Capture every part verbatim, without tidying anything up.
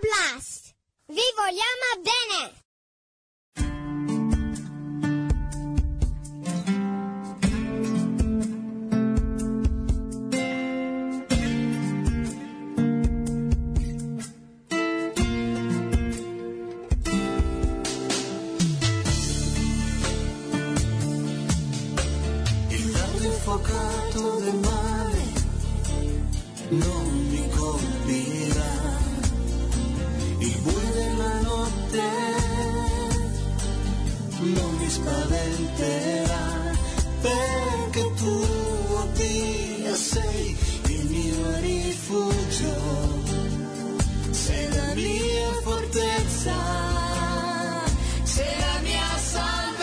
Plus. Vi vogliamo bene! Infuocato del mare non mi colpirà, il buio della notte non mi spaventerà, perché tu, oh Dio, sei il mio rifugio, sei la mia fortezza, sei la mia salvezza.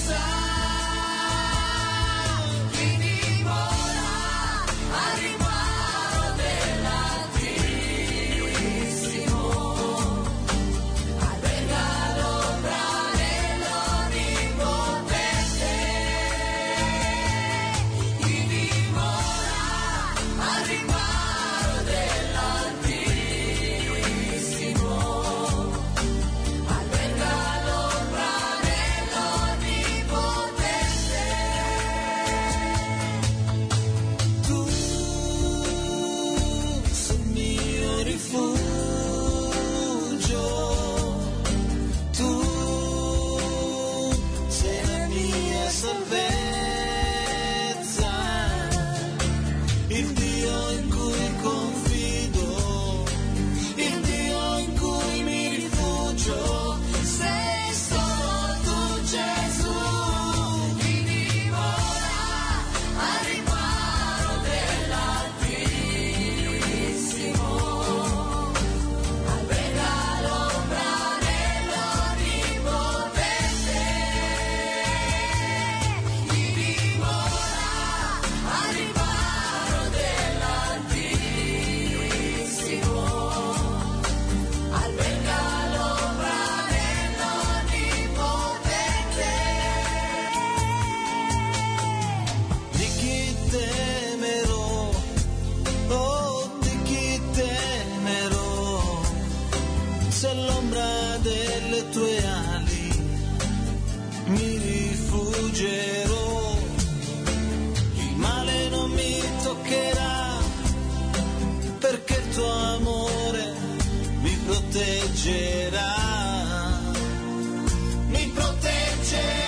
Il male non mi toccherà, perché il tuo amore mi proteggerà, mi proteggerà.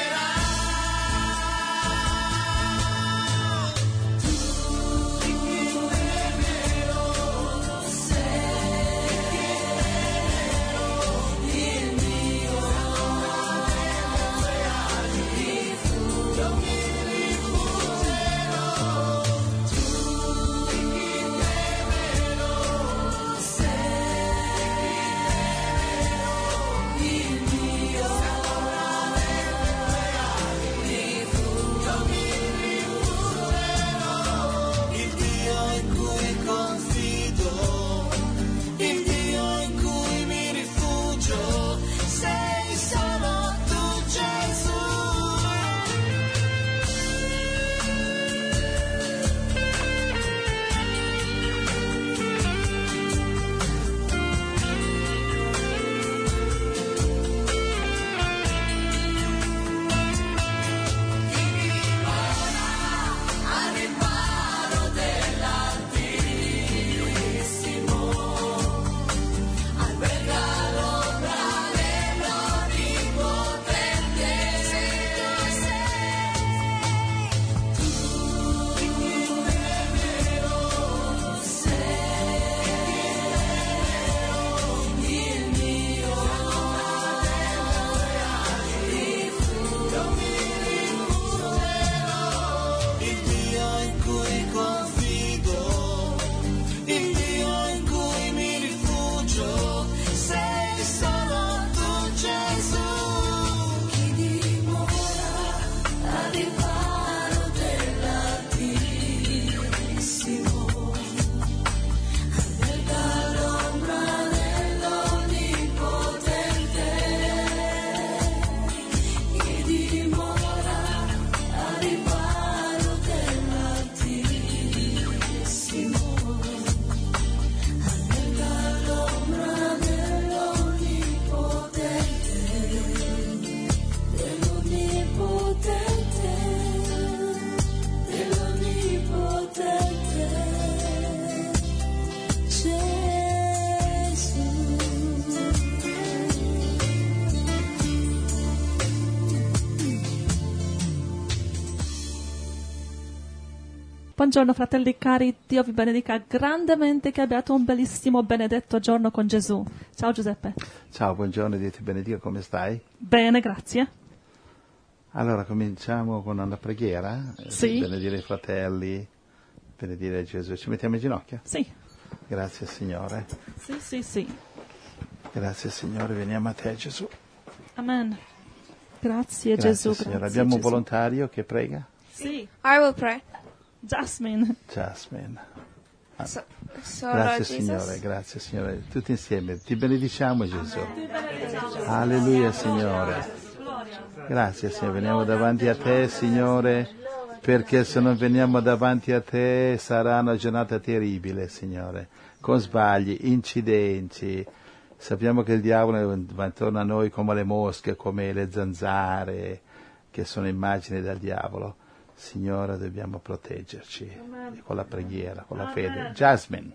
Buongiorno fratelli cari, Dio vi benedica grandemente, che abbiate un bellissimo benedetto giorno con Gesù. Ciao Giuseppe. Ciao, buongiorno, Dio ti benedica, come stai? Bene, grazie. Allora, cominciamo con una preghiera. Sì. Benedire i fratelli, benedire Gesù. Ci mettiamo in ginocchio? Sì. Grazie Signore. Sì, sì, sì. Grazie Signore, veniamo a te Gesù. Amen. Grazie, Grazie Gesù. Signore. Grazie, Abbiamo un Gesù. volontario che prega? Sì. I will pray. Jasmine. Jasmine. So, so Grazie Lord Signore, Jesus, grazie Signore. Tutti insieme, ti benediciamo Gesù. Alleluia Signore. Grazie Signore, veniamo davanti a te Signore, perché se non veniamo davanti a te sarà una giornata terribile Signore, con sbagli, incidenti. Sappiamo che il diavolo va intorno a noi come le mosche, come le zanzare, che sono immagini del diavolo. Signore, dobbiamo proteggerci Amen. Con la preghiera, con la Amen. Fede. Jasmine.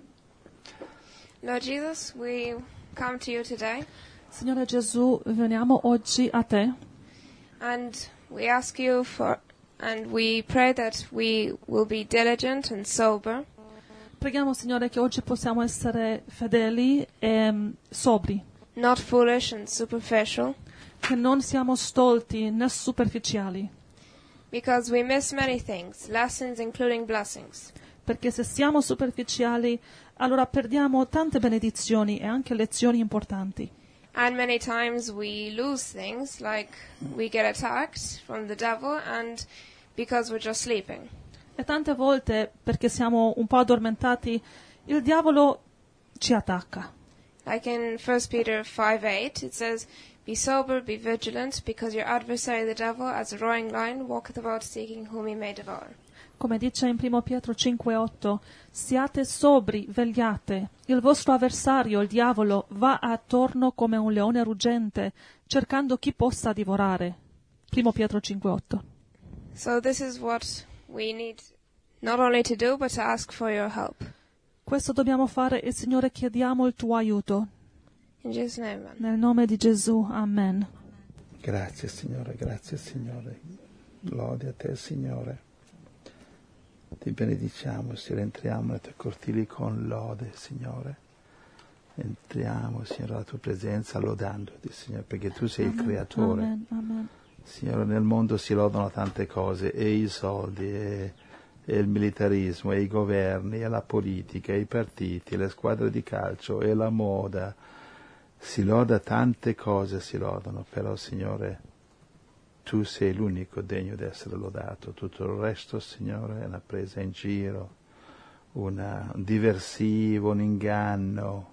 Lord Jesus, we come to you today, Signore Gesù, veniamo oggi a te and we ask you for, and we pray that we will be diligent and sober, Preghiamo, Signore, che oggi possiamo essere fedeli e um, sobri, not foolish and superficial, che non siamo stolti né superficiali, because we miss many things, lessons including blessings. perché se siamo superficiali allora perdiamo tante benedizioni e anche lezioni importanti. And many times we lose things, like we get attacked from the devil, and because we're just sleeping. E tante volte, perché siamo un po' addormentati, il diavolo ci attacca. Like in First Peter five eight, it says, "Be sober, be vigilant, because your adversary the devil, as a roaring lion, walketh about seeking whom he may devour." Come dice in primo Pietro cinque otto, siate sobri, vegliate. Il vostro avversario, il diavolo, va attorno come un leone ruggente, cercando chi possa divorare. primo Pietro cinque otto. So this is what we need not only to do, but to ask for your help. Questo dobbiamo fare e, Signore, chiediamo il tuo aiuto. In Jesus' name, amen. Nel nome di Gesù, amen. Grazie Signore, grazie Signore. Lode a te Signore. Ti benediciamo, Signore, entriamo nei tuoi cortili con lode, Signore. Entriamo, Signore, alla tua presenza lodandoti, Signore, perché tu sei Amen, il creatore. Amen, amen. Signore, nel mondo si lodano tante cose, e i soldi, e, e il militarismo, e i governi, e la politica, e i partiti, e le squadre di calcio, e la moda. Si loda tante cose, si lodano, però, Signore, tu sei l'unico degno di essere lodato. Tutto il resto, Signore, è una presa in giro, una, un diversivo, un inganno.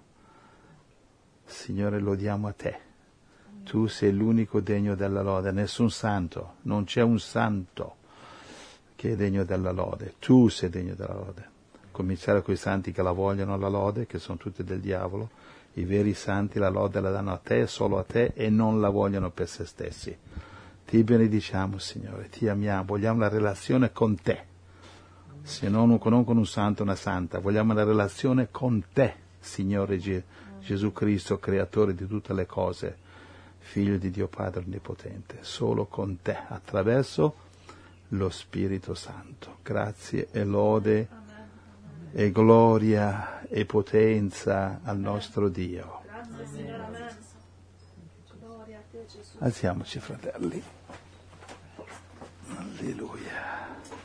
Signore, lodiamo a te. Tu sei l'unico degno della lode, nessun santo, non c'è un santo che è degno della lode, tu sei degno della lode. Cominciare con i santi che la vogliono la lode, che sono tutti del diavolo, i veri santi la lode la danno a te, solo a te, e non la vogliono per se stessi. Ti benediciamo, Signore, ti amiamo, vogliamo una relazione con te, se non, non con un santo o una santa, vogliamo una relazione con te, Signore Ge- Gesù Cristo, creatore di tutte le cose, Figlio di Dio Padre Onnipotente, solo con te, attraverso lo Spirito Santo. Grazie e lode e gloria e potenza al nostro Dio. Alziamoci, fratelli. Alleluia.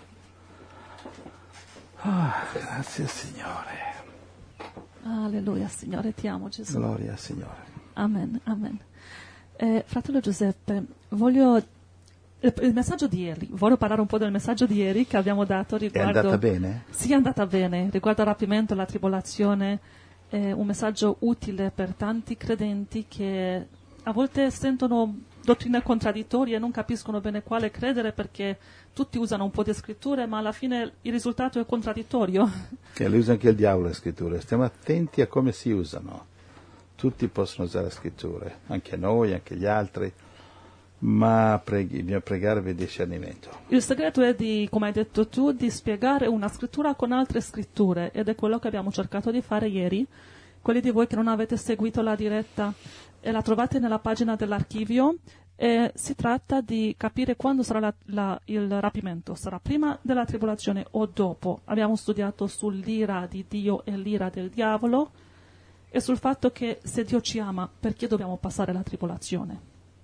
Oh, grazie Signore. Alleluia, Signore, ti amo, Gesù. Gloria al Signore. Amen, amen. Eh, fratello Giuseppe, voglio il, il messaggio di ieri, voglio parlare un po' del messaggio di ieri che abbiamo dato riguardo... È andata bene? Sì, è andata bene, riguardo al rapimento e la tribolazione, è un messaggio utile per tanti credenti che a volte sentono dottrine contraddittorie e non capiscono bene quale credere, perché tutti usano un po' di scritture, ma alla fine il risultato è contraddittorio. Che le usa anche il diavolo le scritture, stiamo attenti a come si usano. Tutti possono usare le scritture, anche noi, anche gli altri, ma preghi, bisogna pregare per discernimento. Il segreto è di, come hai detto tu, di spiegare una scrittura con altre scritture, ed è quello che abbiamo cercato di fare ieri. Quelli di voi che non avete seguito la diretta, e la trovate nella pagina dell'archivio, E si tratta di capire quando sarà la, la, il rapimento. Sarà prima della tribolazione o dopo? Abbiamo studiato sull'ira di Dio e l'ira del diavolo e sul fatto che se Dio ci ama, perché dobbiamo passare la tribolazione?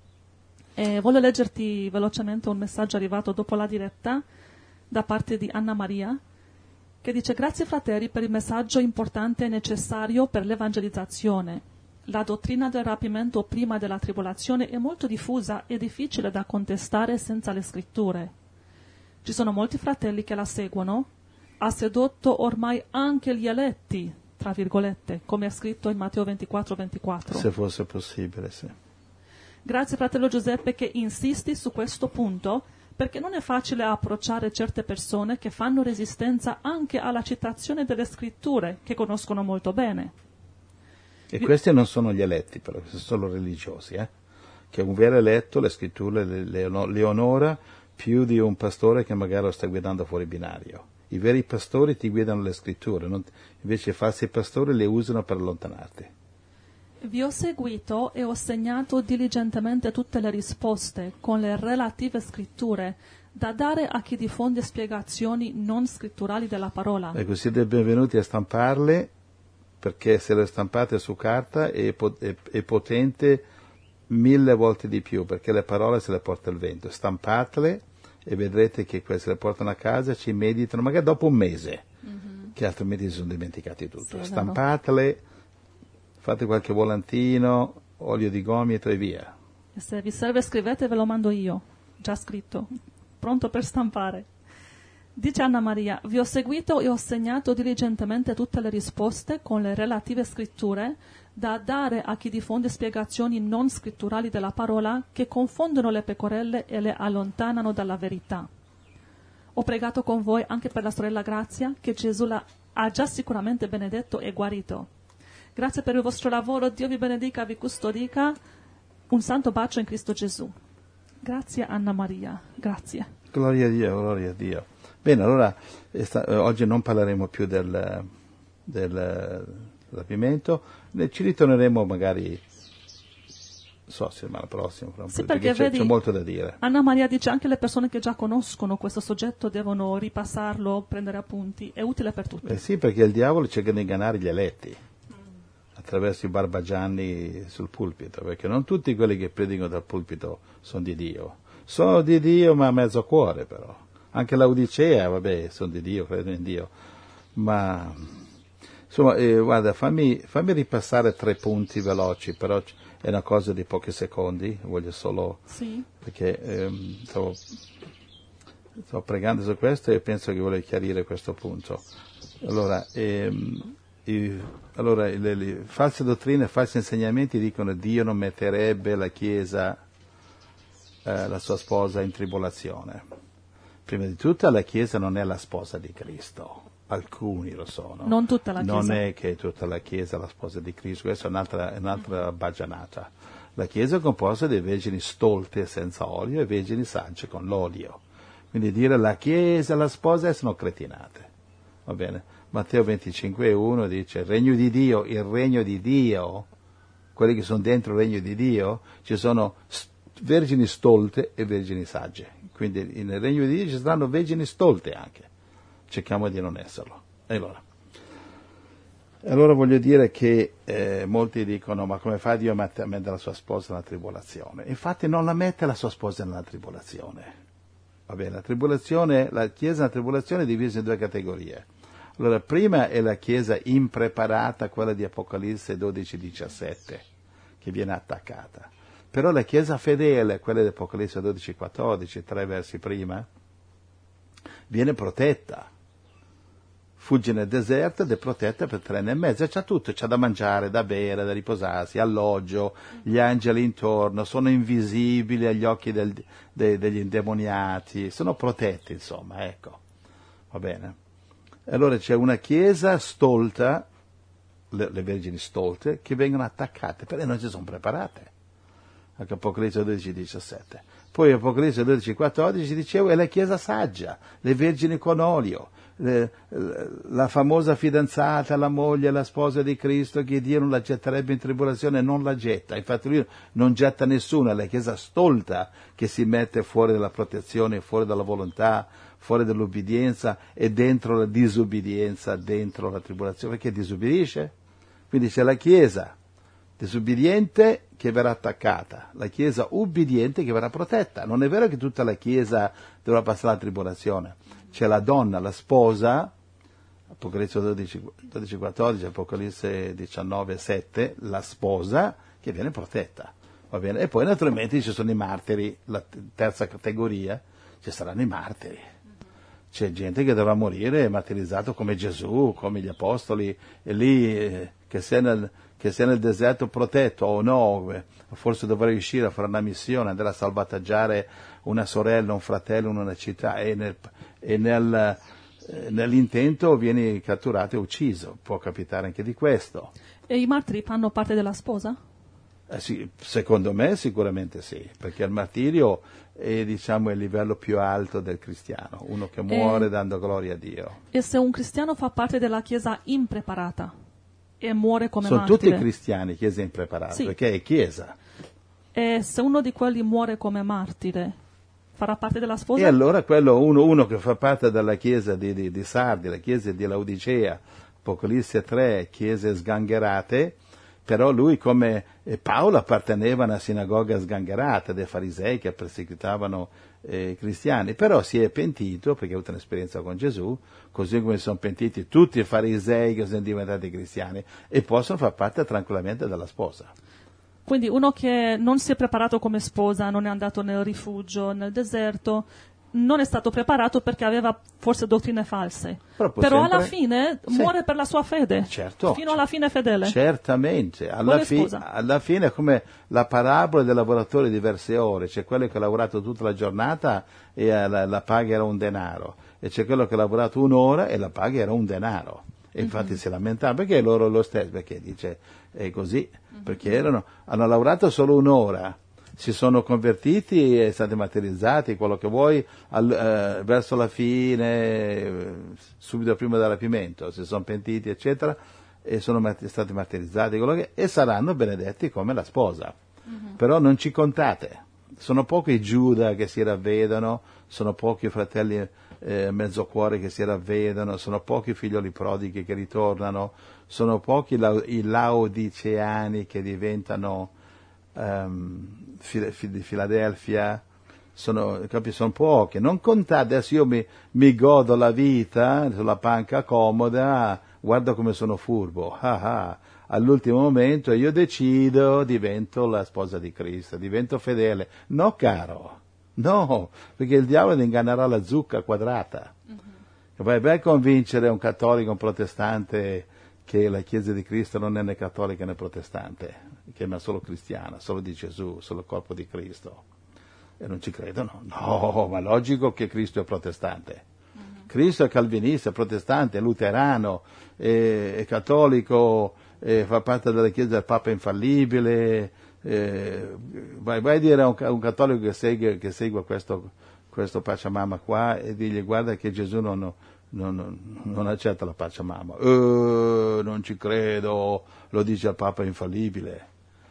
E voglio leggerti velocemente un messaggio arrivato dopo la diretta da parte di Anna Maria, che dice: grazie fratelli per il messaggio importante e necessario per l'evangelizzazione. La dottrina del rapimento prima della tribolazione è molto diffusa e difficile da contestare senza le scritture. Ci sono molti fratelli che la seguono. Ha sedotto ormai anche gli eletti, tra virgolette, come è scritto in Matteo ventiquattro ventiquattro. Se fosse possibile, sì. Grazie fratello Giuseppe che insisti su questo punto, perché non è facile approcciare certe persone che fanno resistenza anche alla citazione delle scritture, che conoscono molto bene. E questi non sono gli eletti, però, sono solo religiosi, eh? Che un vero eletto, le scritture le, le, le onora più di un pastore che magari lo sta guidando fuori binario. I veri pastori ti guidano le scritture, non, invece i falsi pastori le usano per allontanarti. Vi ho seguito e ho segnato diligentemente tutte le risposte con le relative scritture da dare a chi diffonde spiegazioni non scritturali della parola. Ecco, siete benvenuti a stamparle, perché se le stampate su carta è, è, è potente mille volte di più, perché le parole se le porta il vento. Stampatele e vedrete che se le portano a casa ci meditano, magari dopo un mese, mm-hmm. che altrimenti si sono dimenticati tutto. Sì, stampatele, fate qualche volantino, olio di gomito e via. E se vi serve scrivete, ve lo mando io, già scritto, pronto per stampare. Dice Anna Maria: vi ho seguito e ho segnato diligentemente tutte le risposte con le relative scritture da dare a chi diffonde spiegazioni non scritturali della parola che confondono le pecorelle e le allontanano dalla verità. Ho pregato con voi anche per la sorella Grazia, che Gesù la ha già sicuramente benedetto e guarito. Grazie per il vostro lavoro, Dio vi benedica, vi custodica. Un santo bacio in Cristo Gesù. Grazie Anna Maria, grazie. Gloria a Dio, gloria a Dio. Bene, allora sta, eh, oggi non parleremo più del, del rapimento, ne ci ritorneremo magari, so, settimana prossima, fra un sì, po', perché, perché c'è, vedi, c'è molto da dire. Anna Maria dice anche le persone che già conoscono questo soggetto devono ripassarlo, prendere appunti, è utile per tutti. Eh sì, perché il diavolo cerca di ingannare gli eletti attraverso i barbagianni sul pulpito, perché non tutti quelli che predicano dal pulpito sono di Dio. Sono di Dio ma a mezzo cuore, però. Anche l'Odicea, vabbè, sono di Dio, credo in Dio. Ma, insomma, eh, guarda, fammi, fammi ripassare tre punti veloci, però è una cosa di pochi secondi, voglio solo... Sì. Perché ehm, stavo, sto pregando su questo e penso che voglio chiarire questo punto. Allora, ehm, i, allora le, le false dottrine, falsi insegnamenti dicono che Dio non metterebbe la Chiesa, eh, la sua sposa, in tribolazione. Prima di tutto la Chiesa non è la sposa di Cristo, alcuni lo sono. Non tutta la Chiesa. Non è che tutta la Chiesa è la sposa di Cristo, questa è un'altra, un'altra baggianata. La Chiesa è composta di vergini stolte senza olio e vergini sagge con l'olio. Quindi dire la Chiesa, la sposa, sono cretinate. Va bene? Matteo venticinque uno dice il regno di Dio, il regno di Dio, quelli che sono dentro il regno di Dio, ci sono st- vergini stolte e vergini sagge. Quindi nel regno di Dio ci saranno vergini stolte anche. Cerchiamo di non esserlo. E allora, allora voglio dire che eh, molti dicono: ma come fa Dio a mettere la sua sposa nella tribolazione? Infatti non la mette la sua sposa nella tribolazione. Va bene, la tribolazione, la Chiesa nella tribolazione è divisa in due categorie. Allora, prima è la Chiesa impreparata, quella di Apocalisse dodici diciassette, che viene attaccata. Però la Chiesa fedele, quella di Apocalisse dodici quattordici, tre versi prima, viene protetta. Fugge nel deserto ed è protetta per tre anni e mezzo. C'ha tutto, c'ha da mangiare, da bere, da riposarsi, alloggio, gli angeli intorno, sono invisibili agli occhi del, de, degli indemoniati, sono protetti, insomma, ecco. Va bene? Allora c'è una Chiesa stolta, le, le vergini stolte, che vengono attaccate, perché non si sono preparate. Apocalisse dodici diciassette. Poi Apocalisse dodici quattordici dicevo è la chiesa saggia, le vergini con olio, le, la famosa fidanzata, la moglie, la sposa di Cristo, che Dio non la getterebbe in tribolazione, non la getta. Infatti lui non getta nessuno, è la chiesa stolta che si mette fuori dalla protezione, fuori dalla volontà, fuori dall'obbedienza e dentro la disobbedienza, dentro la tribolazione, perché disobbedisce. Quindi c'è la chiesa disubbidiente che verrà attaccata, la chiesa ubbidiente che verrà protetta. Non è vero che tutta la chiesa dovrà passare la tribolazione. C'è la donna, la sposa, Apocalisse dodici quattordici, Apocalisse diciannove sette, la sposa che viene protetta. Va bene? E poi naturalmente ci sono i martiri, la terza categoria, ci saranno i martiri. C'è gente che dovrà morire martirizzato come Gesù, come gli apostoli, e lì eh, che sia nel che sia nel deserto protetto o no, forse dovrei uscire a fare una missione, andare a salvataggiare una sorella, un fratello in una città e, nel, e nel, eh, nell'intento vieni catturato e ucciso. Può capitare anche di questo. E i martiri fanno parte della sposa? Eh sì, secondo me sicuramente sì, perché il martirio è, diciamo, il livello più alto del cristiano, uno che muore e, dando gloria a Dio. E se un cristiano fa parte della chiesa impreparata e muore come Sono martire? Sono tutti cristiani, chiesa impreparata, sì. Perché è chiesa. E se uno di quelli muore come martire, farà parte della sposa? E allora quello uno, uno che fa parte della chiesa di, di, di Sardi, la chiesa di Laodicea, Apocalisse tre, chiese sgangherate, però lui come Paolo apparteneva a una sinagoga sgangherata dei farisei che persecutavano eh, i cristiani, però si è pentito perché ha avuto un'esperienza con Gesù, così come sono pentiti tutti i farisei che sono diventati cristiani e possono far parte tranquillamente della sposa. Quindi uno che non si è preparato come sposa, non è andato nel rifugio, nel deserto, non è stato preparato perché aveva forse dottrine false. Però, Però alla fine sì. muore per la sua fede. Certo. Fino alla fine fedele. Certamente. Alla, fi- alla fine è come la parabola del lavoratore di diverse ore. C'è quello che ha lavorato tutta la giornata e la, la paga era un denaro. E c'è quello che ha lavorato un'ora e la paga era un denaro. E infatti mm-hmm. si lamentava perché loro lo stesso, perché dice è così, mm-hmm. perché erano, hanno lavorato solo un'ora. Si sono convertiti e stati martirizzati, quello che vuoi, al, eh, verso la fine, subito prima del rapimento, si sono pentiti, eccetera, e sono mart- stati martirizzati, quello che, e saranno benedetti come la sposa. Mm-hmm. Però non ci contate, sono pochi i Giuda che si ravvedono, sono pochi i fratelli eh, mezzocuori che si ravvedono, sono pochi i figlioli prodighi che ritornano, sono pochi la- i laodiceani che diventano Um, di Filadelfia, sono, capi, sono poche, non contate, adesso io mi, mi godo la vita sulla panca comoda, guarda come sono furbo, ah ah, all'ultimo momento io decido, divento la sposa di Cristo, divento fedele. No caro, no, perché il diavolo ingannerà la zucca quadrata. Mm-hmm. Vai, vai a convincere un cattolico, un protestante che la Chiesa di Cristo non è né cattolica né protestante, che è solo cristiana, solo di Gesù, solo il corpo di Cristo. E non ci credono? No, ma logico che Cristo è protestante. Mm-hmm. Cristo è calvinista, è protestante, è luterano, è, è cattolico, è, fa parte della Chiesa del Papa infallibile. È, vai, vai a dire a un, a un cattolico che segue, che segue questo, questo Pachamama qua e digli guarda che Gesù non... Non, non, non accetta la Pachamama, eh, non ci credo, lo dice il Papa infallibile.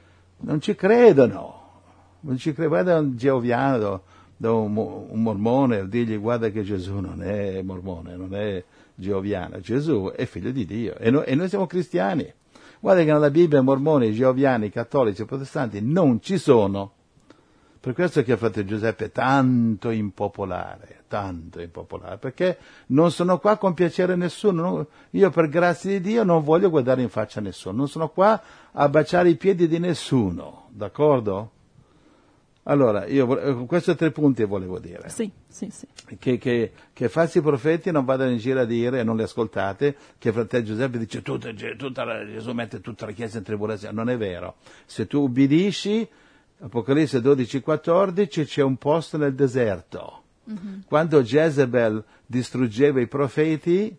Non ci credono, non ci credo. Guarda un geoviano, da un, un mormone, digli guarda che Gesù non è mormone, non è geoviano, Gesù è figlio di Dio e, no, e noi siamo cristiani. Guarda che nella Bibbia mormoni, geoviani, cattolici, protestanti non ci sono. Per questo che il fratello Giuseppe è tanto impopolare, tanto impopolare, perché non sono qua a compiacere nessuno. Io per grazia di Dio non voglio guardare in faccia a nessuno, non sono qua a baciare i piedi di nessuno, d'accordo? Allora, io con questi tre punti volevo dire. Sì, sì, sì. Che, che, che falsi profeti non vadano in giro a dire, e non li ascoltate, che il fratello Giuseppe dice tutta, tutta la, Gesù mette tutta la Chiesa in tribolazione. Non è vero. Se tu ubbidisci, Apocalisse dodici quattordici, c'è un posto nel deserto. Mm-hmm. Quando Jezebel distruggeva i profeti,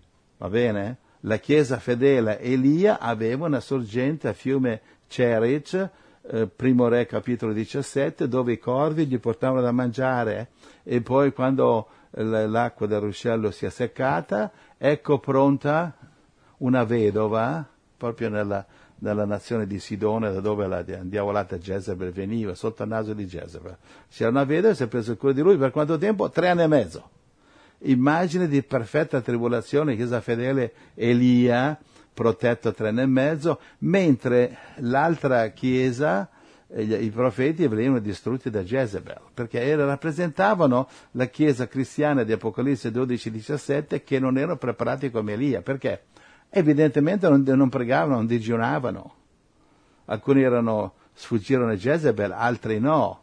va bene? La Chiesa fedele Elia aveva una sorgente a fiume Cherith, eh, Primo Re capitolo diciassette, dove i corvi gli portavano da mangiare, e poi quando l'acqua del ruscello si è seccata, ecco pronta una vedova, proprio nella, nella nazione di Sidone, da dove la diavolata Jezebel veniva, sotto il naso di Jezebel. C'era una vedova e si è preso cura di lui per quanto tempo? Tre anni e mezzo. Immagine di perfetta tribolazione, chiesa fedele Elia, protetto tre anni e mezzo, mentre l'altra chiesa, i profeti venivano distrutti da Jezebel, perché era, rappresentavano la chiesa cristiana di Apocalisse dodici diciassette, che non erano preparati come Elia. Perché? Evidentemente non, non pregavano, non digiunavano. Alcuni erano, sfuggirono a Jezebel, altri no.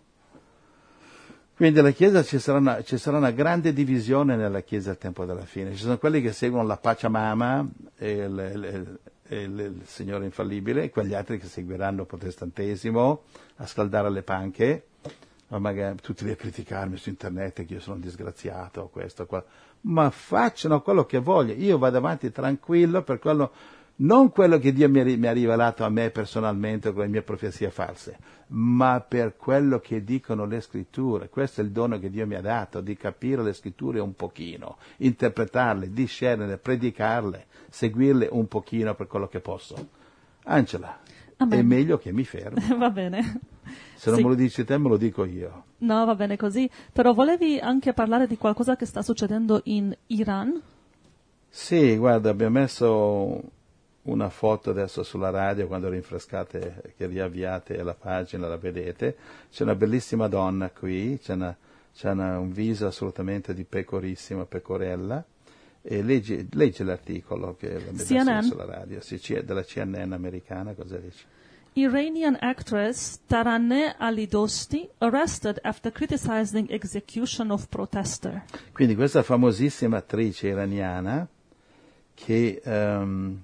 Quindi nella Chiesa ci sarà, una, ci sarà una grande divisione nella Chiesa al tempo della fine. Ci sono quelli che seguono la Pachamama e il, il, il, il Signore infallibile, e quegli altri che seguiranno il protestantesimo, a scaldare le panche, ma magari tutti lì a criticarmi su internet che io sono un disgraziato, questo, qua. Ma facciano quello che vogliono, io vado avanti tranquillo per quello, non quello che Dio mi ha rivelato a me personalmente con le mie profezie false, ma per quello che dicono le scritture. Questo è il dono che Dio mi ha dato, di capire le scritture un pochino, interpretarle, discernere, predicarle, seguirle un pochino per quello che posso. Angela, Amen. È meglio che mi fermi. Va bene. Se non Sì. me lo dici te, me lo dico io. No, va bene così. Però volevi anche parlare di qualcosa che sta succedendo in Iran? Sì, guarda, abbiamo messo una foto adesso sulla radio, quando rinfrescate, che riavviate la pagina, la vedete. C'è una bellissima donna qui, c'è, una, c'è una, un viso assolutamente di pecorissima, pecorella. E leggi, leggi l'articolo che l'ho messo sulla radio, sì, della C N N americana, cosa dice? Iranian actress Taraneh Ali-Dosti arrested after criticizing execution of protester. Quindi questa famosissima attrice iraniana che um,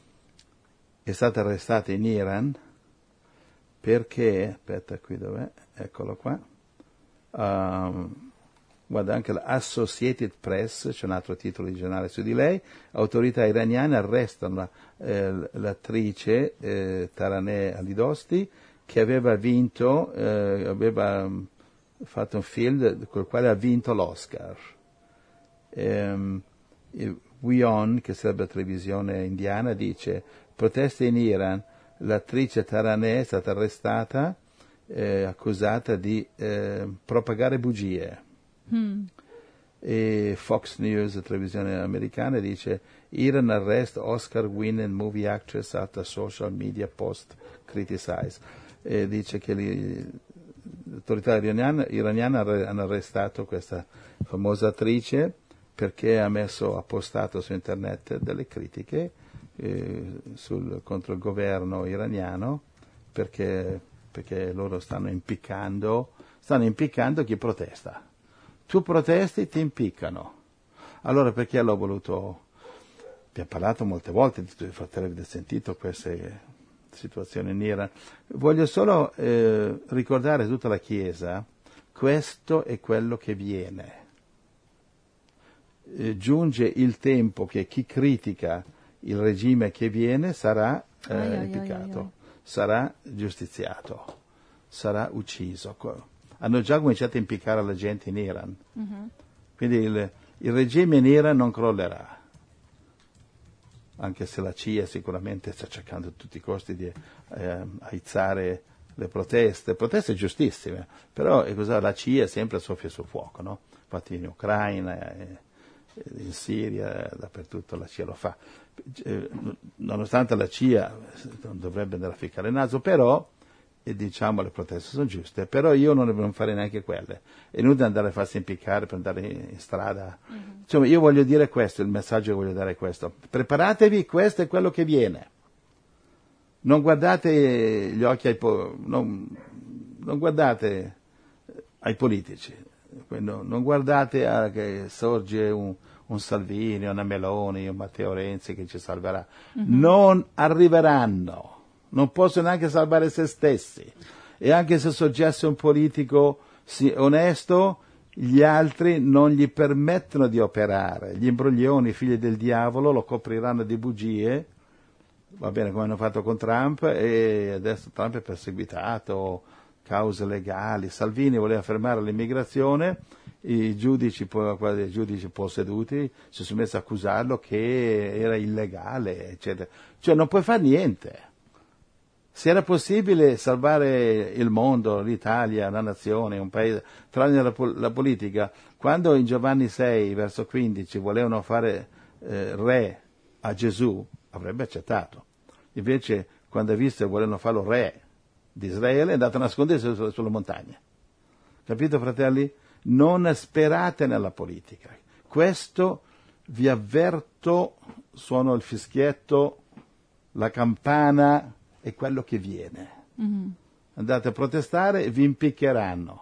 è stata arrestata in Iran perché, aspetta qui dov'è, eccolo qua, um, guarda anche l'Associated Press, c'è un altro titolo di giornale su di lei, autorità iraniane arrestano eh, l'attrice eh, Taraneh Ali-Dosti, che aveva vinto, eh, aveva fatto un film col quale ha vinto l'Oscar. Ehm, WION, che sarebbe la televisione indiana, dice: proteste in Iran, l'attrice Taraneh è stata arrestata, eh, accusata di eh, propagare bugie. Hmm. E Fox News, la televisione americana, dice: Iran arrest Oscar winning movie actress after social media post criticized. E dice che li, le autorità iraniane, iraniane hanno arrestato questa famosa attrice perché ha messo, ha postato su internet delle critiche eh, sul, contro il governo iraniano, perché, perché loro stanno impiccando, stanno impiccando chi protesta. Tu protesti, ti impiccano. Allora perché l'ho voluto? Vi ho parlato molte volte di tutti i fratelli, avete sentito queste situazioni in Iran. Voglio solo eh, ricordare a tutta la Chiesa, questo è quello che viene. Eh, giunge il tempo che chi critica il regime che viene sarà eh, ai, ai, impiccato, ai, ai. sarà giustiziato, sarà ucciso. Hanno già cominciato a impiccare la gente in Iran. Mm-hmm. Quindi il, il regime in Iran non crollerà, anche se la C I A sicuramente sta cercando a tutti i costi di eh, aizzare le proteste, proteste giustissime, però è cosa, la C I A sempre soffia sul fuoco, no? Infatti in Ucraina, eh, in Siria, dappertutto la C I A lo fa. Eh, nonostante la C I A non dovrebbe andare a ficcare il naso, però e diciamo le proteste sono giuste, però io non devo fare neanche quelle. È inutile andare a farsi impiccare per andare in strada. Mm-hmm. Insomma, io voglio dire questo, il messaggio che voglio dare è questo. Preparatevi, questo è quello che viene. Non guardate gli occhi ai po- non, non guardate ai politici, non guardate a che sorge un, un Salvini, una Meloni, un Matteo Renzi che ci salverà. Mm-hmm. Non arriveranno. Non possono neanche salvare se stessi, e anche se sorgesse un politico sì, onesto, gli altri non gli permettono di operare. Gli imbroglioni, figli del diavolo, lo copriranno di bugie, va bene, come hanno fatto con Trump, e adesso Trump è perseguitato, cause legali. Salvini voleva fermare l'immigrazione, i giudici, i giudici posseduti si sono messi a accusarlo che era illegale, eccetera. Cioè non puoi fare niente. Se era possibile salvare il mondo, l'Italia, la nazione, un paese, tranne la, la politica, quando in Giovanni sei, verso quindici, volevano fare eh, re a Gesù, avrebbe accettato. Invece, quando ha visto che volevano farlo re di Israele, è andato a nascondersi sulle, sulle montagne. Capito, fratelli? Non sperate nella politica. Questo vi avverto, suono il fischietto, la campana è quello che viene. Mm-hmm. Andate a protestare e vi impiccheranno.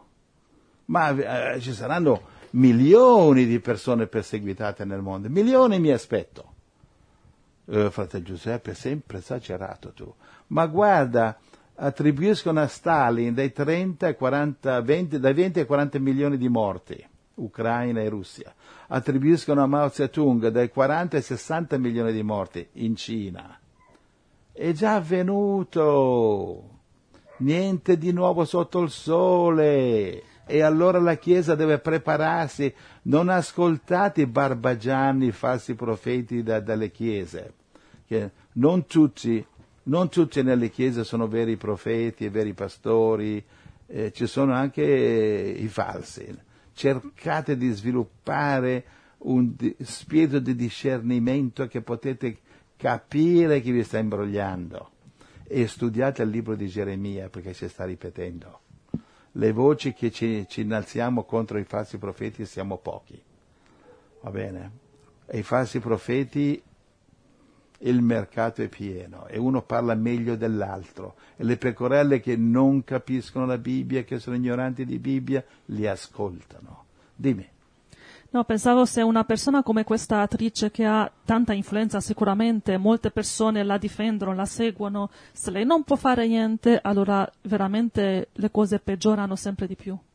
Ma eh, ci saranno milioni di persone perseguitate nel mondo. Milioni mi aspetto. Eh, fratello Giuseppe, è sempre esagerato tu. Ma guarda, attribuiscono a Stalin dai trenta ai quaranta, venti, dai venti ai quaranta milioni di morti, Ucraina e Russia. Attribuiscono a Mao Zedong dai quaranta ai sessanta milioni di morti in Cina. È già avvenuto. Niente di nuovo sotto il sole. E allora la Chiesa deve prepararsi. Non ascoltate i barbagianni, i falsi profeti da, dalle chiese. Che non tutti, non tutti nelle chiese sono veri profeti e veri pastori, eh, ci sono anche eh, i falsi. Cercate di sviluppare un di, spirito di discernimento che potete capire chi vi sta imbrogliando. E studiate il libro di Geremia perché si sta ripetendo. Le voci che ci, ci innalziamo contro i falsi profeti siamo pochi, va bene? E i falsi profeti, il mercato è pieno e uno parla meglio dell'altro e le pecorelle che non capiscono la Bibbia, che sono ignoranti di Bibbia, li ascoltano. Dimmi. No, pensavo se una persona come questa attrice che ha tanta influenza, sicuramente molte persone la difendono, la seguono, se lei non può fare niente, allora veramente le cose peggiorano sempre di più.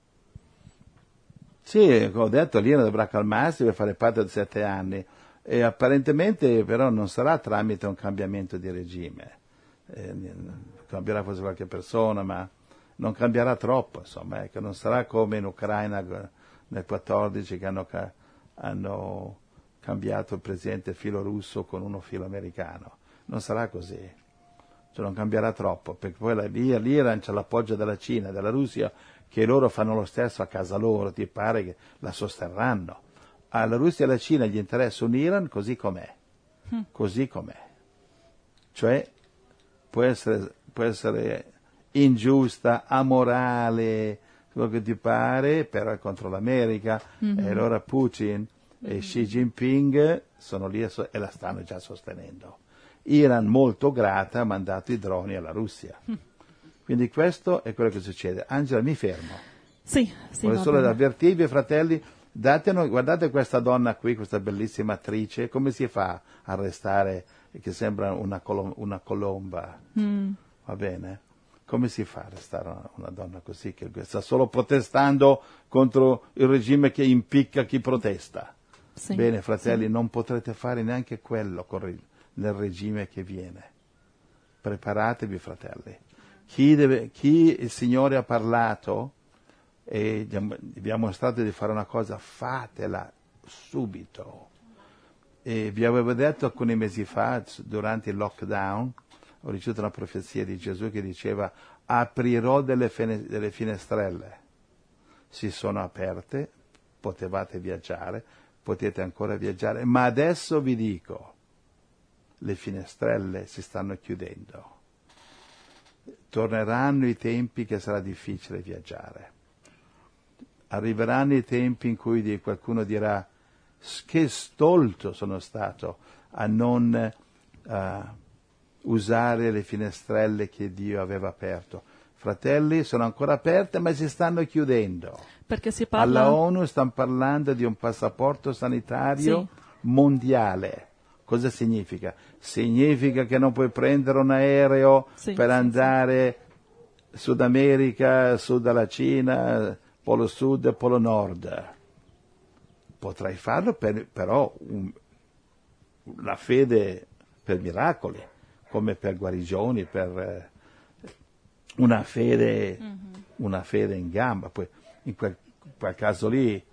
Sì, come ho detto, l'Iran dovrà calmarsi per fare parte di sette anni e apparentemente però non sarà tramite un cambiamento di regime. Eh, cambierà forse qualche persona, ma non cambierà troppo, insomma, ecco, non sarà come in Ucraina nel quattordici che hanno, hanno cambiato il presidente filo russo con uno filo americano. Non sarà così, cioè non cambierà troppo, perché poi la, l'Iran c'è l'appoggio della Cina, della Russia, che loro fanno lo stesso a casa loro, ti pare che la sosterranno. Alla Russia e alla Cina gli interessa un Iran così com'è, mm. così com'è. Cioè può essere, può essere ingiusta, amorale, quello che ti pare, però è contro l'America, mm-hmm. e allora Putin e Xi Jinping sono lì e la stanno già sostenendo. Iran, molto grata, ha mandato i droni alla Russia. Mm. Quindi questo è quello che succede. Angela, mi fermo. Sì, sì. Voglio solo avvertirvi, fratelli, datene, guardate questa donna qui, questa bellissima attrice, come si fa a restare, che sembra una, colom- una colomba, mm. va bene? Come si fa a restare una, una donna così, che sta solo protestando contro il regime che impicca chi protesta? Sì, bene, fratelli, sì. Non potrete fare neanche quello con il, nel regime che viene. Preparatevi, fratelli. Chi, deve, chi il Signore ha parlato e vi ha mostrato di fare una cosa, fatela subito. E vi avevo detto alcuni mesi fa, durante il lockdown, ho ricevuto una profezia di Gesù che diceva: aprirò delle, fene- delle finestrelle. Si sono aperte, potevate viaggiare, potete ancora viaggiare, ma adesso vi dico, le finestrelle si stanno chiudendo. Torneranno i tempi che sarà difficile viaggiare. Arriveranno i tempi in cui qualcuno dirà: che stolto sono stato a non uh, usare le finestrelle che Dio aveva aperto. Fratelli, sono ancora aperte, ma si stanno chiudendo. Perché si parla... Alla ONU stanno parlando di un passaporto sanitario sì. mondiale. Cosa significa? Significa che non puoi prendere un aereo sì, per sì, andare sì. Sud America, sud dalla Cina, Polo Sud e Polo Nord. Potrai farlo, per, però un, la fede per miracoli. come per guarigioni, per eh, una fede, mm-hmm. una fede in gamba. Poi in quel, quel caso lì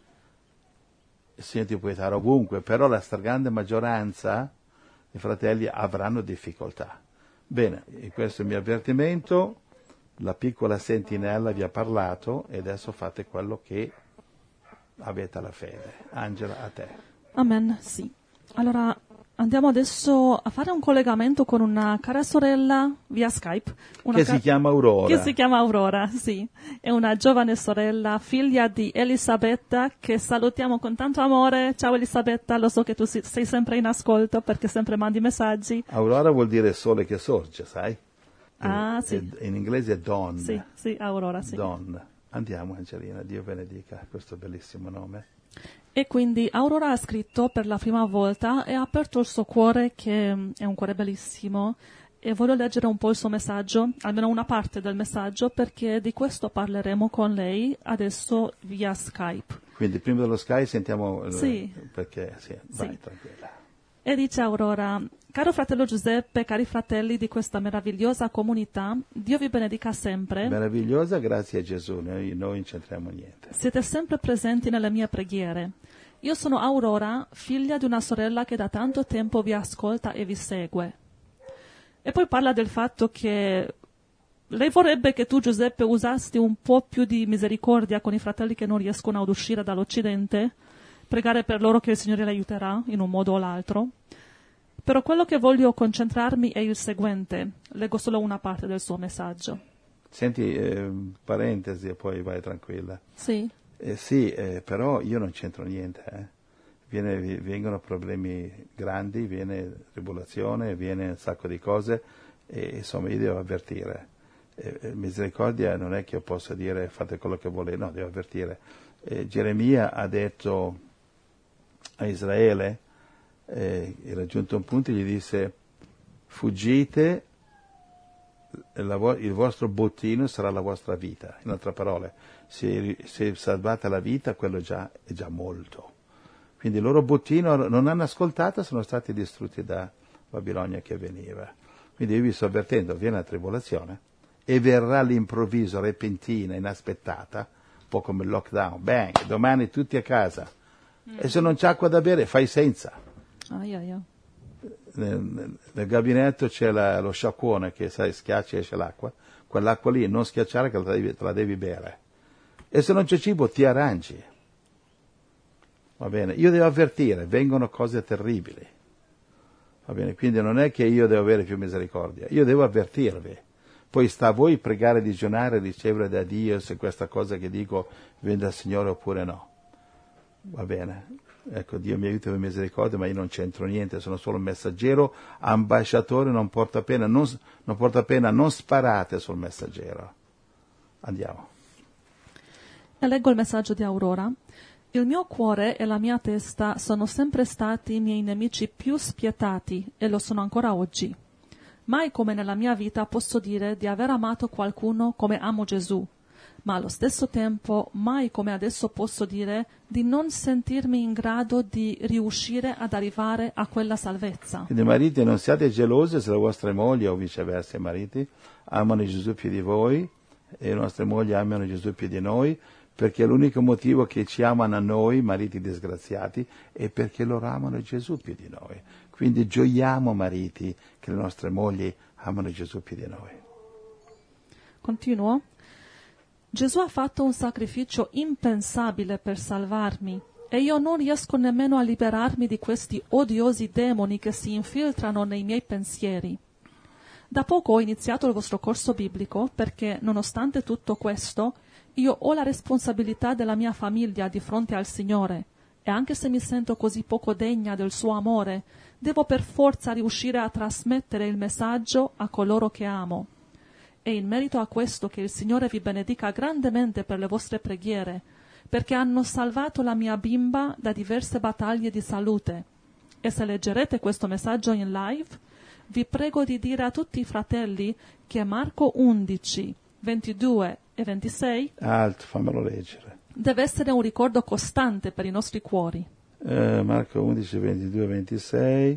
senti puoi stare ovunque, però la stragrande maggioranza dei fratelli avranno difficoltà. Bene, questo è il mio avvertimento, la piccola sentinella vi ha parlato e adesso fate quello che avete la fede. Angela, a te. Amen, sì. Allora andiamo adesso a fare un collegamento con una cara sorella via Skype. Una che ca- si chiama Aurora. Che si chiama Aurora, sì. È una giovane sorella, figlia di Elisabetta, che salutiamo con tanto amore. Ciao Elisabetta, lo so che tu si- sei sempre in ascolto perché sempre mandi messaggi. Aurora vuol dire sole che sorge, sai? Ah, è, sì. È, in inglese è dawn. Sì, sì, Aurora, sì. Dawn. Andiamo Angelina, Dio benedica questo bellissimo nome. E quindi Aurora ha scritto per la prima volta e ha aperto il suo cuore, che è un cuore bellissimo, e voglio leggere un po' il suo messaggio, almeno una parte del messaggio, perché di questo parleremo con lei adesso via Skype. Quindi prima dello Skype sentiamo... Sì. Perché, sì, vai Sì. tranquilla. E dice Aurora: caro fratello Giuseppe, cari fratelli di questa meravigliosa comunità, Dio vi benedica sempre. Meravigliosa, grazie a Gesù, noi, noi non c'entriamo niente. Siete sempre presenti nelle mie preghiere. Io sono Aurora, figlia di una sorella che da tanto tempo vi ascolta e vi segue. E poi parla del fatto che lei vorrebbe che tu, Giuseppe, usasti un po' più di misericordia con i fratelli che non riescono ad uscire dall'Occidente, pregare per loro che il Signore li aiuterà in un modo o l'altro. Però quello che voglio concentrarmi è il seguente. Leggo solo una parte del suo messaggio. Senti, eh, parentesi e poi vai tranquilla. Sì. Eh, sì, eh, però io non c'entro niente. Eh. Viene, vengono problemi grandi, viene tribolazione, viene un sacco di cose e insomma io devo avvertire. Eh, misericordia non è che io possa dire fate quello che volete, no, devo avvertire. Eh, Geremia ha detto a Israele, eh, era giunto un punto e gli disse fuggite, vo- il vostro bottino sarà la vostra vita. In altre parole, se, se salvate la vita, quello già è già molto. Quindi il loro bottino non hanno ascoltato, sono stati distrutti da Babilonia che veniva. Quindi io vi sto avvertendo, viene la tribolazione e verrà all'improvviso, repentina, inaspettata, un po' come il lockdown, bang, domani tutti a casa. Mm. E se non c'è acqua da bere, fai senza. Ah, yeah, yeah. Nel, nel, nel gabinetto c'è la, lo sciacquone che sai, schiaccia e esce l'acqua. Quell'acqua lì non schiacciare che te la, devi, te la devi bere. E se non c'è cibo ti arrangi. Va bene, io devo avvertire, vengono cose terribili. Va bene, quindi non è che io devo avere più misericordia, io devo avvertirvi. Poi sta a voi pregare, digiunare, ricevere da Dio se questa cosa che dico viene dal Signore oppure no. Va bene, ecco, Dio mi aiuta per misericordia, ma io non c'entro niente, sono solo un messaggero, ambasciatore, non porta pena, non, non porta pena, non sparate sul messaggero. Andiamo. E leggo il messaggio di Aurora. Il mio cuore e la mia testa sono sempre stati i miei nemici più spietati e lo sono ancora oggi. Mai come nella mia vita posso dire di aver amato qualcuno come amo Gesù, ma allo stesso tempo mai come adesso posso dire di non sentirmi in grado di riuscire ad arrivare a quella salvezza. Quindi mariti non siate gelosi se le vostre mogli o viceversa i mariti amano Gesù più di voi e le nostre mogli amano Gesù più di noi, perché l'unico motivo che ci amano a noi, mariti disgraziati, è perché loro amano Gesù più di noi. Quindi gioiamo, mariti, che le nostre mogli amano Gesù più di noi. Continuo. Gesù ha fatto un sacrificio impensabile per salvarmi e io non riesco nemmeno a liberarmi di questi odiosi demoni che si infiltrano nei miei pensieri. Da poco ho iniziato il vostro corso biblico perché, nonostante tutto questo, io ho la responsabilità della mia famiglia di fronte al Signore e anche se mi sento così poco degna del suo amore, devo per forza riuscire a trasmettere il messaggio a coloro che amo. E in merito a questo che il Signore vi benedica grandemente per le vostre preghiere, perché hanno salvato la mia bimba da diverse battaglie di salute. E se leggerete questo messaggio in live, vi prego di dire a tutti i fratelli che Marco undici, ventidue e ventisei Alto, fammelo leggere. Deve essere un ricordo costante per i nostri cuori. Eh, Marco undici, ventidue, ventisei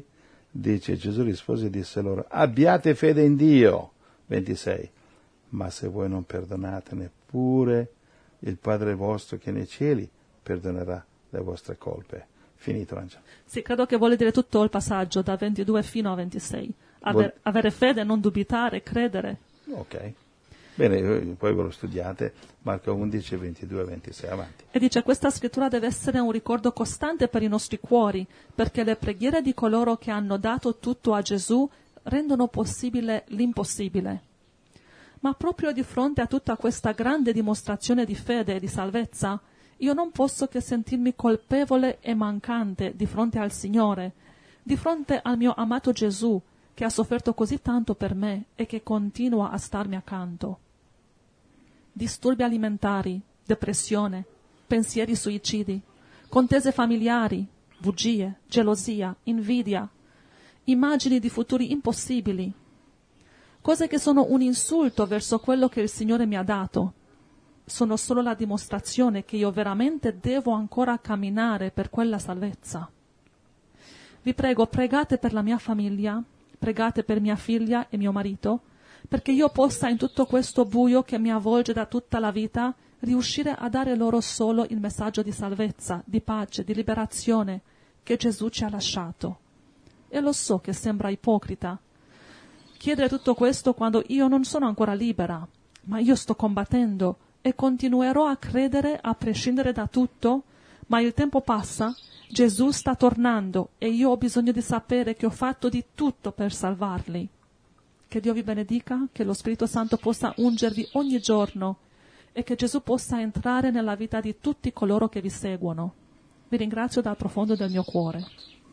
dice Gesù rispose e disse loro, abbiate fede in Dio, ventisei, ma se voi non perdonate neppure il Padre vostro che è nei cieli perdonerà le vostre colpe. Finito, Angelo. Sì, credo che vuole dire tutto il passaggio da ventidue fino a ventisei. Aver, Vuol... Avere fede, non dubitare, credere. Ok. Bene, poi ve lo studiate, Marco undici, ventidue, ventisei, avanti. E dice, questa scrittura deve essere un ricordo costante per i nostri cuori, perché le preghiere di coloro che hanno dato tutto a Gesù rendono possibile l'impossibile. Ma proprio di fronte a tutta questa grande dimostrazione di fede e di salvezza, io non posso che sentirmi colpevole e mancante di fronte al Signore, di fronte al mio amato Gesù, che ha sofferto così tanto per me e che continua a starmi accanto. Disturbi alimentari, depressione, pensieri suicidi, contese familiari, bugie, gelosia, invidia, immagini di futuri impossibili, cose che sono un insulto verso quello che il Signore mi ha dato, sono solo la dimostrazione che io veramente devo ancora camminare per quella salvezza. Vi prego, pregate per la mia famiglia, pregate per mia figlia e mio marito, perché io possa in tutto questo buio che mi avvolge da tutta la vita riuscire a dare loro solo il messaggio di salvezza, di pace, di liberazione che Gesù ci ha lasciato. E lo so che sembra ipocrita chiedere tutto questo quando io non sono ancora libera, ma io sto combattendo e continuerò a credere a prescindere da tutto, ma il tempo passa, Gesù sta tornando e io ho bisogno di sapere che ho fatto di tutto per salvarli. Che Dio vi benedica, che lo Spirito Santo possa ungervi ogni giorno e che Gesù possa entrare nella vita di tutti coloro che vi seguono. Vi ringrazio dal profondo del mio cuore.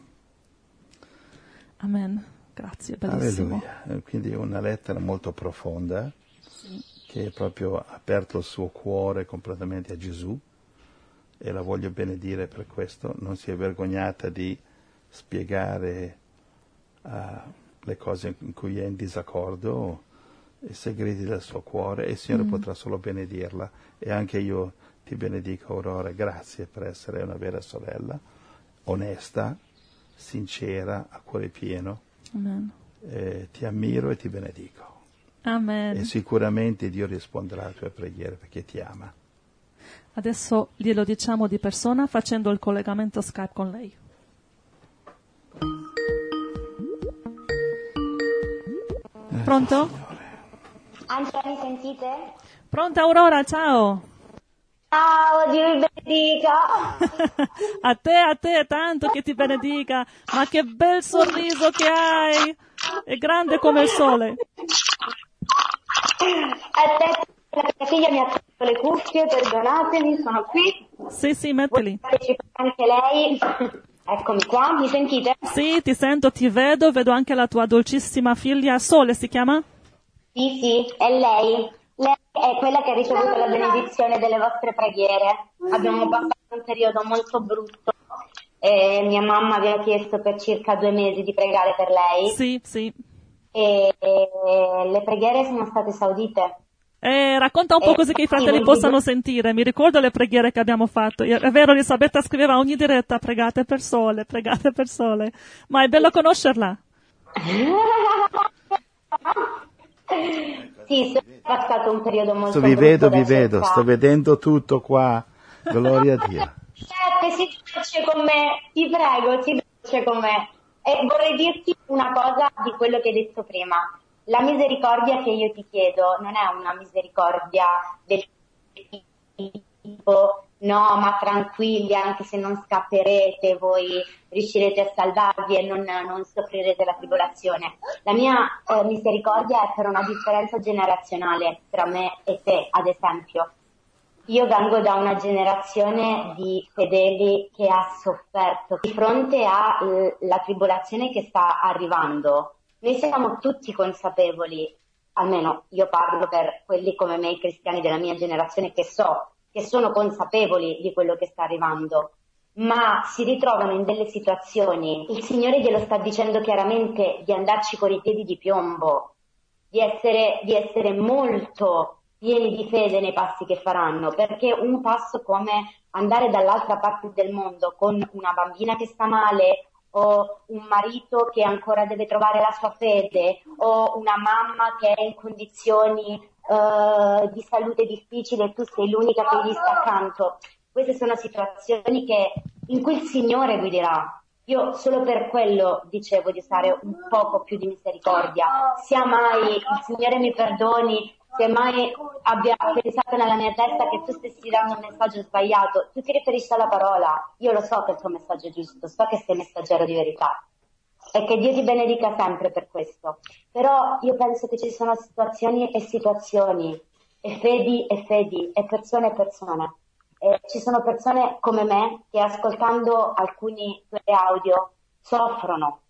Amen. Grazie, bellissimo. Alleluia. Quindi una lettera molto profonda, sì, che proprio ha aperto il suo cuore completamente a Gesù, e la voglio benedire per questo. Non si è vergognata di spiegare uh, le cose in cui è in disaccordo, i segreti del suo cuore, e il Signore mm. potrà solo benedirla. E anche io ti benedico, Aurora, grazie per essere una vera sorella, onesta, sincera, a cuore pieno. Amen. Eh, ti ammiro e ti benedico. Amen. E sicuramente Dio risponderà alle tue preghiere perché ti ama. Adesso glielo diciamo di persona facendo il collegamento Skype con lei. Eh, Pronto? Angela, mi sentite? Pronta, Aurora, ciao! Ciao, Dio vi benedica! A te, a te, tanto che ti benedica! Ma che bel sorriso che hai! È grande come il sole! A te, la figlia mi ha tolto le cuffie, perdonatemi, sono qui. Sì, sì, mettili. Anche lei. Eccomi qua, mi sentite? Sì, ti sento, ti vedo, vedo anche la tua dolcissima figlia. Sole si chiama? Sì, sì, è lei. Lei è quella che ha ricevuto la benedizione delle vostre preghiere. Abbiamo passato un periodo molto brutto e mia mamma vi ha chiesto per circa due mesi di pregare per lei. Sì, sì. E, e le preghiere sono state esaudite. Eh, racconta un po' eh, così che i fratelli possano sentire. Mi ricordo le preghiere che abbiamo fatto. È vero, Elisabetta scriveva a ogni diretta: pregate per Sole, pregate per Sole. Ma è bello conoscerla. Sì, è passato un periodo molto vi brutto. vedo, vi cercare. vedo, sto vedendo tutto qua. Gloria a Dio. Giuseppe, si dolce con me, ti prego, si dolce con me. E vorrei dirti una cosa di quello che hai detto prima. La misericordia che io ti chiedo non è una misericordia del tipo no, ma tranquilli, anche se non scapperete, voi riuscirete a salvarvi e non, non soffrirete la tribolazione. La mia eh, misericordia è per una differenza generazionale tra me e te, ad esempio. Io vengo da una generazione di fedeli che ha sofferto di fronte alla tribolazione che sta arrivando. Noi siamo tutti consapevoli, almeno io parlo per quelli come me, i cristiani della mia generazione, che so, che sono consapevoli di quello che sta arrivando, ma si ritrovano in delle situazioni, il Signore glielo sta dicendo chiaramente, di andarci con i piedi di piombo, di essere, di essere molto pieni di fede nei passi che faranno, perché un passo come andare dall'altra parte del mondo con una bambina che sta male o un marito che ancora deve trovare la sua fede, o una mamma che è in condizioni uh, di salute difficili e tu sei l'unica che gli sta accanto. Queste sono situazioni che, in cui il Signore guiderà. Io solo per quello dicevo di usare un poco più di misericordia. Sia mai il Signore mi perdoni, se mai abbia pensato nella mia testa che tu stessi dando un messaggio sbagliato, tu ti riferisci alla parola. Io lo so che il tuo messaggio è giusto, so che sei messaggero di verità. E che Dio ti benedica sempre per questo. Però io penso che ci sono situazioni e situazioni, e fedi e fedi, e persone e persone. E ci sono persone come me che ascoltando alcuni tuoi audio soffrono,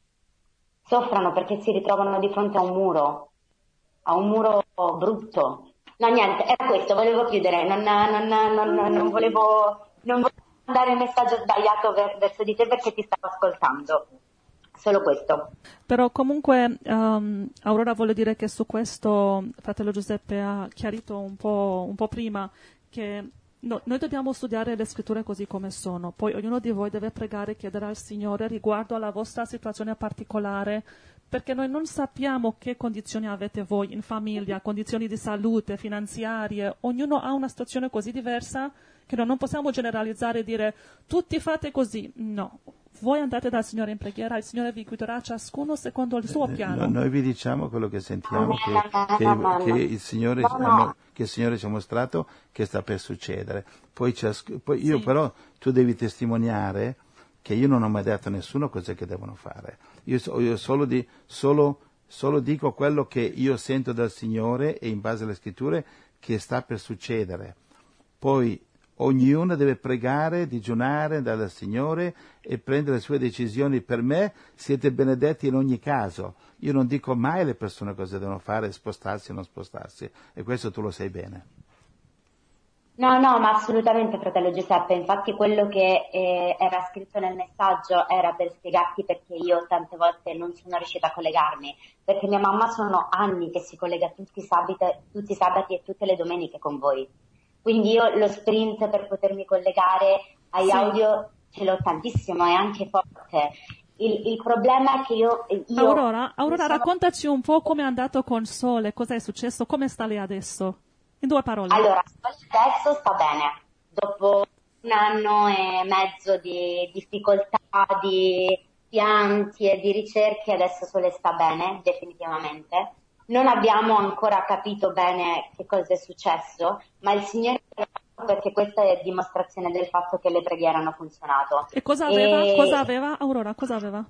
soffrono perché si ritrovano di fronte a un muro, a un muro brutto. No, niente, era questo, volevo chiudere, non, non, non, non volevo non volevo mandare il messaggio sbagliato verso di te perché ti stavo ascoltando. Solo questo. Però comunque um, Aurora vuole dire che su questo fratello Giuseppe ha chiarito un po', un po' prima che no, noi dobbiamo studiare le scritture così come sono, poi ognuno di voi deve pregare e chiedere al Signore riguardo alla vostra situazione particolare, perché noi non sappiamo che condizioni avete voi in famiglia, condizioni di salute, finanziarie, ognuno ha una situazione così diversa che noi non possiamo generalizzare e dire tutti fate così, no. Voi andate dal Signore in preghiera, il Signore vi guiderà ciascuno secondo il suo piano. No, noi vi diciamo quello che sentiamo, che, che, che, il Signore, che il Signore ci ha mostrato che sta per succedere. Poi, poi io sì. Però tu devi testimoniare che io non ho mai detto a nessuno cos'è che devono fare. Io, io solo, di, solo, solo dico quello che io sento dal Signore e in base alle scritture che sta per succedere. Poi ognuno deve pregare, digiunare, andare dal Signore e prendere le sue decisioni. Per me siete benedetti in ogni caso. Io non dico mai alle persone cosa devono fare, spostarsi o non spostarsi, e questo tu lo sai bene. No, no, ma assolutamente, fratello Giuseppe. Infatti quello che eh, era scritto nel messaggio era per spiegarti perché io tante volte non sono riuscita a collegarmi, perché mia mamma sono anni che si collega tutti i sabati, tutti i sabati e tutte le domeniche con voi. Quindi io lo sprint per potermi collegare ai sì. audio ce l'ho tantissimo, è anche forte. Il, il problema è che io... io Aurora, Aurora sono... raccontaci un po' come è andato con Sole, cosa è successo, come sta lei adesso? In due parole. Allora, adesso sta bene. Dopo un anno e mezzo di difficoltà, di pianti e di ricerche, adesso Sole sta bene, definitivamente. Non abbiamo ancora capito bene che cosa è successo, ma il Signore, perché questa è dimostrazione del fatto che le preghiere hanno funzionato. E cosa aveva? E... Cosa aveva? Aurora, cosa aveva?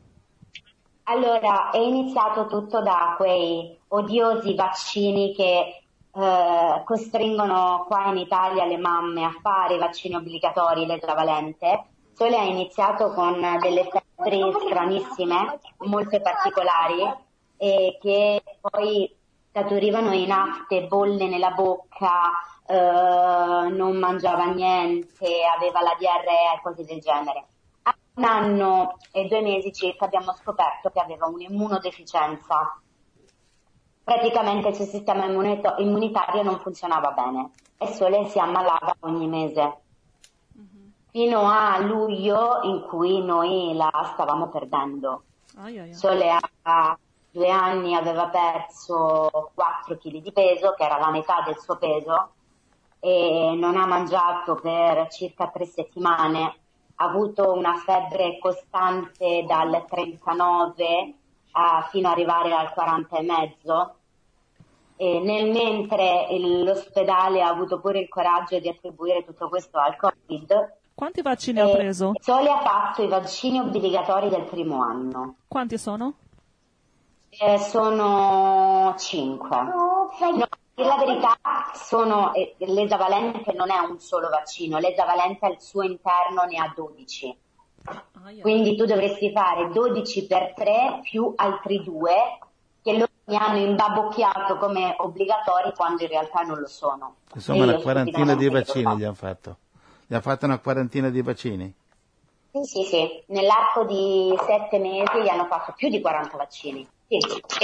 Allora, è iniziato tutto da quei odiosi vaccini che eh, costringono qua in Italia le mamme a fare i vaccini obbligatori, l'esavalente. Sole ha iniziato con delle febbri stranissime, molto particolari, e che poi scaturivano in afte, bolle nella bocca, eh, non mangiava niente, aveva la diarrea e cose del genere. A un anno e due mesi circa abbiamo scoperto che aveva un'immunodeficienza. Praticamente il suo sistema immunito- immunitario non funzionava bene e Sole si ammalava ogni mese. Mm-hmm. Fino a luglio in cui noi la stavamo perdendo. Ai ai ai. Sole ha due anni aveva perso quattro chili di peso, che era la metà del suo peso, e non ha mangiato per circa tre settimane, ha avuto una febbre costante dal trentanove a, fino ad arrivare al quaranta e mezzo, e nel mentre il, l'ospedale ha avuto pure il coraggio di attribuire tutto questo al Covid. Quanti vaccini ha preso? Sole ha fatto i vaccini obbligatori del primo anno. Quanti sono? Eh, sono cinque. No, per la verità sono, eh, l'esavalente non è un solo vaccino, l'esavalente al suo interno ne ha dodici. Ah, yeah. Quindi tu dovresti fare dodici per tre più altri due che loro mi hanno imbabocchiato come obbligatori quando in realtà non lo sono. Insomma, una quarantina di vaccini gli hanno fatto. Gli hanno fatto una quarantina di vaccini? Sì, sì, sì. Nell'arco di sette mesi gli hanno fatto più di quaranta vaccini. Sì.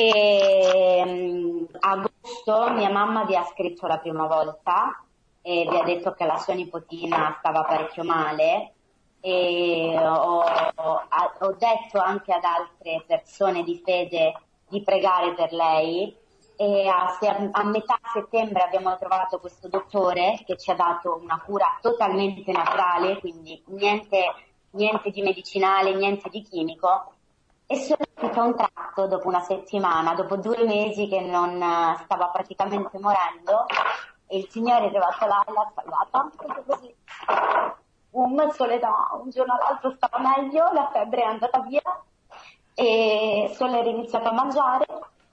E um, a agosto mia mamma vi ha scritto la prima volta e vi ha detto che la sua nipotina stava parecchio male e ho, ho, ho detto anche ad altre persone di fede di pregare per lei, e a, a metà settembre abbiamo trovato questo dottore che ci ha dato una cura totalmente naturale, quindi niente, niente di medicinale, niente di chimico, e solo tutto a un tratto, dopo una settimana, dopo due mesi che non stava praticamente morendo, e il Signore è arrivato là e l'ha salvata, così. Un sole da un giorno all'altro stava meglio, la febbre è andata via e solo è riniziato a mangiare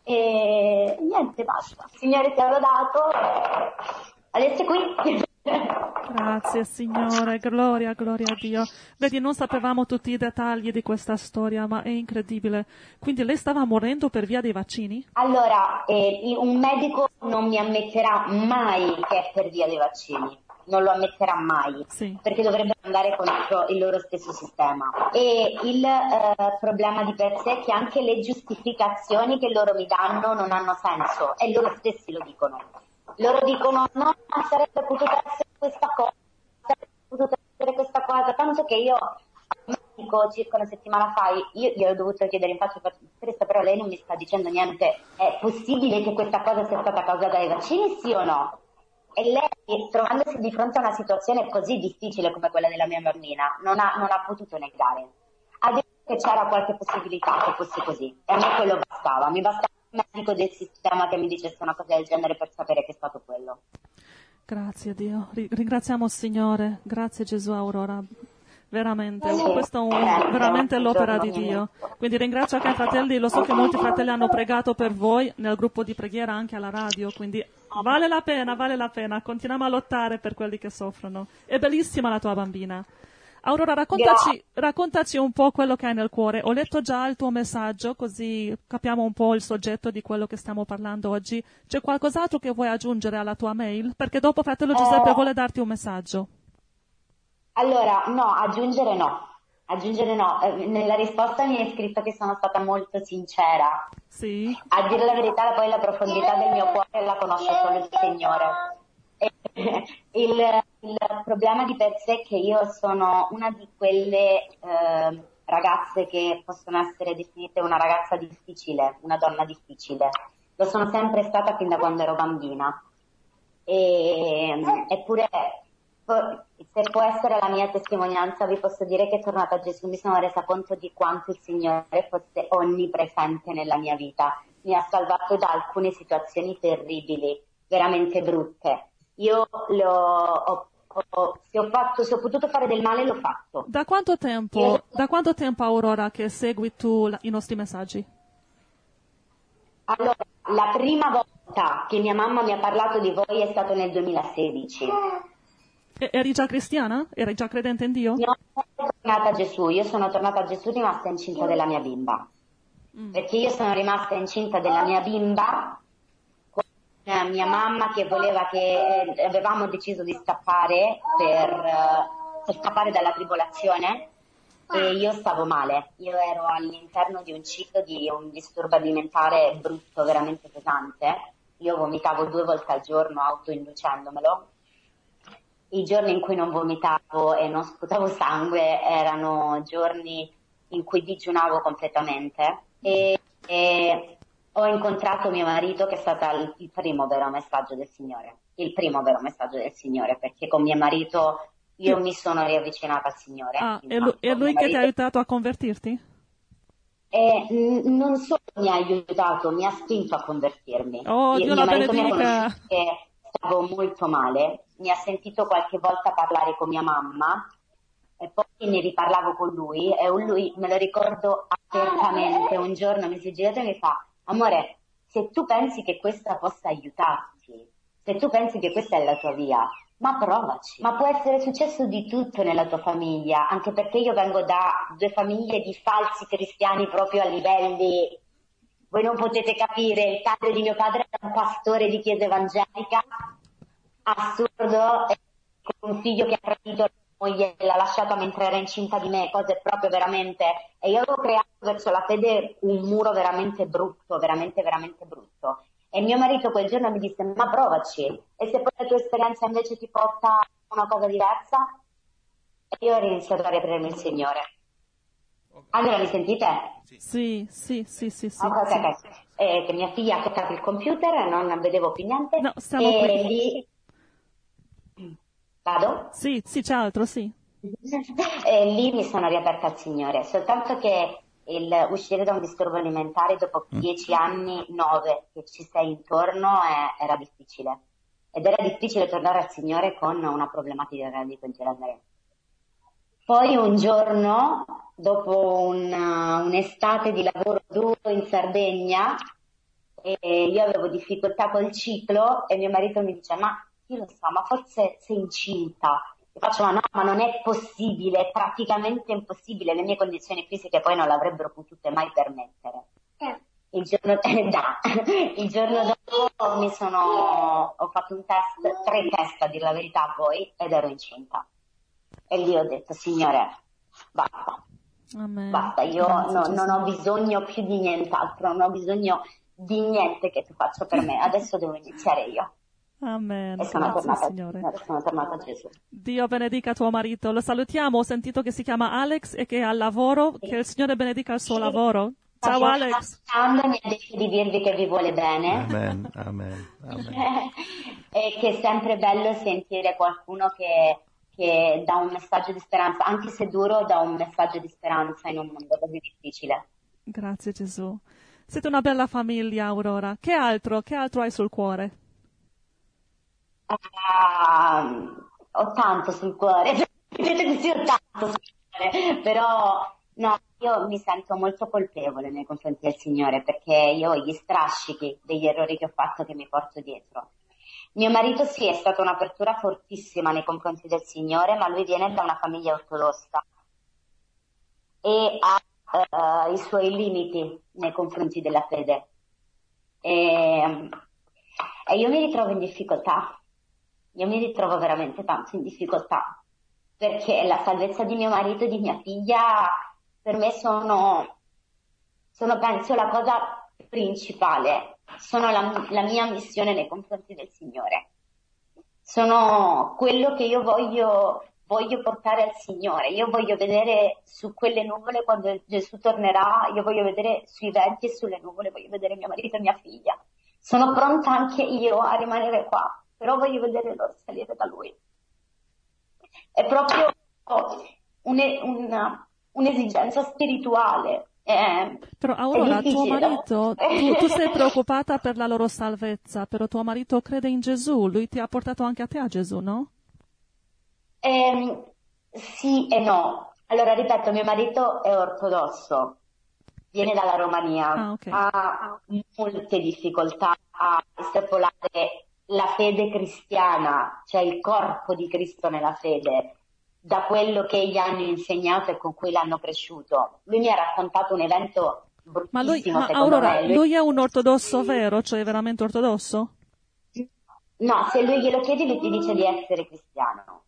e niente, basta. Il Signore ti ha lodato, adesso è qui. Grazie Signore, gloria, gloria a Dio. Vedi, non sapevamo tutti i dettagli di questa storia, ma è incredibile. Quindi lei stava morendo per via dei vaccini? Allora, eh, un medico non mi ammetterà mai che è per via dei vaccini. Non lo ammetterà mai, sì. Perché dovrebbero andare contro il loro stesso sistema. E il eh, problema di per sé è che anche le giustificazioni che loro mi danno non hanno senso, e loro stessi lo dicono. Loro dicono no, sarebbe potuta essere questa cosa, sarebbe potuta essere questa cosa, tanto che io a un medico circa una settimana fa, io gli ho dovuto chiedere in faccia, però lei non mi sta dicendo niente, è possibile che questa cosa sia stata causata dai vaccini, sì o no? E lei, trovandosi di fronte a una situazione così difficile come quella della mia bambina, non ha, non ha potuto negare. Ha detto che c'era qualche possibilità che fosse così, e a me quello bastava, mi bastava un medico del sistema che mi dicesse una cosa del genere per sapere che è stato quello. Grazie Dio, ringraziamo il Signore, grazie Gesù Aurora, veramente, Sì, questo è un, grazie, veramente l'opera di buongiorno, Dio. Quindi ringrazio anche i fratelli, lo so che molti fratelli hanno pregato per voi nel gruppo di preghiera anche alla radio, quindi vale la pena, vale la pena, continuiamo a lottare per quelli che soffrono. È bellissima la tua bambina. Aurora, raccontaci, raccontaci un po' quello che hai nel cuore. Ho letto già il tuo messaggio, così capiamo un po' il soggetto di quello che stiamo parlando oggi. C'è qualcos'altro che vuoi aggiungere alla tua mail? Perché dopo fratello Giuseppe Eh, vuole darti un messaggio. Allora, no, aggiungere no. Aggiungere no. Eh, nella risposta mi hai scritto che sono stata molto sincera. Sì. A dire la verità, poi la profondità del mio cuore la conosce solo il Signore. Il, il problema di per sé è che io sono una di quelle eh, ragazze che possono essere definite una ragazza difficile, una donna difficile. Lo sono sempre stata fin da quando ero bambina. E, eppure, se può essere la mia testimonianza, vi posso dire che tornata a Gesù mi sono resa conto di quanto il Signore fosse onnipresente nella mia vita. Mi ha salvato da alcune situazioni terribili, veramente brutte. Io l'ho, ho, ho, se, ho fatto, se ho potuto fare del male, l'ho fatto. Da quanto tempo, Io... da quanto tempo Aurora, che segui tu la, i nostri messaggi? Allora, la prima volta che mia mamma mi ha parlato di voi è stato nel duemilasedici. E, eri già cristiana? Eri già credente in Dio? No, sono tornata a Gesù. Io sono tornata a Gesù rimasta incinta della mia bimba. Mm. Perché io sono rimasta incinta della mia bimba mia mamma che voleva che eh, avevamo deciso di scappare per, uh, per scappare dalla tribolazione, e io stavo male, io ero all'interno di un ciclo di un disturbo alimentare brutto, veramente pesante. Io vomitavo due volte al giorno autoinducendomelo. I giorni in cui non vomitavo e non sputavo sangue erano giorni in cui digiunavo completamente, e, e ho incontrato mio marito, che è stato il, il primo vero messaggio del Signore, il primo vero messaggio del Signore, perché con mio marito io mi sono riavvicinata al Signore. Ah, è lui, è lui che ti ha aiutato a convertirti? E, n- non solo mi ha aiutato, mi ha spinto a convertirmi. Oh, Io, Dio mio la marito mi ha benedica. conosciuto che stavo molto male, mi ha sentito qualche volta parlare con mia mamma, e poi ne riparlavo con lui, e lui, me lo ricordo apertamente, un giorno mi si è girato e mi fa: amore, se tu pensi che questa possa aiutarti, se tu pensi che questa è la tua via, ma provaci. Ma può essere successo di tutto nella tua famiglia, anche perché io vengo da due famiglie di falsi cristiani proprio a livelli, voi non potete capire. Il padre di mio padre era un pastore di chiesa evangelica, assurdo, con un figlio che ha tradito la moglie, l'ha lasciata mentre era incinta di me, cose proprio veramente, e io avevo creato verso la fede un muro veramente brutto, veramente veramente brutto. E mio marito quel giorno mi disse: ma provaci, e se poi la tua esperienza invece ti porta a una cosa diversa? e io ho iniziato a riprendermi il Signore. Allora, mi sentite? Sì, sì, sì, sì, sì. Ok, sì. ok, ok. Eh, che mia figlia ha toccato il computer e non vedevo più niente. No, stiamo e qui. lì... Vado? Sì, sì, c'è altro, sì. E lì mi sono riaperta al Signore, soltanto che il uscire da un disturbo alimentare dopo dieci anni, nove che ci sei intorno è- era difficile. Ed era difficile tornare al Signore con una problematica di quel genere. Poi un giorno, dopo un- un'estate di lavoro duro in Sardegna, e io avevo difficoltà col ciclo e mio marito mi dice: ma io lo so, ma forse sei incinta. Io faccio: ma no, ma non è possibile, è praticamente impossibile, le mie condizioni fisiche poi non l'avrebbero potute mai permettere. Il giorno, eh, da. Il giorno dopo mi sono, ho fatto un test, tre test a dire la verità poi, ed ero incinta. E lì ho detto: Signore, basta, Amen. basta, io Grazie, no- Gesù. non ho bisogno più di nient'altro, non ho bisogno di niente che tu faccia per me, adesso devo iniziare io. Amen. E sono Grazie, tornata, Signore. sono tornata a Gesù. Dio benedica tuo marito. Lo salutiamo. Ho sentito che si chiama Alex e che è al lavoro. Che il Signore benedica il suo lavoro. Ciao, Sta Alex. ascoltando, mi ha detto di dirvi che vi vuole bene. Amen, amen, amen. E che è sempre bello sentire qualcuno che, che dà un messaggio di speranza, anche se duro, dà un messaggio di speranza in un mondo così difficile. Grazie, Gesù. Siete una bella famiglia, Aurora. Che altro? Che altro hai sul cuore? Ah, ho tanto sul cuore, vedete che sì, ho tanto sul cuore, però no, io mi sento molto colpevole nei confronti del Signore, perché io ho gli strascichi degli errori che ho fatto che mi porto dietro. Mio marito sì, è stata un'apertura fortissima nei confronti del Signore, ma lui viene da una famiglia ortodossa e ha eh, i suoi limiti nei confronti della fede. E, e io mi ritrovo in difficoltà, io mi ritrovo veramente tanto in difficoltà, perché la salvezza di mio marito e di mia figlia per me sono, sono penso la cosa principale, sono la, la mia missione nei confronti del Signore, sono quello che io voglio, voglio portare al Signore, io voglio vedere su quelle nuvole quando Gesù tornerà, io voglio vedere sui venti e sulle nuvole, voglio vedere mio marito e mia figlia, sono pronta anche io a rimanere qua, però voglio vedere loro salire da Lui. È proprio un- una, un'esigenza spirituale. È, Però Aurora, è tuo difficile da- marito, tu, tu sei preoccupata per la loro salvezza, però tuo marito crede in Gesù, lui ti ha portato anche a te a Gesù, no? Ehm, sì e no. Allora, ripeto, mio marito è ortodosso, viene dalla Romania, Ah, ok. ha molte difficoltà a estrapolare la fede cristiana, cioè il corpo di Cristo nella fede, da quello che gli hanno insegnato e con cui l'hanno cresciuto. Lui mi ha raccontato un evento Ma lui, bruttissimo, ma secondo Aurora, me. Lui- lui è un ortodosso vero, cioè veramente ortodosso? No, se lui glielo chiedi, lui ti dice di essere cristiano.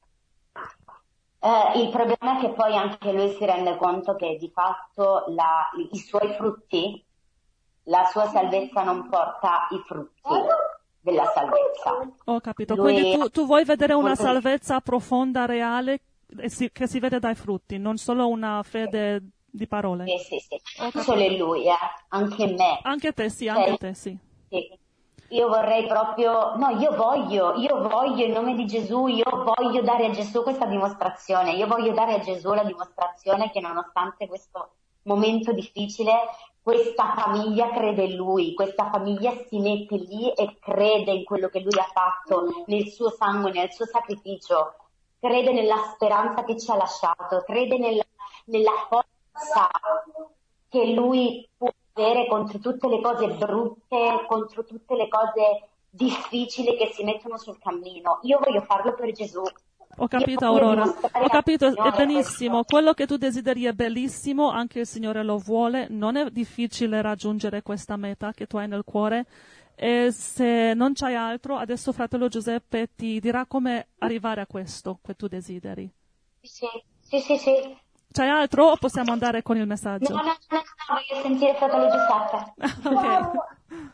Eh, il problema è che poi anche lui si rende conto che di fatto la- i suoi frutti, la sua salvezza non porta i frutti della salvezza. Ho capito, Lui- quindi tu, tu vuoi vedere una molto- salvezza profonda, reale, e si- che si vede dai frutti, non solo una fede di parole. Sì, sì, sì. Ho Non capito. solo in lui, eh, anche in me. Anche te, sì, Cioè, anche te, sì. sì. Io vorrei proprio, no, io voglio, io voglio in nome di Gesù, io voglio dare a Gesù questa dimostrazione, io voglio dare a Gesù la dimostrazione che nonostante questo momento difficile, questa famiglia crede in Lui, questa famiglia si mette lì e crede in quello che Lui ha fatto, nel suo sangue, nel suo sacrificio, crede nella speranza che ci ha lasciato, crede nella, nella forza che Lui può avere contro tutte le cose brutte, contro tutte le cose difficili che si mettono sul cammino. Io voglio farlo per Gesù. Ho capito, Io voglio Aurora. dimostrare Ho capito, al è Signore benissimo. questo. Quello che tu desideri è bellissimo, anche il Signore lo vuole. Non è difficile raggiungere questa meta che tu hai nel cuore. E se non c'hai altro, adesso fratello Giuseppe ti dirà come arrivare a questo che tu desideri. Sì, sì, sì, sì. C'hai altro o possiamo andare con il messaggio? No, no, no, no, voglio sentire fratello Giuseppe. Ok.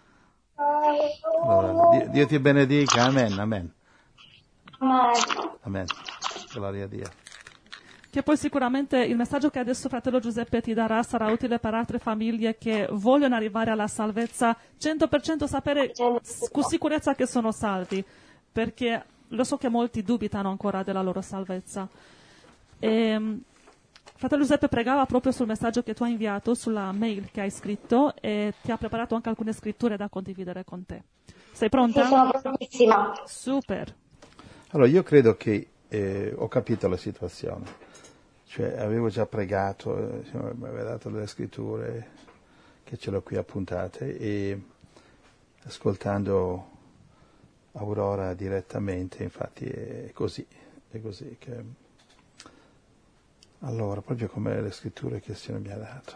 Allora, Dio, Dio ti benedica, amen, amen, Ma amen. Gloria a Dio. che poi sicuramente il messaggio che adesso fratello Giuseppe ti darà sarà utile per altre famiglie che vogliono arrivare alla salvezza, cento per cento sapere con sicurezza che sono salvi, perché lo so che molti dubitano ancora della loro salvezza. E, fratello Giuseppe pregava proprio sul messaggio che tu hai inviato, sulla mail che hai scritto, e ti ha preparato anche alcune scritture da condividere con te. Sei pronta? Sì, sono prontissima. Super. Allora, io credo che eh, ho capito la situazione. Cioè, avevo già pregato, eh, mi aveva dato delle scritture che ce l'ho qui appuntate, e ascoltando Aurora direttamente, infatti è così, è così che... Allora, proprio come le scritture che il Signore mi ha dato.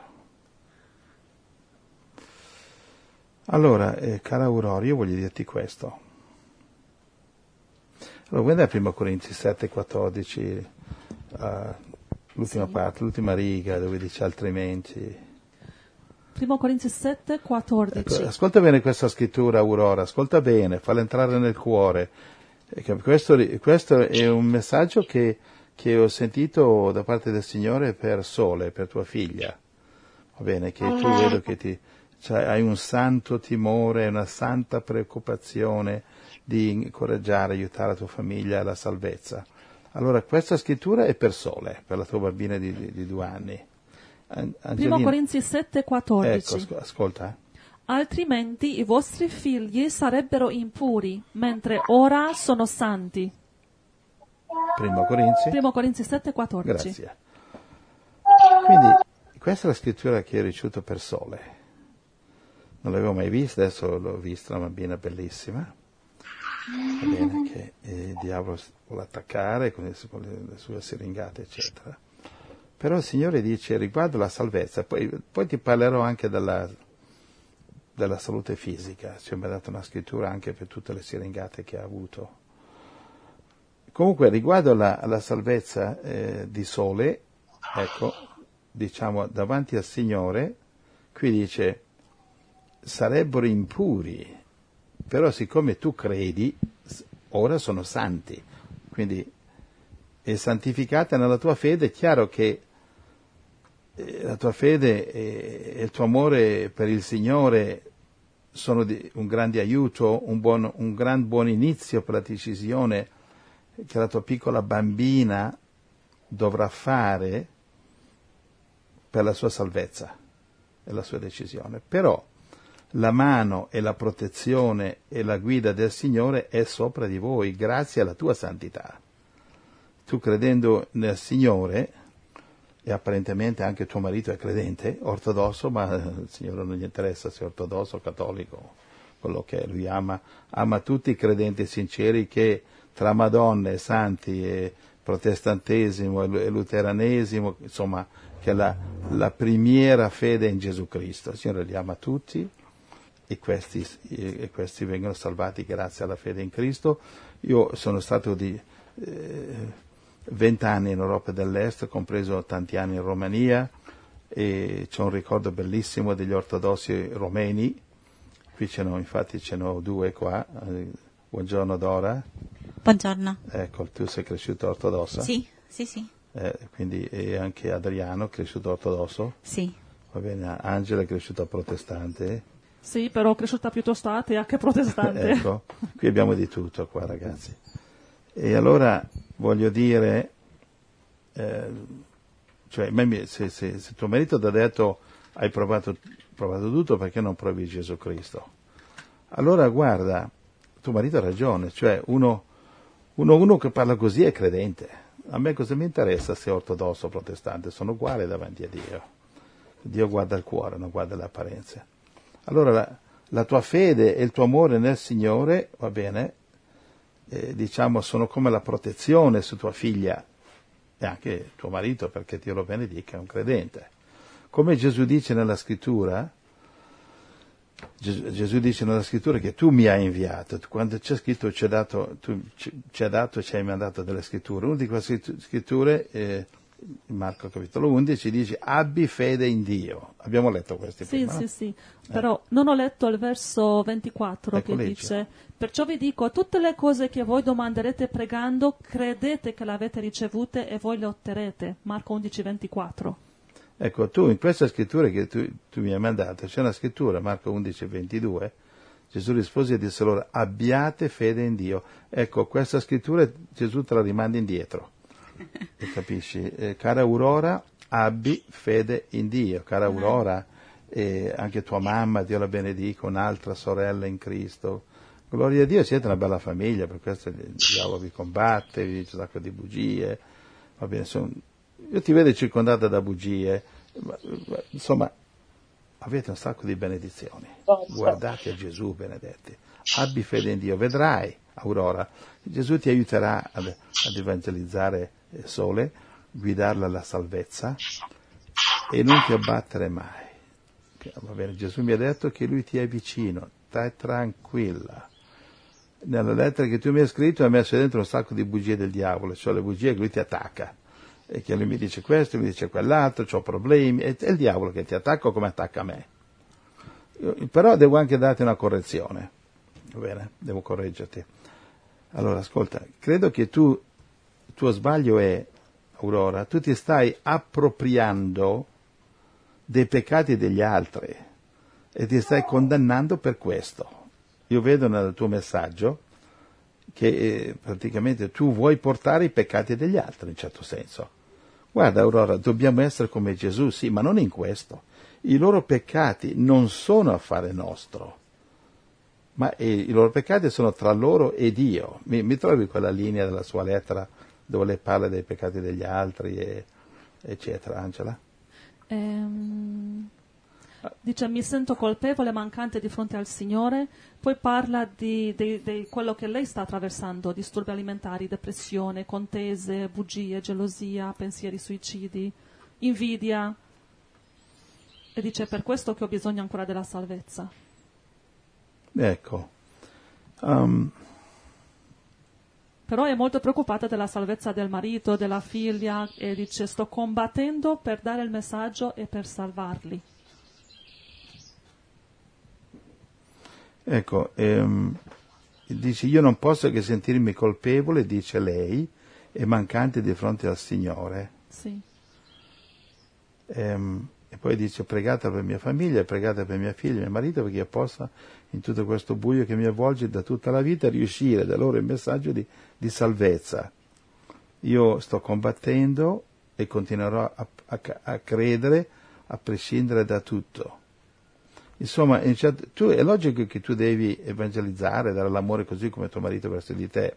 Allora, eh, cara Aurora, io voglio dirti questo. Allora, guarda prima Corinzi sette, quattordici, uh, l'ultima sì. parte, l'ultima riga, dove dice altrimenti. Primo Corinzi sette, quattordici. Ecco, ascolta bene questa scrittura, Aurora, ascolta bene, falla entrare nel cuore. Ecco, questo, questo è un messaggio che, che ho sentito da parte del Signore per Sole, per tua figlia. Va bene, che tu vedo che ti, cioè, hai un santo timore, una santa preoccupazione di incoraggiare, aiutare la tua famiglia alla salvezza. Allora, questa scrittura è per Sole, per la tua bambina di, di, di due anni. Angelina. Primo Corinzi sette, quattordici. Ecco, ascolta. Altrimenti i vostri figli sarebbero impuri, mentre ora sono santi. Primo Corinzi. Primo Corinzi sette, quattordici. Grazie. Quindi, questa è la scrittura che ho ricevuto per Sole. Non l'avevo mai vista, adesso l'ho vista, una bambina bellissima. Va bene, che il diavolo vuole attaccare con le, con le sue siringate, eccetera. Però il Signore dice riguardo la salvezza, poi, poi ti parlerò anche della, della salute fisica, cioè mi ha dato una scrittura anche per tutte le siringate che ha avuto. Comunque riguardo la, la salvezza eh, di Sole, ecco, diciamo davanti al Signore, qui dice sarebbero impuri, però siccome tu credi, ora sono santi, quindi è santificata nella tua fede. È chiaro che la tua fede e il tuo amore per il Signore sono di un grande aiuto, un, buon, un gran buon inizio per la decisione che la tua piccola bambina dovrà fare per la sua salvezza e la sua decisione. Però la mano e la protezione e la guida del Signore è sopra di voi grazie alla tua santità. Tu credendo nel Signore, e apparentemente anche tuo marito è credente, ortodosso, ma il Signore non gli interessa se è ortodosso o cattolico, quello che è. Lui ama, ama tutti i credenti sinceri che tra Madonne, santi e protestantesimo e luteranesimo, insomma, che è la, la primiera fede in Gesù Cristo. Il Signore li ama tutti e questi, e questi vengono salvati grazie alla fede in Cristo. Io sono stato di... Eh, vent'anni in Europa dell'Est, compreso tanti anni in Romania, e c'è un ricordo bellissimo degli ortodossi romeni. Qui ce n'ho, infatti ce n'ho due qua. Buongiorno Dora. Buongiorno. Ecco, tu sei cresciuta ortodossa? Sì, sì, sì. Eh, quindi e anche Adriano è cresciuto ortodosso? Sì. Va bene, Angela è cresciuta protestante? Sì, però cresciuta piuttosto atea che protestante. Ecco, qui abbiamo di tutto qua, ragazzi. E allora voglio dire, eh, cioè, se, se, se tuo marito ti ha detto hai provato, provato tutto, perché non provi Gesù Cristo? Allora guarda, tuo marito ha ragione, cioè uno, uno, uno che parla così è credente. A me cosa mi interessa se è ortodosso o protestante? Sono uguali davanti a Dio. Dio guarda il cuore, non guarda le apparenze. Allora la, la tua fede e il tuo amore nel Signore, va bene, Eh, diciamo sono come la protezione su tua figlia e anche tuo marito, perché Dio lo benedica, è un credente. Come Gesù dice nella scrittura, Gesù, Gesù dice nella scrittura che tu mi hai inviato, quando c'è scritto ci hai dato, tu ci, ci hai dato e ci hai mandato delle scritture. Una di queste scritture eh, in Marco capitolo undici dice abbi fede in Dio. Abbiamo letto questi Sì, prima, sì, no? sì. Però non ho letto il verso ventiquattro Ecco, che leggi. dice: perciò vi dico, tutte le cose che voi domanderete pregando, credete che le avete ricevute e voi le otterrete. Marco undici ventiquattro. Ecco, tu in questa scrittura che tu, tu mi hai mandato, c'è una scrittura, Marco undici ventidue, Gesù rispose e disse loro, abbiate fede in Dio. Ecco, questa scrittura Gesù te la rimanda indietro, e capisci? Eh, cara Aurora, abbi fede in Dio. Cara Aurora, eh, anche tua mamma, Dio la benedica, un'altra sorella in Cristo. Gloria a Dio, siete una bella famiglia, per questo il diavolo vi combatte, vi dice un sacco di bugie. Va bene, son, io ti vedo circondata da bugie, ma, ma, insomma, avete un sacco di benedizioni. Guardate a Gesù, benedetti. Abbi fede in Dio. Vedrai, Aurora, Gesù ti aiuterà ad, ad evangelizzare Sole, guidarla alla salvezza e non ti abbattere mai. Va bene, Gesù mi ha detto che Lui ti è vicino, stai tranquilla. Nella lettera che tu mi hai scritto hai messo dentro un sacco di bugie del diavolo, cioè le bugie che Lui ti attacca. E che Lui mi dice questo, mi dice quell'altro, ho problemi, è il diavolo che ti attacca come attacca me. Io, però devo anche darti una correzione, va bene? Devo correggerti. Allora, ascolta, credo che tu, il tuo sbaglio è, Aurora, tu ti stai appropriando dei peccati degli altri e ti stai condannando per questo. Io vedo nel tuo messaggio che eh, praticamente tu vuoi portare i peccati degli altri, in un certo senso. Guarda, Aurora, dobbiamo essere come Gesù, sì, ma non in questo. I loro peccati non sono affare nostro, ma eh, i loro peccati sono tra loro e Dio. Mi, mi trovi quella linea della sua lettera dove lei parla dei peccati degli altri, e, eccetera, Angela? Ehm, dice, mi sento colpevole, mancante di fronte al Signore. Poi parla di, di, di quello che lei sta attraversando, disturbi alimentari, depressione, contese, bugie, gelosia, pensieri suicidi, invidia. E dice, per questo che ho bisogno ancora della salvezza. Ecco. Um, Però è molto preoccupata della salvezza del marito, della figlia, e dice, sto combattendo per dare il messaggio e per salvarli. Ecco, ehm, dice, io non posso che sentirmi colpevole, dice lei, e mancante di fronte al Signore. Sì. Ehm, e poi dice, pregate per mia famiglia, pregate per mia figlia e mio marito, perché io possa, in tutto questo buio che mi avvolge da tutta la vita, riuscire da loro il messaggio di, di salvezza. Io sto combattendo e continuerò a, a, a credere a prescindere da tutto. Insomma, tu, è logico che tu devi evangelizzare, dare l'amore così come tuo marito verso di te.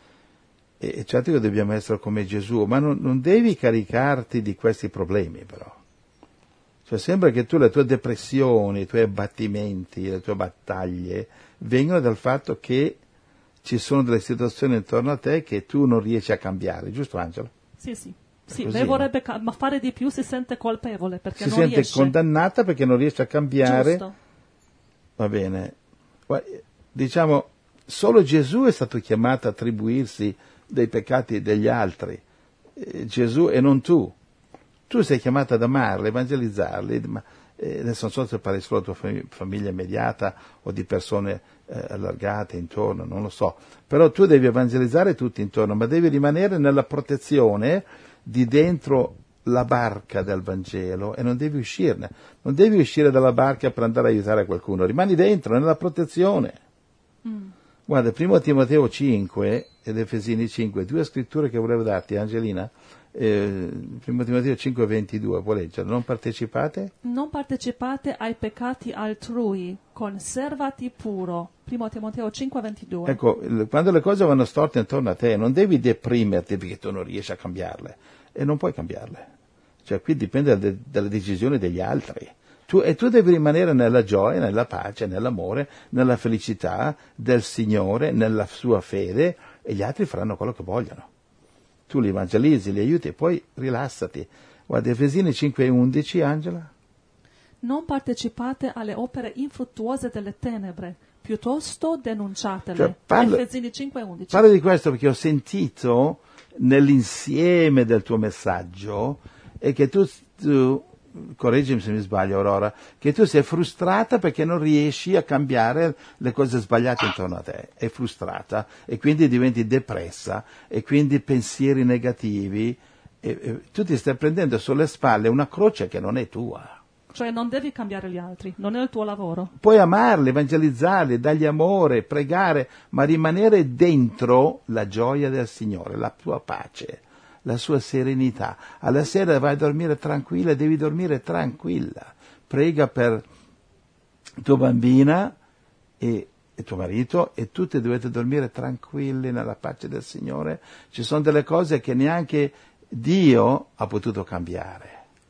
E certo che dobbiamo essere come Gesù, ma non, non devi caricarti di questi problemi, però. Cioè sembra che tu le tue depressioni, i tuoi abbattimenti, le tue battaglie vengono dal fatto che ci sono delle situazioni intorno a te che tu non riesci a cambiare, giusto Angelo? Sì, sì. Sì, così, lei vorrebbe ca- ma fare di più, si sente colpevole perché si non sente riesce. condannata perché non riesce a cambiare. Giusto. Va bene. Diciamo, solo Gesù è stato chiamato a attribuirsi dei peccati degli altri. Eh, Gesù e non tu. Tu sei chiamato ad amarli, evangelizzarli, ma eh, adesso non so se parli solo della tua fam- famiglia immediata o di persone eh, allargate intorno, non lo so. Però tu devi evangelizzare tutti intorno, ma devi rimanere nella protezione di dentro la barca del Vangelo e non devi uscirne. Non devi uscire dalla barca per andare a aiutare qualcuno, rimani dentro, nella protezione. Mm. Guarda, primo Timoteo cinque ed Efesini cinque, due scritture che volevo darti, Angelina. Eh, primo Timoteo cinque ventidue, puoi leggere? Non partecipate? Non partecipate ai peccati altrui, conservati puro. primo Timoteo cinque ventidue. Ecco, quando le cose vanno storte intorno a te, non devi deprimerti perché tu non riesci a cambiarle. E non puoi cambiarle. Cioè, qui dipende de- dalle decisioni degli altri. Tu, e tu devi rimanere nella gioia, nella pace, nell'amore, nella felicità del Signore, nella sua fede, e gli altri faranno quello che vogliono. Tu li evangelizzi, li aiuti e poi rilassati. Guarda, Efesini cinque undici, Angela. Non partecipate alle opere infruttuose delle tenebre, piuttosto denunciatele. Cioè, parlo, Efesini cinque undici. Parlo di questo perché ho sentito nell'insieme del tuo messaggio e che tu, tu correggimi se mi sbaglio Aurora, che tu sei frustrata perché non riesci a cambiare le cose sbagliate intorno a te, è frustrata e quindi diventi depressa e quindi pensieri negativi e, e tu ti stai prendendo sulle spalle una croce che non è tua. Cioè non devi cambiare gli altri, non è il tuo lavoro. Puoi amarli, evangelizzarli, dargli amore, pregare, ma rimanere dentro la gioia del Signore, la tua pace, la sua serenità. Alla sera vai a dormire tranquilla, devi dormire tranquilla. Prega per tua bambina e, e tuo marito e tutti dovete dormire tranquilli nella pace del Signore. Ci sono delle cose che neanche Dio ha potuto cambiare.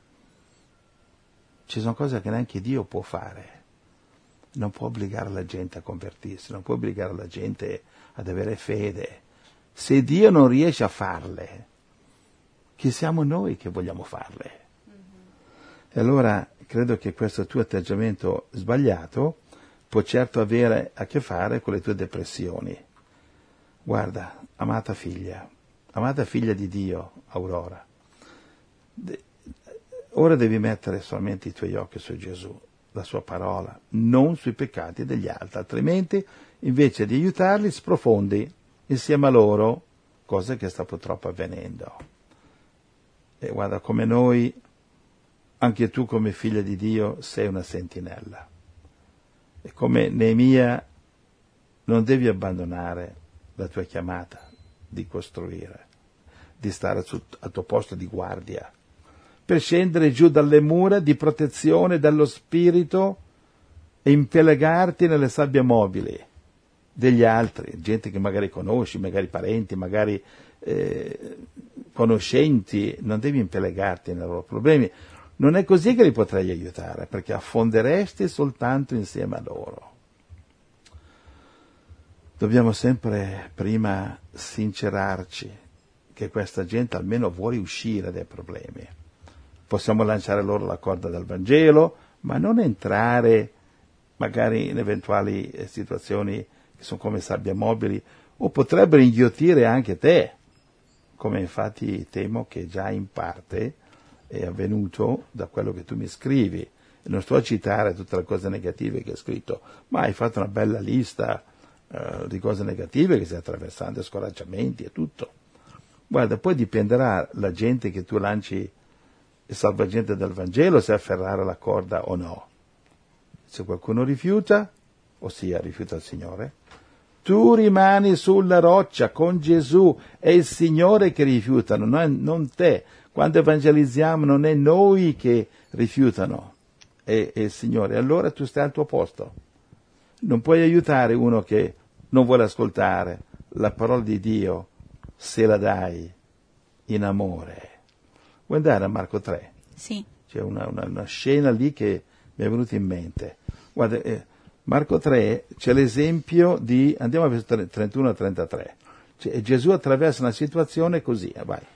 Ci sono cose che neanche Dio può fare. Non può obbligare la gente a convertirsi, non può obbligare la gente ad avere fede. Se Dio non riesce a farle, chi siamo noi che vogliamo farle? Mm-hmm. E allora credo che questo tuo atteggiamento sbagliato può certo avere a che fare con le tue depressioni. Guarda, amata figlia, amata figlia di Dio, Aurora, de- ora devi mettere solamente i tuoi occhi su Gesù, la sua parola, non sui peccati degli altri, altrimenti invece di aiutarli sprofondi insieme a loro, cosa che sta purtroppo avvenendo. E guarda, come noi, anche tu come figlia di Dio sei una sentinella. E come Neemia non devi abbandonare la tua chiamata di costruire, di stare su, al tuo posto di guardia, per scendere giù dalle mura di protezione dallo spirito e impelegarti nelle sabbie mobili degli altri, gente che magari conosci, magari parenti, magari eh, conoscenti, non devi impelegarti nei loro problemi. Non è così che li potrai aiutare, perché affonderesti soltanto insieme a loro. Dobbiamo sempre prima sincerarci che questa gente almeno vuole uscire dai problemi. Possiamo lanciare loro la corda del Vangelo, ma non entrare magari in eventuali situazioni che sono come sabbie mobili o potrebbero inghiottire anche te, come infatti temo che già in parte è avvenuto da quello che tu mi scrivi. E non sto a citare tutte le cose negative che hai scritto, ma hai fatto una bella lista uh, di cose negative che stai attraversando, scoraggiamenti e tutto. Guarda, poi dipenderà la gente che tu lanci il salvagente del Vangelo se afferrare la corda o no. Se qualcuno rifiuta, ossia rifiuta il Signore, tu rimani sulla roccia con Gesù, è il Signore che rifiuta, non, è, non te. Quando evangelizziamo non è noi che rifiutano, è, è il Signore. Allora tu stai al tuo posto. Non puoi aiutare uno che non vuole ascoltare la parola di Dio se la dai in amore. Vuoi andare a Marco tre? Sì. C'è una, una, una scena lì che mi è venuta in mente. Guarda, eh, Marco tre c'è l'esempio di, andiamo a versetto trentuno a trentatré. Cioè, Gesù attraversa una situazione così, eh, vai.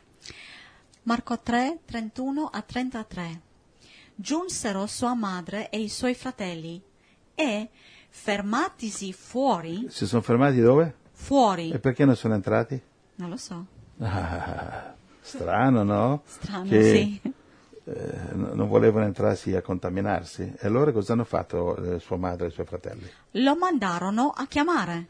Marco tre, trentuno a trentatré. Giunsero sua madre e i suoi fratelli e, fermatisi fuori... Si sono fermati dove? Fuori. E perché non sono entrati? Non lo so. Ah, strano, no? Strano, che, sì. Eh, non volevano entrarsi a contaminarsi. E allora cosa hanno fatto eh, sua madre e i suoi fratelli? Lo mandarono a chiamare.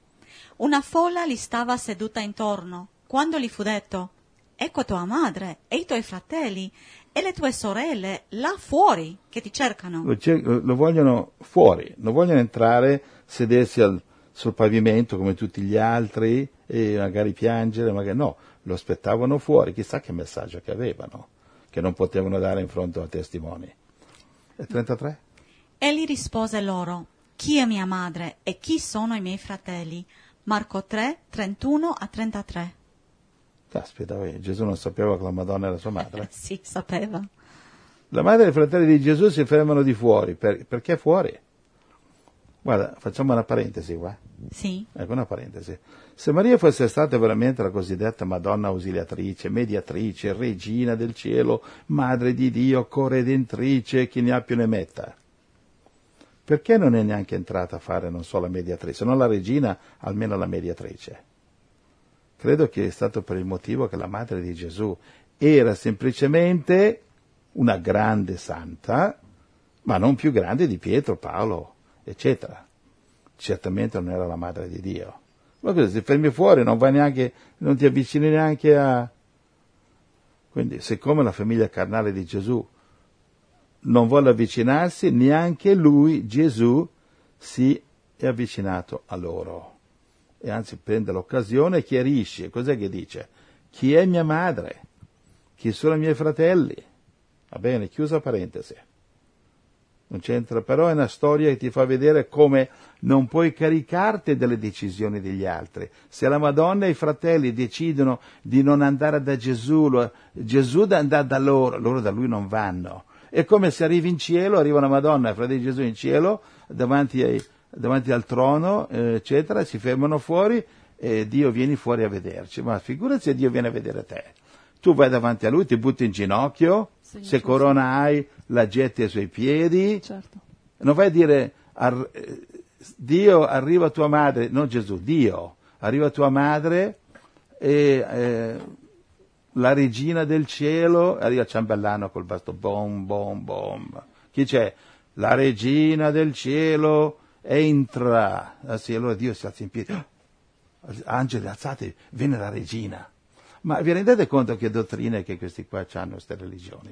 Una folla gli stava seduta intorno. Quando gli fu detto: ecco tua madre e i tuoi fratelli e le tue sorelle là fuori che ti cercano. Lo, cer- lo vogliono fuori, non vogliono entrare, sedersi al, sul pavimento come tutti gli altri e magari piangere, magari no, lo aspettavano fuori. Chissà che messaggio che avevano, che non potevano dare in fronte a testimoni. E trentatré? Egli rispose loro: chi è mia madre e chi sono i miei fratelli? Marco tre, trentuno a trentatré. Caspita, Gesù non sapeva che la Madonna era sua madre? Sì, sapeva. La madre e i fratelli di Gesù si fermano di fuori. Per, perché fuori? Guarda, facciamo una parentesi qua. Sì. Ecco, una parentesi. Se Maria fosse stata veramente la cosiddetta Madonna ausiliatrice, mediatrice, regina del cielo, madre di Dio, corredentrice, chi ne ha più ne metta, perché non è neanche entrata a fare non solo la mediatrice, se non la regina, almeno la mediatrice? Credo che è stato per il motivo che la madre di Gesù era semplicemente una grande santa, ma non più grande di Pietro, Paolo, eccetera. Certamente non era la madre di Dio. Ma cosa, ti fermi fuori, non vai neanche, non ti avvicini neanche a... Quindi, siccome la famiglia carnale di Gesù non vuole avvicinarsi, neanche lui, Gesù, si è avvicinato a loro. E anzi prende l'occasione e chiarisce. Cos'è che dice? Chi è mia madre? Chi sono i miei fratelli? Va bene, chiusa parentesi. Non c'entra, però è una storia che ti fa vedere come non puoi caricarti delle decisioni degli altri. Se la Madonna e i fratelli decidono di non andare da Gesù, lo, Gesù da andare da loro, loro da lui non vanno. È come se arrivi in cielo, arriva una Madonna e i fratelli di Gesù in cielo, davanti, ai, davanti al trono, eh, eccetera, si fermano fuori e Dio vieni fuori a vederci. Ma figurati se Dio viene a vedere te. Tu vai davanti a lui, ti butti in ginocchio, sì, se corona hai, la getti ai suoi piedi. Certo. Non vai a dire, ar- Dio, arriva tua madre, non Gesù, Dio, arriva tua madre e eh, la regina del cielo, arriva Ciambellano col bastone, bom, bom, bom. Chi c'è? La regina del cielo entra. Ah, sì, allora Dio si alza in piedi. Angeli, alzate, viene la regina. Ma vi rendete conto che dottrine che questi qua hanno, queste religioni?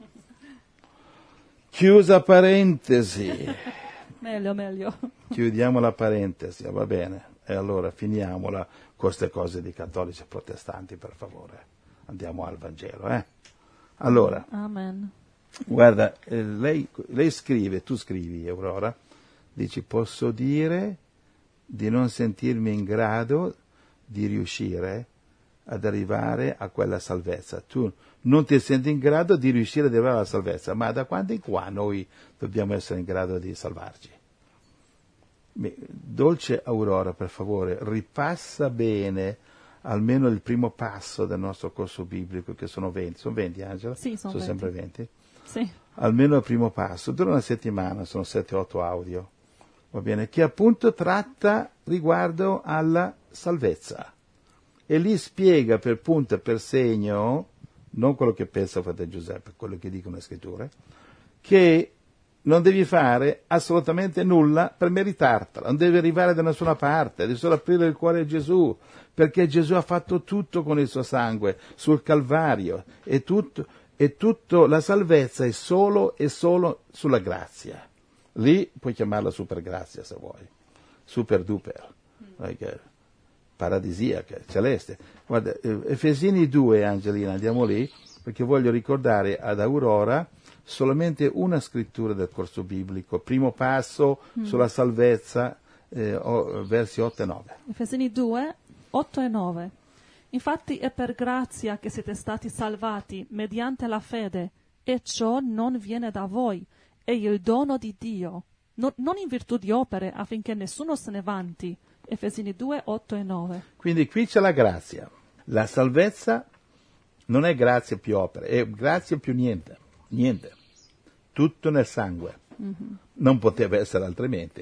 Chiusa parentesi. Meglio, meglio. Chiudiamo la parentesi, va bene. E allora finiamola con queste cose di cattolici e protestanti, per favore. Andiamo al Vangelo, eh? Allora. Amen. Guarda, eh, lei, lei scrive, tu scrivi, Aurora, dici, posso dire di non sentirmi in grado di riuscire ad arrivare a quella salvezza. Tu non ti senti in grado di riuscire ad arrivare alla salvezza, ma da quando in qua noi dobbiamo essere in grado di salvarci? Dolce Aurora, per favore, ripassa bene almeno il primo passo del nostro corso biblico, che sono venti. Sono venti, Angela? Sì, sono, sono venti. sempre venti? Sì. Almeno il primo passo. Dura una settimana, sono sette otto audio, va bene? Che appunto tratta riguardo alla salvezza. E lì spiega per punto e per segno, non quello che pensa fratello Giuseppe, quello che dicono le scritture, che non devi fare assolutamente nulla per meritartela, non devi arrivare da nessuna parte, devi solo aprire il cuore a Gesù, perché Gesù ha fatto tutto con il suo sangue sul Calvario, e tutto, e tutto la salvezza è solo e solo sulla grazia. Lì puoi chiamarla super grazia se vuoi, super duper, like, paradisiaca, celeste. Guarda, Efesini due, Angelina, andiamo lì, perché voglio ricordare ad Aurora solamente una scrittura del corso biblico, primo passo mm. sulla salvezza, eh, oh, versi otto e nove. Efesini due, otto e nove. Infatti è per grazia che siete stati salvati mediante la fede, e ciò non viene da voi, è il dono di Dio, no, non in virtù di opere, affinché nessuno se ne vanti. Efesini due, otto e nove. Quindi qui c'è la grazia. La salvezza non è grazia più opere, è grazia più niente. Niente. Tutto nel sangue. Mm-hmm. Non poteva essere altrimenti.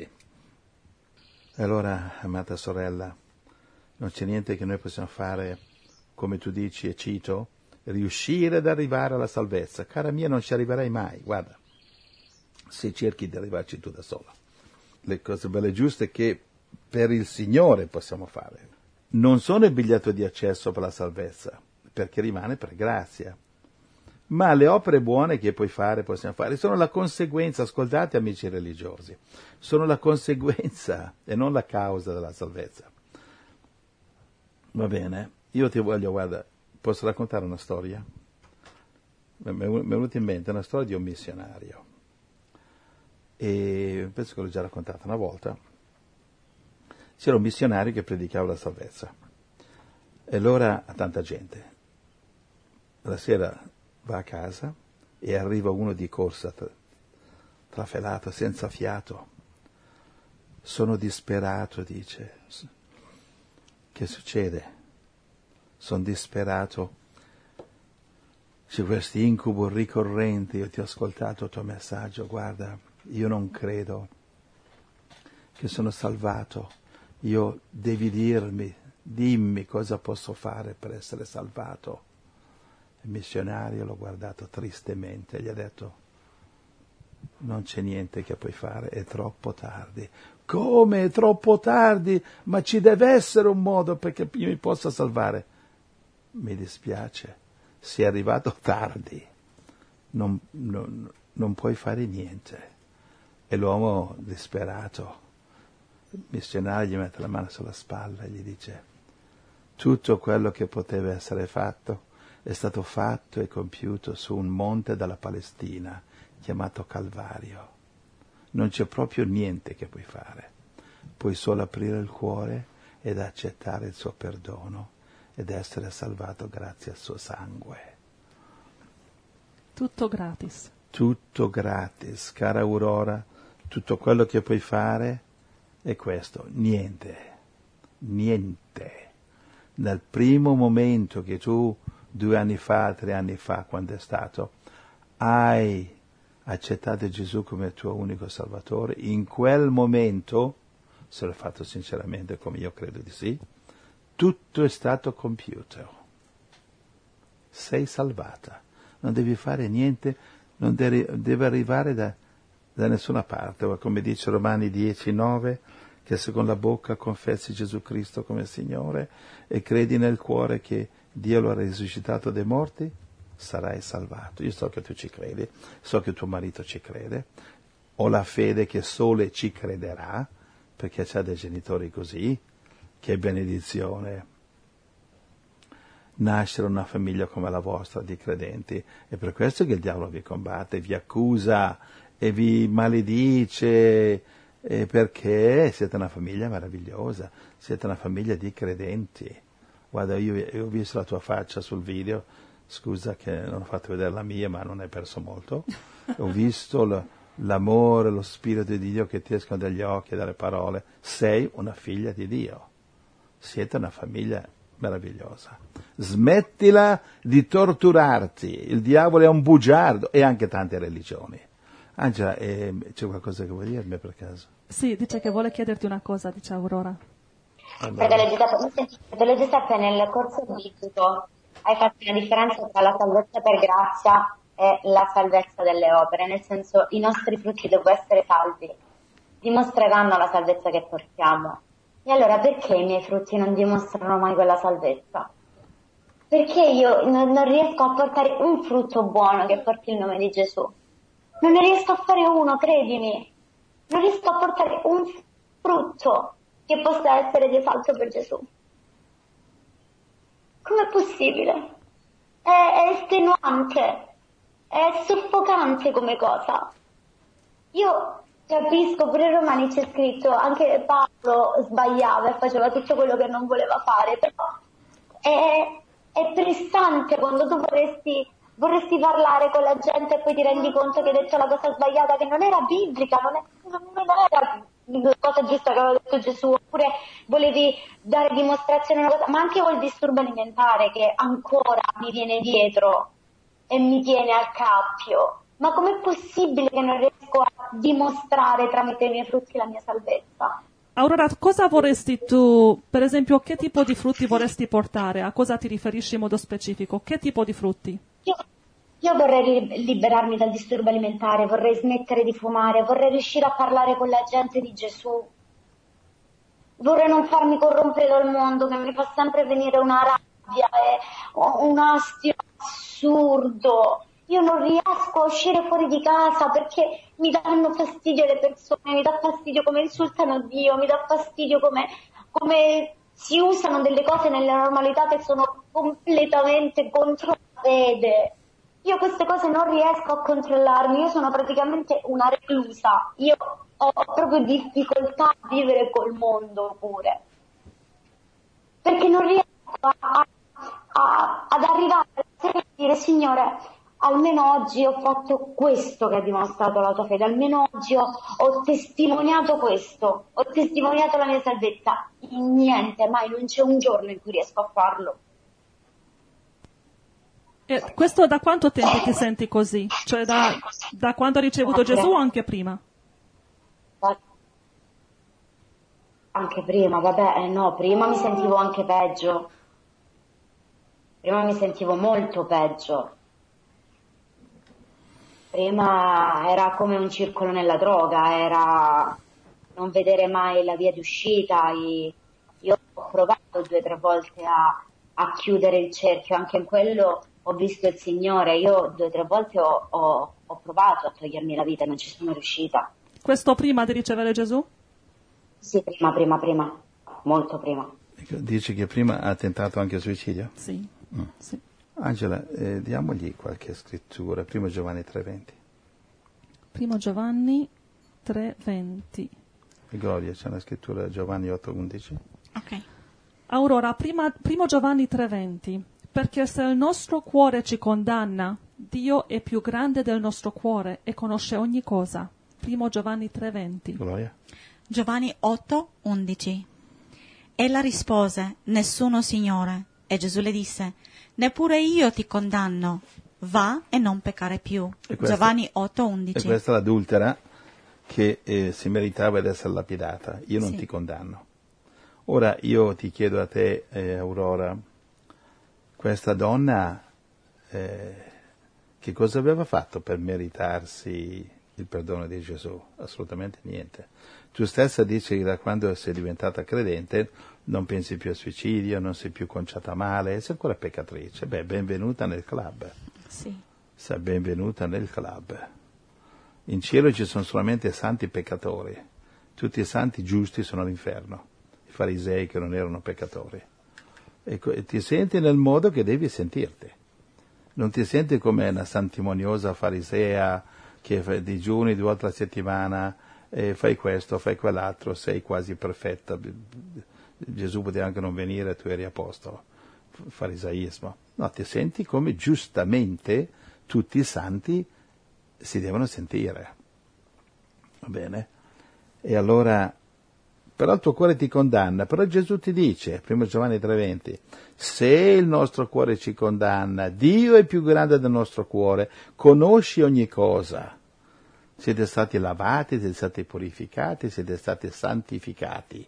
E allora, amata sorella, non c'è niente che noi possiamo fare, come tu dici e cito, riuscire ad arrivare alla salvezza. Cara mia, non ci arriverai mai, guarda, se cerchi di arrivarci tu da sola. Le cose belle e giuste che per il Signore possiamo fare non sono il biglietto di accesso per la salvezza, perché rimane per grazia, ma le opere buone che puoi fare, possiamo fare, sono la conseguenza, ascoltate amici religiosi, sono la conseguenza e non la causa della salvezza. Va bene? Io ti voglio, guarda, posso raccontare una storia? Mi è venuta in mente una storia di un missionario, e penso che l'ho già raccontata una volta. C'era un missionario che predicava la salvezza, e allora a tanta gente. La sera va a casa e arriva uno di corsa, tra, trafelato, senza fiato. Sono disperato, dice. Che succede? Sono disperato. C'è questo incubo ricorrente. Io ti ho ascoltato il tuo messaggio, guarda, io non credo. che sono salvato, io devi dirmi, dimmi cosa posso fare per essere salvato. Il missionario l'ho guardato tristemente e gli ha detto: non c'è niente che puoi fare, è troppo tardi. Come è troppo tardi? Ma ci deve essere un modo perché io mi possa salvare. Mi dispiace, sei arrivato tardi, non, non, non puoi fare niente. E l'uomo disperato, il missionario gli mette la mano sulla spalla e gli dice: tutto quello che poteva essere fatto è stato fatto e compiuto su un monte della Palestina chiamato Calvario. Non c'è proprio niente che puoi fare. Puoi solo aprire il cuore ed accettare il suo perdono ed essere salvato grazie al suo sangue. Tutto gratis. Tutto gratis, cara Aurora. Tutto quello che puoi fare è questo. Niente. Niente. Nel primo momento che tu, due anni fa, tre anni fa, quando è stato, hai accettato Gesù come tuo unico Salvatore, in quel momento, se l'ho fatto sinceramente come io credo di sì, tutto è stato compiuto. Sei salvata. Non devi fare niente, non devi, deve arrivare da, da nessuna parte. Come dice Romani dieci nove, che se con la bocca confessi Gesù Cristo come Signore e credi nel cuore che Dio lo ha risuscitato dai morti, sarai salvato. Io so che tu ci credi, so che tuo marito ci crede, ho la fede che Sole ci crederà, perché c'ha dei genitori così. Che benedizione nascere una famiglia come la vostra di credenti. È per questo che il diavolo vi combatte, vi accusa e vi maledice, e perché siete una famiglia meravigliosa, siete una famiglia di credenti. Guarda, io, io ho visto la tua faccia sul video, scusa che non ho fatto vedere la mia, ma non hai perso molto. Ho visto l- l'amore, lo spirito di Dio che ti escono dagli occhi e dalle parole. Sei una figlia di Dio. Siete una famiglia meravigliosa. Smettila di torturarti. Il diavolo è un bugiardo, e anche tante religioni. Angela, eh, c'è qualcosa che vuoi dirmi per caso? Sì, dice che vuole chiederti una cosa, dice Aurora. Fratello Giuseppe, fratello Giuseppe, nel corso biblico hai fatto una differenza tra la salvezza per grazia e la salvezza delle opere, nel senso i nostri frutti, dopo essere salvi, dimostreranno la salvezza che portiamo. E allora perché i miei frutti non dimostrano mai quella salvezza? Perché io non, non riesco a portare un frutto buono che porti il nome di Gesù? Non ne riesco a fare uno, credimi. Non riesco a portare un frutto che possa essere di esalto per Gesù. Com'è possibile? È, è estenuante, è soffocante come cosa. Io capisco, pure in Romani c'è scritto, anche Paolo sbagliava e faceva tutto quello che non voleva fare, però è, è pressante quando tu vorresti, vorresti parlare con la gente e poi ti rendi conto che hai detto la cosa sbagliata, che non era biblica, non, è, non era la cosa giusta che aveva detto Gesù, oppure volevi dare dimostrazione di una cosa, ma anche col disturbo alimentare che ancora mi viene dietro e mi tiene al cappio. Ma com'è possibile che non riesco a dimostrare tramite i miei frutti la mia salvezza? Aurora, cosa vorresti tu, per esempio, che tipo di frutti vorresti portare? A cosa ti riferisci in modo specifico? Che tipo di frutti? Io, io vorrei liberarmi dal disturbo alimentare, vorrei smettere di fumare, vorrei riuscire a parlare con la gente di Gesù. Vorrei non farmi corrompere dal mondo che mi fa sempre venire una rabbia e un astio assurdo. Io non riesco a uscire fuori di casa perché mi danno fastidio le persone, mi dà fastidio come insultano Dio, mi dà fastidio come, come si usano delle cose nella normalità che sono completamente contro la fede. Io queste cose non riesco a controllarmi, io sono praticamente una reclusa, io ho proprio difficoltà a vivere col mondo pure, perché non riesco a, a, a, ad arrivare a dire: Signore, almeno oggi ho fatto questo che ha dimostrato la tua fede, almeno oggi ho, ho testimoniato questo, ho testimoniato la mia salvezza. In niente, mai, non c'è un giorno in cui riesco a farlo. E questo da quanto tempo ti senti così? Cioè da, da quando hai ricevuto Gesù o anche prima? Anche prima, vabbè, eh, no, prima mi sentivo anche peggio. Prima mi sentivo molto peggio. Prima era come un circolo nella droga, era non vedere mai la via d'uscita. I- Io ho provato due o tre volte a, a chiudere il cerchio, anche in quello ho visto il Signore. Io due o tre volte ho, ho- ho provato a togliermi la vita e non ci sono riuscita. Questo prima di ricevere Gesù? Sì, prima, prima, prima, molto prima. Dici che prima ha tentato anche il suicidio? Sì. Sì. Angela, eh, diamogli qualche scrittura. Primo Giovanni tre venti. Primo Giovanni tre venti. Gloria, c'è una scrittura Giovanni otto undici. Ok. Aurora, prima, primo Giovanni tre venti. Perché se il nostro cuore ci condanna, Dio è più grande del nostro cuore e conosce ogni cosa. Primo Giovanni tre venti. Gloria. Giovanni otto undici. Ella rispose, nessuno, Signore. E Gesù le disse, neppure io ti condanno. Va e non peccare più. E questa- Giovanni otto E undici. questa è l'adultera che eh, si meritava di essere lapidata. Io non Sì. ti condanno. Ora io ti chiedo a te, eh, Aurora, questa donna eh, che cosa aveva fatto per meritarsi il perdono di Gesù? Assolutamente niente. Tu stessa dici che da quando sei diventata credente non pensi più al suicidio, non sei più conciata male, sei ancora peccatrice. Beh, benvenuta nel club. Sì. Sei benvenuta nel club. In cielo ci sono solamente santi peccatori. Tutti i santi giusti sono all'inferno. I farisei che non erano peccatori. Ecco, e ti senti nel modo che devi sentirti. Non ti senti come una santimoniosa farisea che fa digiuni due volte alla settimana, e fai questo, fai quell'altro, sei quasi perfetta. Gesù poteva anche non venire, tu eri a posto. Farisaismo. No, ti senti come giustamente tutti i santi si devono sentire. Va bene? E allora, però il tuo cuore ti condanna, però Gesù ti dice, primo Giovanni tre venti, se il nostro cuore ci condanna, Dio è più grande del nostro cuore, conosci ogni cosa. Siete stati lavati, siete stati purificati, siete stati santificati.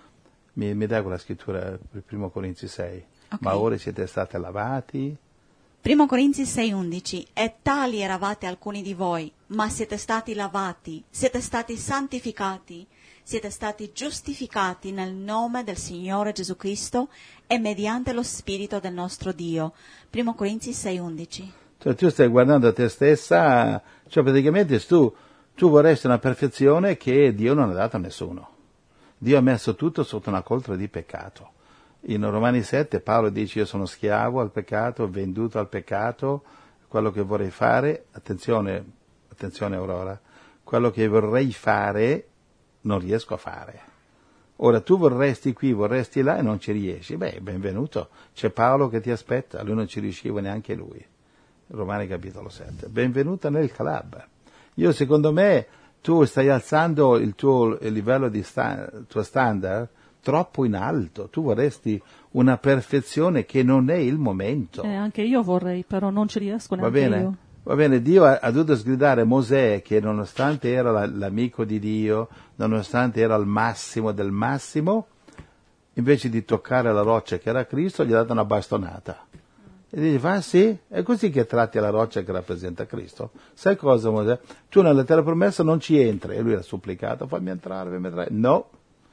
Mi, mi dai quella scrittura, primo Corinzi sei. Ok. Ma ora siete stati lavati. Primo Corinzi sei undici. E tali eravate alcuni di voi, ma siete stati lavati, siete stati santificati, siete stati giustificati nel nome del Signore Gesù Cristo e mediante lo Spirito del nostro Dio. Primo Corinzi sei undici. Cioè tu stai guardando a te stessa, cioè praticamente tu, tu vorresti una perfezione che Dio non ha dato a nessuno. Dio ha messo tutto sotto una coltre di peccato. In Romani sette Paolo dice io sono schiavo al peccato, venduto al peccato, quello che vorrei fare, attenzione, attenzione Aurora, quello che vorrei fare non riesco a fare. Ora tu vorresti qui, vorresti là e non ci riesci, beh benvenuto, c'è Paolo che ti aspetta, lui non ci riusciva neanche lui. Romani capitolo sette, benvenuta nel club. Io secondo me tu stai alzando il tuo il livello di sta, tuo standard troppo in alto, tu vorresti una perfezione che non è il momento. Eh, anche io vorrei, però non ci riesco Va neanche bene? io. Va bene, Dio ha, ha dovuto sgridare Mosè che nonostante era la, l'amico di Dio, nonostante era il massimo del massimo, invece di toccare la roccia che era Cristo, gli ha dato una bastonata. E dice, fa sì? È così che tratti la roccia che rappresenta Cristo. Sai cosa, Mosè? Tu nella terra promessa non ci entri. E lui ha supplicato, fammi entrare, fammi entrare. No,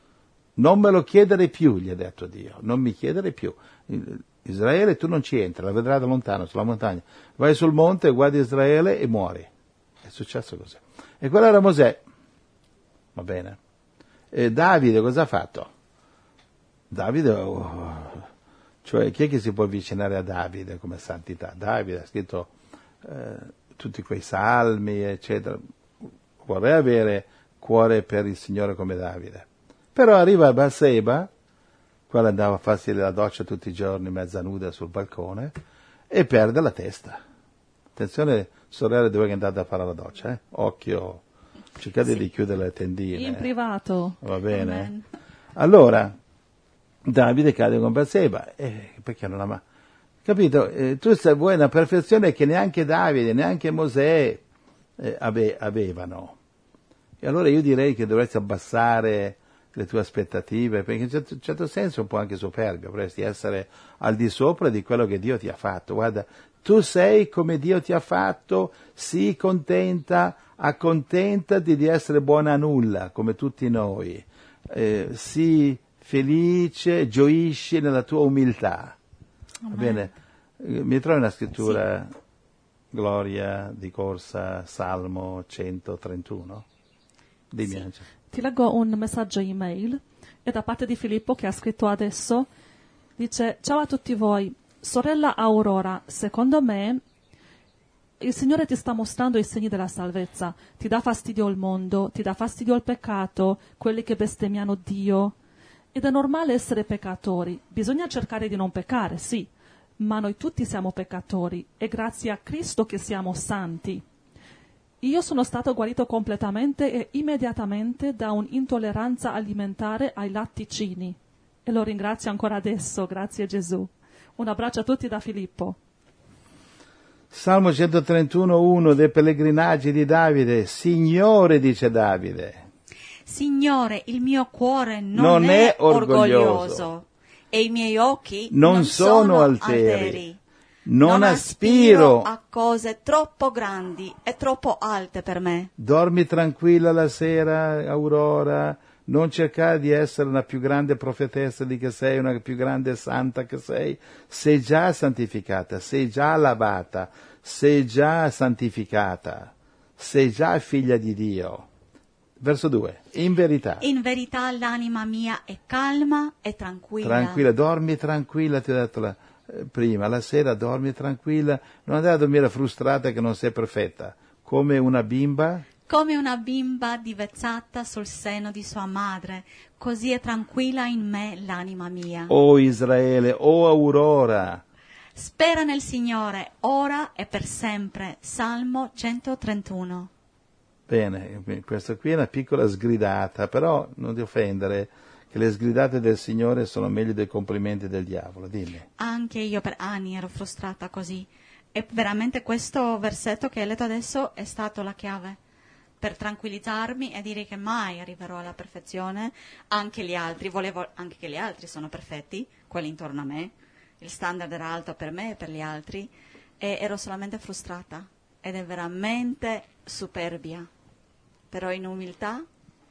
non me lo chiedere più, gli ha detto Dio, non mi chiedere più. Israele, tu non ci entri, la vedrai da lontano, sulla montagna. Vai sul monte, guardi Israele e muori. È successo così. E quello era Mosè. Va bene. E Davide cosa ha fatto? Davide... Oh, cioè, chi è che si può avvicinare a Davide come santità? Davide ha scritto eh, tutti quei salmi, eccetera. Vorrei avere cuore per il Signore come Davide. Però arriva a Batseba, quella andava a farsi la doccia tutti i giorni, mezza nuda sul balcone, e perde la testa. Attenzione, sorelle, dove è andate a fare la doccia, eh? Occhio, cercate sì. di chiudere le tendine. In privato. Va bene? Amen. Allora... Davide cade con Batseba, eh, perché non ha mai... Capito? Eh, tu sai, vuoi una perfezione che neanche Davide, neanche Mosè eh, ave, avevano. E allora io direi che dovresti abbassare le tue aspettative, perché in certo, certo senso è un po' anche superbio, potresti essere al di sopra di quello che Dio ti ha fatto. Guarda, tu sei come Dio ti ha fatto, sii contenta, accontentati di essere buona a nulla, come tutti noi, eh, sii felice, gioisci nella tua umiltà. Va bene? Eh, mi trovi una scrittura, sì. Gloria, di corsa, Salmo centotrentuno? Dimmi, sì. Angela. Ti leggo un messaggio email, è da parte di Filippo che ha scritto adesso, dice: ciao a tutti voi, sorella Aurora, secondo me il Signore ti sta mostrando i segni della salvezza, ti dà fastidio il mondo, ti dà fastidio il peccato, quelli che bestemmiano Dio, ed è normale essere peccatori, bisogna cercare di non peccare, sì, ma noi tutti siamo peccatori, è grazie a Cristo che siamo santi. Io sono stato guarito completamente e immediatamente da un'intolleranza alimentare ai latticini. E lo ringrazio ancora adesso, grazie a Gesù. Un abbraccio a tutti da Filippo. Salmo centotrentuno, uno, dei pellegrinaggi di Davide. Signore, dice Davide. Signore, il mio cuore non, non è, è orgoglioso, orgoglioso e i miei occhi non, non sono, sono alteri. alteri. Non, non aspiro. aspiro a cose troppo grandi e troppo alte per me. Dormi tranquilla la sera, Aurora, non cercare di essere una più grande profetessa di che sei, una più grande santa che sei. Sei già santificata, sei già lavata, sei già santificata, sei già figlia di Dio. Verso due. In verità. In verità l'anima mia è calma e tranquilla. Tranquilla, dormi tranquilla, ti ho detto la... prima, la sera dormi tranquilla, non andare a dormire frustrata che non sei perfetta, come una bimba, come una bimba divezzata sul seno di sua madre, così è tranquilla in me l'anima mia. O Israele, o Aurora, spera nel Signore, ora e per sempre. Salmo centotrentuno. Bene, questa qui è una piccola sgridata, però non ti offendere, che le sgridate del Signore sono meglio dei complimenti del diavolo, dimmi. Anche io per anni ero frustrata così, e veramente questo versetto che hai letto adesso è stato la chiave per tranquillizzarmi e dire che mai arriverò alla perfezione. Anche gli altri, volevo anche che gli altri sono perfetti, quelli intorno a me, il standard era alto per me e per gli altri, e ero solamente frustrata, ed è veramente superbia, però in umiltà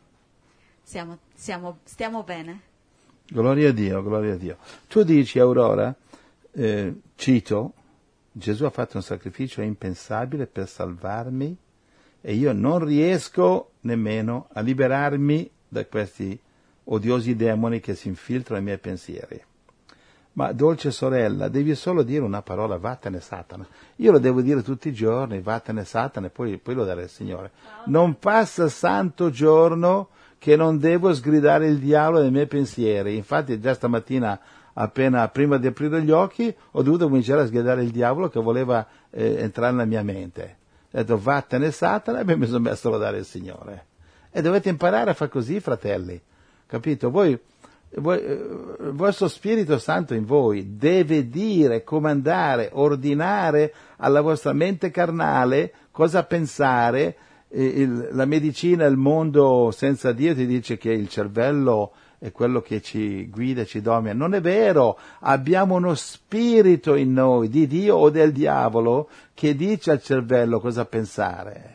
Siamo, siamo, stiamo bene. Gloria a Dio, gloria a Dio. Tu dici, Aurora, eh, cito, Gesù ha fatto un sacrificio impensabile per salvarmi e io non riesco nemmeno a liberarmi da questi odiosi demoni che si infiltrano nei miei pensieri. Ma dolce sorella, devi solo dire una parola, vattene Satana. Io lo devo dire tutti i giorni, vattene Satana, e poi, poi lo darei al Signore. Non passa santo giorno che non devo sgridare il diavolo nei miei pensieri. Infatti già stamattina, appena prima di aprire gli occhi, ho dovuto cominciare a sgridare il diavolo che voleva eh, entrare nella mia mente. Ho detto vattene Satana e poi mi sono messo a lodare il Signore. E dovete imparare a fare così, fratelli. Capito? Voi, voi eh, il vostro Spirito Santo in voi deve dire, comandare, ordinare alla vostra mente carnale cosa pensare. Il, la medicina, il mondo senza Dio ti dice che il cervello è quello che ci guida, ci domina. Non è vero, abbiamo uno spirito in noi, di Dio o del diavolo, che dice al cervello cosa pensare.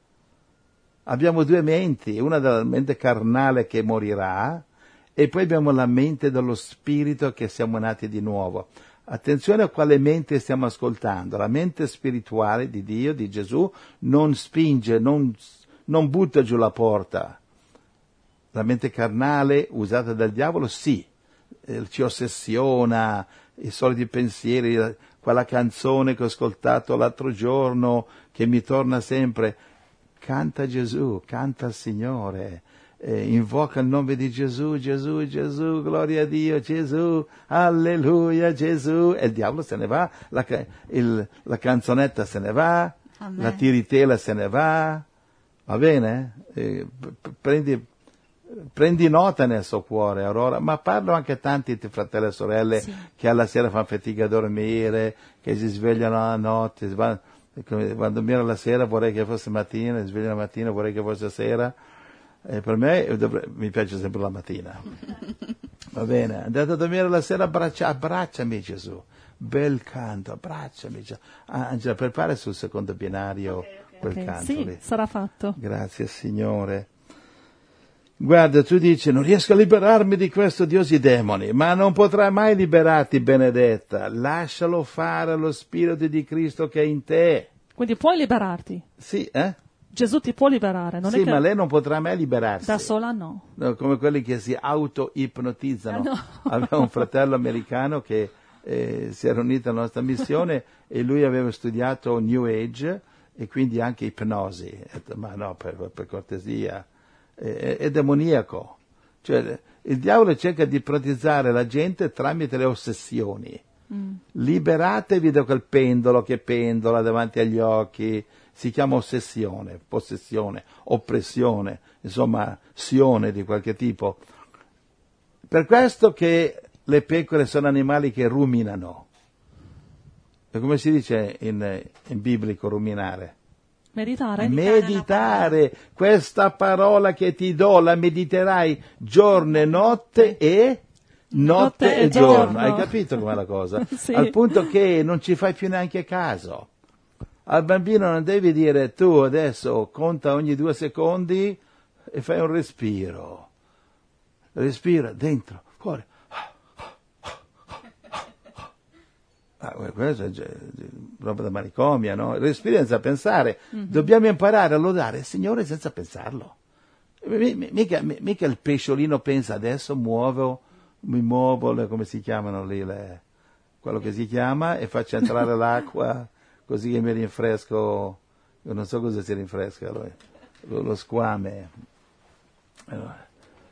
Abbiamo due menti, una della mente carnale che morirà e poi abbiamo la mente dello spirito che siamo nati di nuovo. Attenzione a quale mente stiamo ascoltando. La mente spirituale di Dio, di Gesù, non spinge, non, non butta giù la porta. La mente carnale usata dal diavolo, sì, eh, ci ossessiona, i soliti pensieri, quella canzone che ho ascoltato l'altro giorno, che mi torna sempre. Canta Gesù, canta il Signore. Eh, invoca il nome di Gesù, Gesù, Gesù, gloria a Dio, Gesù, alleluia, Gesù, e il diavolo se ne va, la, il, la canzonetta se ne va, Amen. La tiritela se ne va, va bene? Eh, prendi, prendi nota nel suo cuore, Aurora, ma parlo anche a tanti fratelli e sorelle sì. che alla sera fanno fatica a dormire, che si svegliano la notte, vanno a dormire la sera vorrei che fosse mattina, si svegliano la mattina vorrei che fosse sera. E per me dovre- mi piace sempre la mattina. Va bene, andate a dormire la sera, abbraccia, abbracciami Gesù. Bel canto, abbracciami Gesù. Ah, Angela, prepara sul secondo binario quel Ok, canto sì, lì. sarà fatto. Grazie Signore. Guarda, tu dici, non riesco a liberarmi di questi odiosi demoni, ma non potrai mai liberarti, Benedetta. Lascialo fare allo Spirito di Cristo che è in te. Quindi puoi liberarti. Sì, eh? Gesù ti può liberare, non Sì, è che ma lei non potrà mai liberarsi. da sola no. No, come quelli che si auto-ipnotizzano. Ah, no. Aveva un fratello americano che eh, si era unito alla nostra missione e lui aveva studiato New Age e quindi anche ipnosi. Ho detto, ma no, per, per cortesia. È, è demoniaco. Cioè, il diavolo cerca di ipnotizzare la gente tramite le ossessioni. Mm. Liberatevi da quel pendolo che pendola davanti agli occhi. Si chiama ossessione, possessione, oppressione, insomma, sione di qualche tipo. Per questo che le pecore sono animali che ruminano. E come si dice in, in biblico ruminare? Meditare? Meditare. Questa parola che ti do la mediterai giorno e notte e notte, notte e giorno. giorno. Hai capito com'è la cosa? Sì. Al punto che non ci fai più neanche caso. Al bambino non devi dire tu adesso conta ogni due secondi e fai un respiro. Respira dentro, fuori. Ah, questo è roba da manicomia, no? Respira senza pensare. Mm-hmm. Dobbiamo imparare a lodare il Signore senza pensarlo. Mica, mica il pesciolino pensa adesso muovo, mi muovo, le, come si chiamano lì, le, quello che si chiama, e faccio entrare l'acqua così che mi rinfresco. Io non so cosa si rinfresca, lo, lo, lo squame. Allora,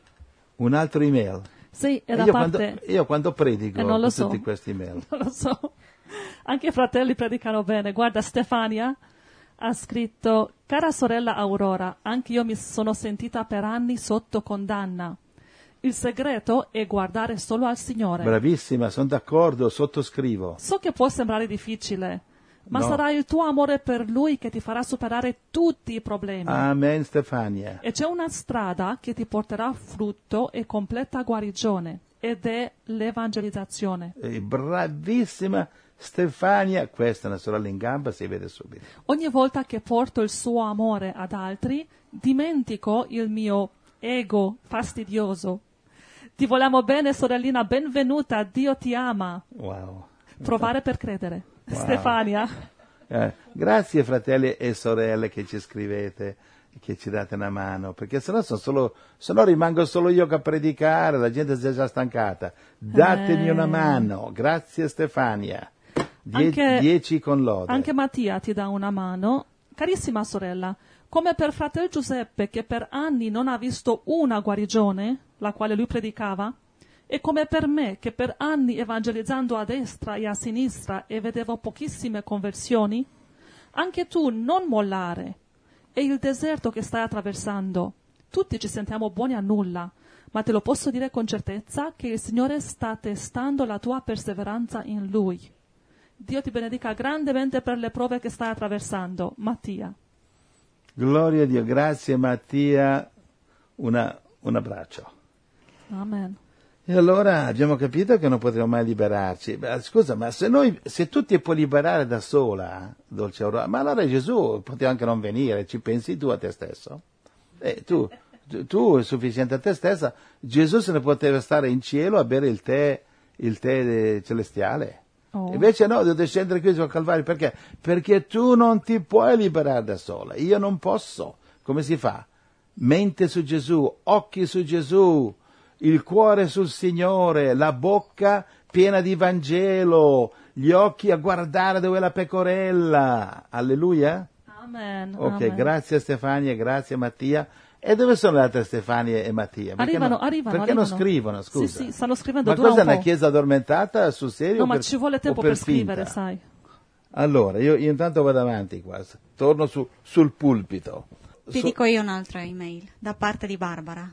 un altro email. Sì, è da io, parte... quando, io quando predico eh, non lo so. tutti questi email. Non lo so. Anche i fratelli predicano bene. Guarda, Stefania ha scritto: cara sorella Aurora, anche io mi sono sentita per anni sotto condanna. Il segreto è guardare solo al Signore. Bravissima, sono d'accordo, sottoscrivo. So che può sembrare difficile, ma no. sarà il tuo amore per Lui che ti farà superare tutti i problemi. Amen, Stefania. E c'è una strada che ti porterà a frutto e completa guarigione, ed è l'evangelizzazione. Eh, bravissima Stefania, questa è una sorella in gamba, si vede subito. Ogni volta che porto il suo amore ad altri, dimentico il mio ego fastidioso. Ti vogliamo bene, sorellina, benvenuta, Dio ti ama. Wow. Provare per credere. Wow. Stefania. Eh, grazie fratelli e sorelle che ci scrivete, che ci date una mano, perché sennò sono solo, sennò rimango solo io a predicare, la gente si è già stancata. Datemi eh. una mano. Grazie Stefania. Die- anche, dieci con lode. Anche Mattia ti dà una mano. Carissima sorella, come per fratello Giuseppe che per anni non ha visto una guarigione, la quale lui predicava, e come per me che per anni evangelizzando a destra e a sinistra e vedevo pochissime conversioni, anche tu non mollare. È il deserto che stai attraversando. Tutti ci sentiamo buoni a nulla, ma te lo posso dire con certezza che il Signore sta testando la tua perseveranza in Lui. Dio ti benedica grandemente per le prove che stai attraversando. Mattia. Gloria a Dio, grazie Mattia, una, un abbraccio. Amen. E allora abbiamo capito che non potremo mai liberarci. Beh, scusa, ma se noi, se tu ti puoi liberare da sola, dolce Aurora, ma allora Gesù poteva anche non venire, ci pensi tu a te stesso? Eh, tu, tu, tu è sufficiente a te stessa, Gesù se ne poteva stare in cielo a bere il tè, il tè celestiale. Oh. Invece no, devo scendere qui sul Calvario, perché? Perché tu non ti puoi liberare da sola, io non posso. Come si fa? Mente su Gesù, occhi su Gesù, il cuore sul Signore, la bocca piena di Vangelo, gli occhi a guardare dove è la pecorella. Alleluia. Amen. Ok, Amen. Grazie Stefania, grazie Mattia. E dove sono le altre Stefania e Mattia? Perché arrivano, no, arrivano. Perché arrivano. non scrivono, scusa? Sì, sì, stanno scrivendo. Ma dura cosa è un una po'. chiesa addormentata sul serio? No, ma per, ci vuole tempo per, per scrivere, finta? sai. Allora, io, io intanto vado avanti qua, torno su, sul pulpito. Ti Su... dico io un'altra email da parte di Barbara.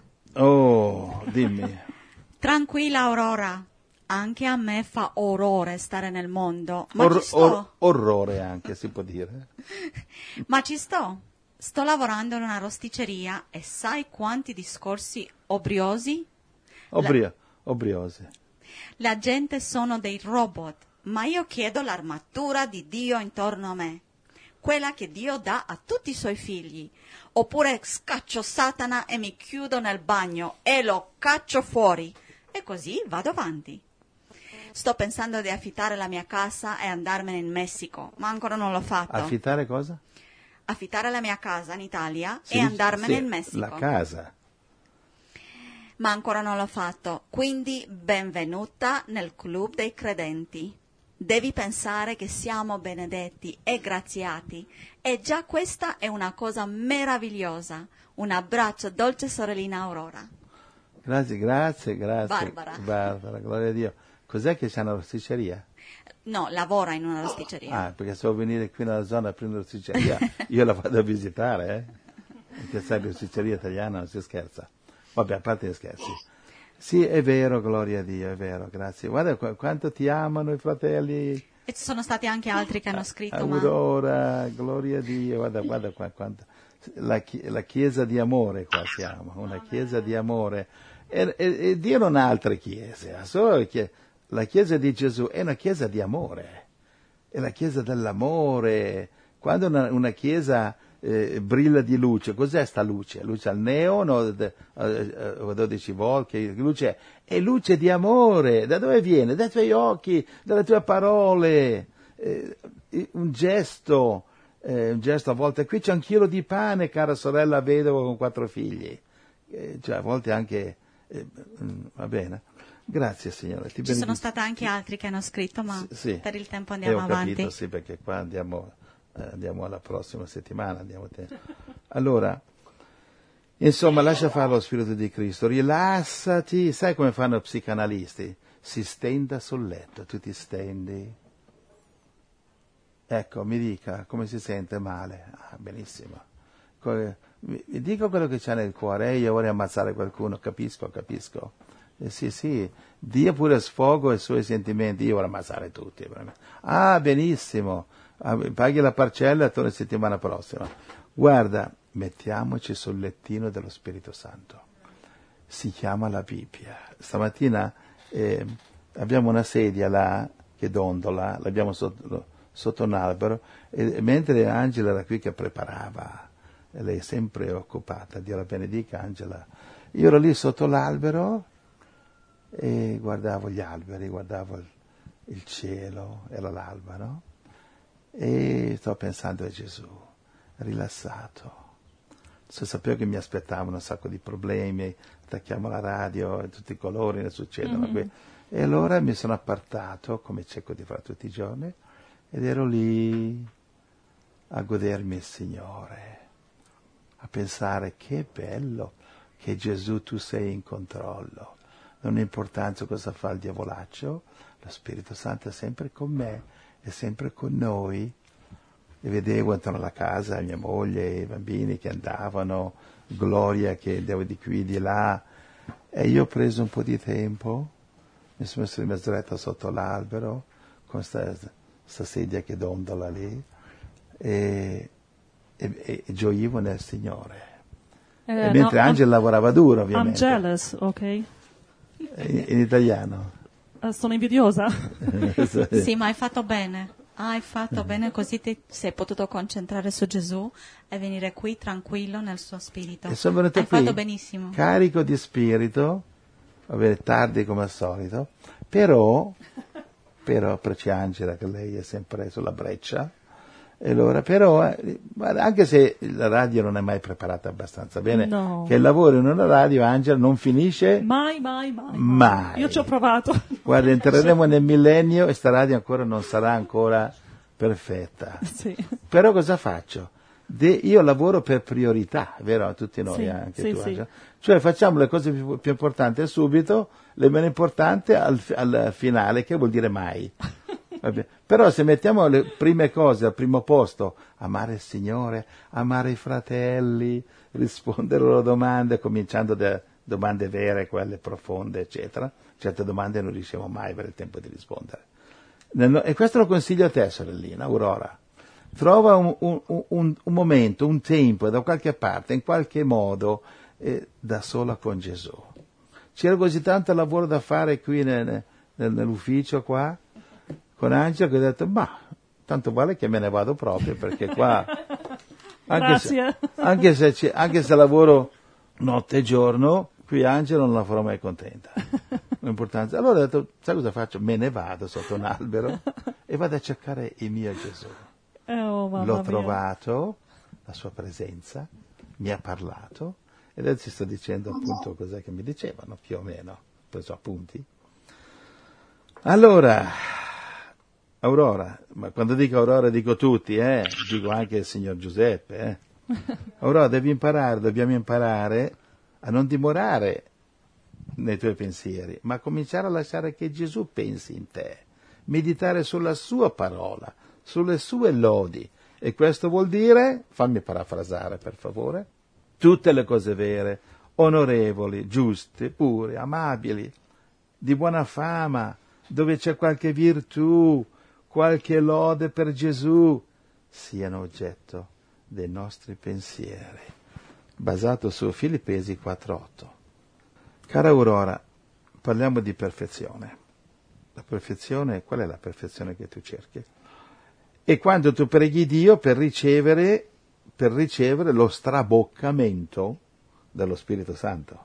Oh, dimmi. Tranquilla Aurora, anche a me fa orrore stare nel mondo, ma Or- ci sto. or- orrore anche, si può dire. Ma ci sto. sto lavorando in una rosticceria e sai quanti discorsi obriosi? Obrio, obriosi. La gente sono dei robot, ma io chiedo l'armatura di Dio intorno a me, quella che Dio dà a tutti i suoi figli. Oppure scaccio Satana e mi chiudo nel bagno e lo caccio fuori. E così vado avanti. Sto pensando di affittare la mia casa e andarmene in Messico, ma ancora non l'ho fatto. Affittare cosa? Affittare la mia casa in Italia Sì, e andarmene sì, in Messico. La casa. Ma ancora non l'ho fatto. Quindi benvenuta nel club dei credenti. Devi pensare che siamo benedetti e graziati. E già questa è una cosa meravigliosa. Un abbraccio, dolce sorellina Aurora. Grazie, grazie, grazie. Barbara. Barbara, gloria a Dio. Cos'è che c'è una rosticceria? No, lavora in una rosticceria. Ah, perché se vuoi venire qui nella zona a prendere rosticceria, io la vado a visitare, eh? Perché sai, rosticceria italiana non si scherza. Vabbè, a parte gli scherzi. Sì, è vero, gloria a Dio, è vero, grazie. Guarda qu- quanto ti amano i fratelli. E ci sono stati anche altri che hanno scritto, ma Aurora, gloria a Dio, guarda, guarda qua, quanto. La, chi- la chiesa di amore qua siamo, una chiesa di amore. E, e- e Dio non ha altre chiese, ha solo le chie- la chiesa di Gesù è una chiesa di amore, è la chiesa dell'amore. Quando una, una chiesa eh, brilla di luce, cos'è sta luce? Luce al neon o de- eh, eh, dodici volt? Che luce è? È luce di amore. Da dove viene? Dai tuoi occhi, dalle tue parole. Eh, un gesto, eh, un gesto a volte. Qui c'è un chilo di pane, cara sorella vedova con quattro figli. Eh, cioè a volte anche, eh, va bene. Grazie Signore. Ti ci sono benedico. stati anche altri che hanno scritto, ma S- sì. per il tempo Eh, andiamo ho avanti. capito, sì, perché qua andiamo, eh, andiamo alla prossima settimana. Andiamo te- allora, insomma, lascia fare lo Spirito di Cristo, rilassati, sai come fanno i psicanalisti? Si stenda sul letto, tu ti stendi. Ecco, mi dica come si sente male. Ah, benissimo. Co- Mi, mi dica quello che c'è nel cuore, eh, io vorrei ammazzare qualcuno, capisco, capisco. Eh, sì, sì, dia pure sfogo ai suoi sentimenti, io vorrei ammazzare tutti. veramente. Ah, benissimo, ah, paghi la parcella e torni settimana prossima. Guarda, mettiamoci sul lettino dello Spirito Santo. Si chiama la Bibbia. Stamattina eh, abbiamo una sedia là che dondola, l'abbiamo sotto, sotto un albero, e mentre Angela era qui che preparava, e lei è sempre occupata, Dio la benedica Angela, io ero lì sotto l'albero e guardavo gli alberi, guardavo il, il cielo, era l'alba, no? E sto pensando a Gesù, rilassato. Se sapevo che mi aspettavano un sacco di problemi, attacchiamo la radio, e tutti i colori ne succedono Mm-hmm. qui. E allora mi sono appartato, come cerco di fare tutti i giorni, ed ero lì a godermi il Signore, a pensare che bello che Gesù tu sei in controllo. Non ha importanza cosa fa il diavolaccio, lo Spirito Santo è sempre con me, è sempre con noi. E vedevo intorno alla casa mia moglie, i bambini che andavano, Gloria che andava di qui di là, e io ho preso un po' di tempo, mi sono messo in mezz'oretta sotto l'albero con sta, sta sedia che dondola lì e, e, e gioivo nel Signore. Eh, E mentre no, I'm- Angela lavorava duro, I'm ovviamente. jealous, ok? In, in italiano. Eh, sono invidiosa. Sì, ma hai fatto bene. Hai fatto bene, così ti sei potuto concentrare su Gesù e venire qui tranquillo nel suo spirito. E sono venuto Hai qui fatto benissimo. carico di spirito, va bene, tardi come al solito, però, però, però c'è Angela che lei è sempre sulla breccia, e allora, però, eh, guarda, anche se la radio non è mai preparata abbastanza bene, No. che il lavoro in una radio, Angela, non finisce Mai, mai, mai. mai. Io ci ho provato. Guarda, entreremo nel millennio e sta radio ancora non sarà ancora perfetta. Sì. Però cosa faccio? De- io lavoro per priorità, vero? Tutti noi, Sì, anche sì, tu. sì. Angela. Cioè facciamo le cose più, più importanti subito, le meno importanti al, al finale, che vuol dire mai. Vabbè. Però se mettiamo le prime cose al primo posto, amare il Signore, amare i fratelli, rispondere alle loro domande, cominciando da domande vere, quelle profonde, eccetera. Certe domande non riusciamo mai a avere il tempo di rispondere. Nel- E questo lo consiglio a te, sorellina, Aurora. trova un, un, un, un momento, un tempo, da qualche parte, in qualche modo, eh, da sola con Gesù. C'era così tanto lavoro da fare qui nel, nel, nell'ufficio qua, con Angela, che ho detto, ma tanto vale che me ne vado proprio, perché qua, anche se, anche se, c'è, anche se lavoro notte e giorno, qui Angela non la farò mai contenta. L'importanza. Allora ho detto, sai cosa faccio? Me ne vado sotto un albero e vado a cercare il mio Gesù. Oh, mamma L'ho mia. trovato, la sua presenza, mi ha parlato, e adesso ti sto dicendo appunto cos'è che mi dicevano, più o meno, ho preso appunti. Allora, Aurora, ma quando dico Aurora dico tutti, eh, dico anche il signor Giuseppe, eh. Aurora, devi imparare, dobbiamo imparare a non dimorare nei tuoi pensieri, ma cominciare a lasciare che Gesù pensi in te, meditare sulla sua parola, sulle sue lodi. E questo vuol dire, fammi parafrasare per favore, tutte le cose vere, onorevoli, giuste, pure, amabili, di buona fama, dove c'è qualche virtù, qualche lode per Gesù, siano oggetto dei nostri pensieri. Basato su Filippesi quattro otto. Cara Aurora, parliamo di perfezione. La perfezione, qual è la perfezione che tu cerchi? E quando tu preghi Dio per ricevere, per ricevere lo straboccamento dello Spirito Santo.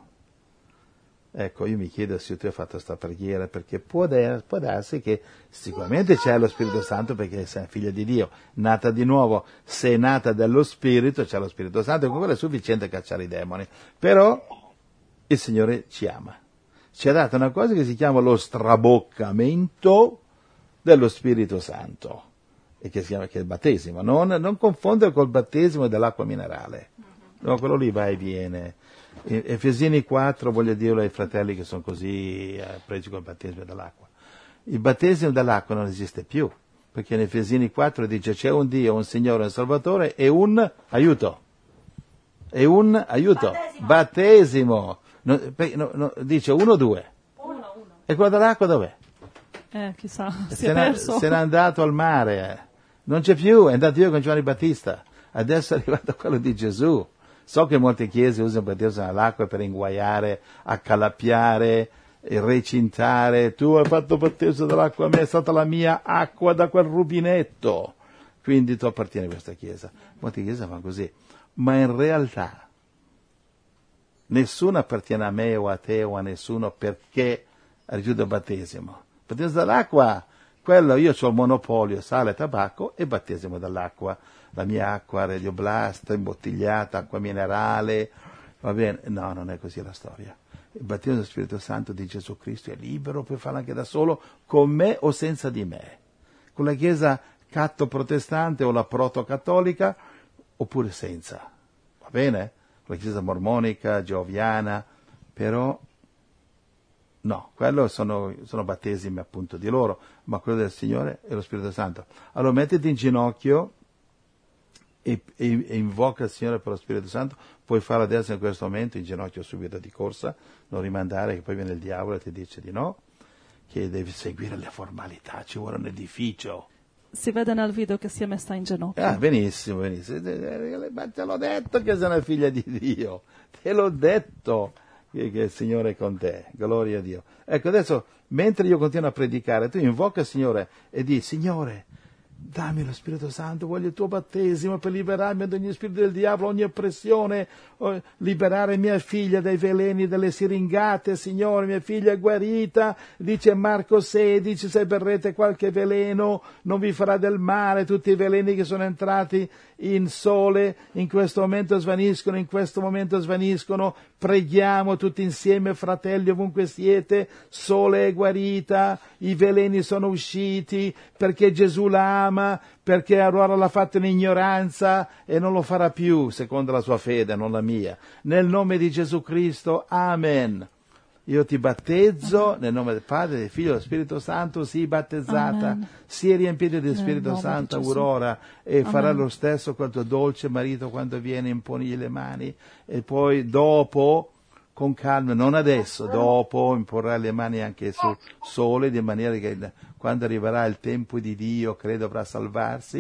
Ecco, io mi chiedo se tu hai fatto questa preghiera, perché può, de- può darsi che sicuramente c'è lo Spirito Santo perché sei figlia di Dio, nata di nuovo, sei nata dallo Spirito, c'è lo Spirito Santo, e con quello è sufficiente a cacciare i demoni. Però il Signore ci ama. Ci ha dato una cosa che si chiama lo straboccamento dello Spirito Santo, e che si chiama che è il battesimo. Non, non confondere col battesimo dell'acqua minerale. No, quello lì va e viene. Efesini quattro, voglio dirlo ai fratelli che sono così eh, presi col battesimo dell'acqua. Il battesimo dell'acqua non esiste più, perché in Efesini quattro dice c'è un Dio, un Signore, un Salvatore e un aiuto. E un aiuto. Battesimo. Battesimo. No, no, no, dice uno o due? Uno, uno. E quello dell'acqua dov'è? Eh, chissà, si se è perso. Se n'è andato al mare. Eh. Non c'è più, è andato io con Giovanni Battista. Adesso è arrivato quello di Gesù. So che molte chiese usano il battesimo all'acqua per inguaiare, accalappiare, recintare. Tu hai fatto battesimo dell'acqua, a me è stata la mia acqua da quel rubinetto. Quindi tu appartieni a questa chiesa. Molte chiese fanno così. Ma in realtà nessuno appartiene a me o a te o a nessuno perché ha ricevuto il battesimo. Il battesimo dall'acqua, quello io ho il monopolio, sale, tabacco e battesimo dall'acqua. La mia acqua Radio Blast, imbottigliata, acqua minerale, va bene? No, non è così la storia. Il battesimo dello Spirito Santo di Gesù Cristo è libero, puoi farlo anche da solo, con me o senza di me. Con la chiesa catto-protestante o la proto-cattolica, oppure senza. Va bene? Con la chiesa mormonica, geoviana, però no, quello sono, sono battesimi appunto di loro, ma quello del Signore è lo Spirito Santo. Allora mettiti in ginocchio e, e, e invoca il Signore per lo Spirito Santo. Puoi farlo adesso in questo momento, in ginocchio subito di corsa, non rimandare che poi viene il diavolo e ti dice di no, che devi seguire le formalità, ci vuole un edificio. Si vede nel video che si è messa in ginocchio. Ah, benissimo, benissimo. Ma te l'ho detto che sei una figlia di Dio, te l'ho detto che, che il Signore è con te, gloria a Dio. Ecco, adesso, mentre io continuo a predicare, tu invoca il Signore e di, Signore, dammi lo Spirito Santo, voglio il tuo battesimo per liberarmi da ogni spirito del diavolo, ogni oppressione, liberare mia figlia dai veleni, dalle siringate, Signore, mia figlia è guarita, dice Marco sedici, se berrete qualche veleno non vi farà del male, tutti i veleni che sono entrati in sole in questo momento svaniscono, in questo momento svaniscono, preghiamo tutti insieme, fratelli, ovunque siete, sole è guarita, i veleni sono usciti, perché Gesù la ama, perché Aurora l'ha fatto in ignoranza e non lo farà più, secondo la sua fede, non la mia. Nel nome di Gesù Cristo, amen. Io ti battezzo nel nome del Padre, del Figlio e dello Spirito Santo, sii battezzata, Amen. sii riempita del Spirito Santo, Aurora, e Amen. farà lo stesso col tuo dolce marito quando viene, imponigli le mani, e poi dopo, con calma, non adesso, dopo imporrai le mani anche sul sole, di maniera che quando arriverà il tempo di Dio, che lei dovrà salvarsi,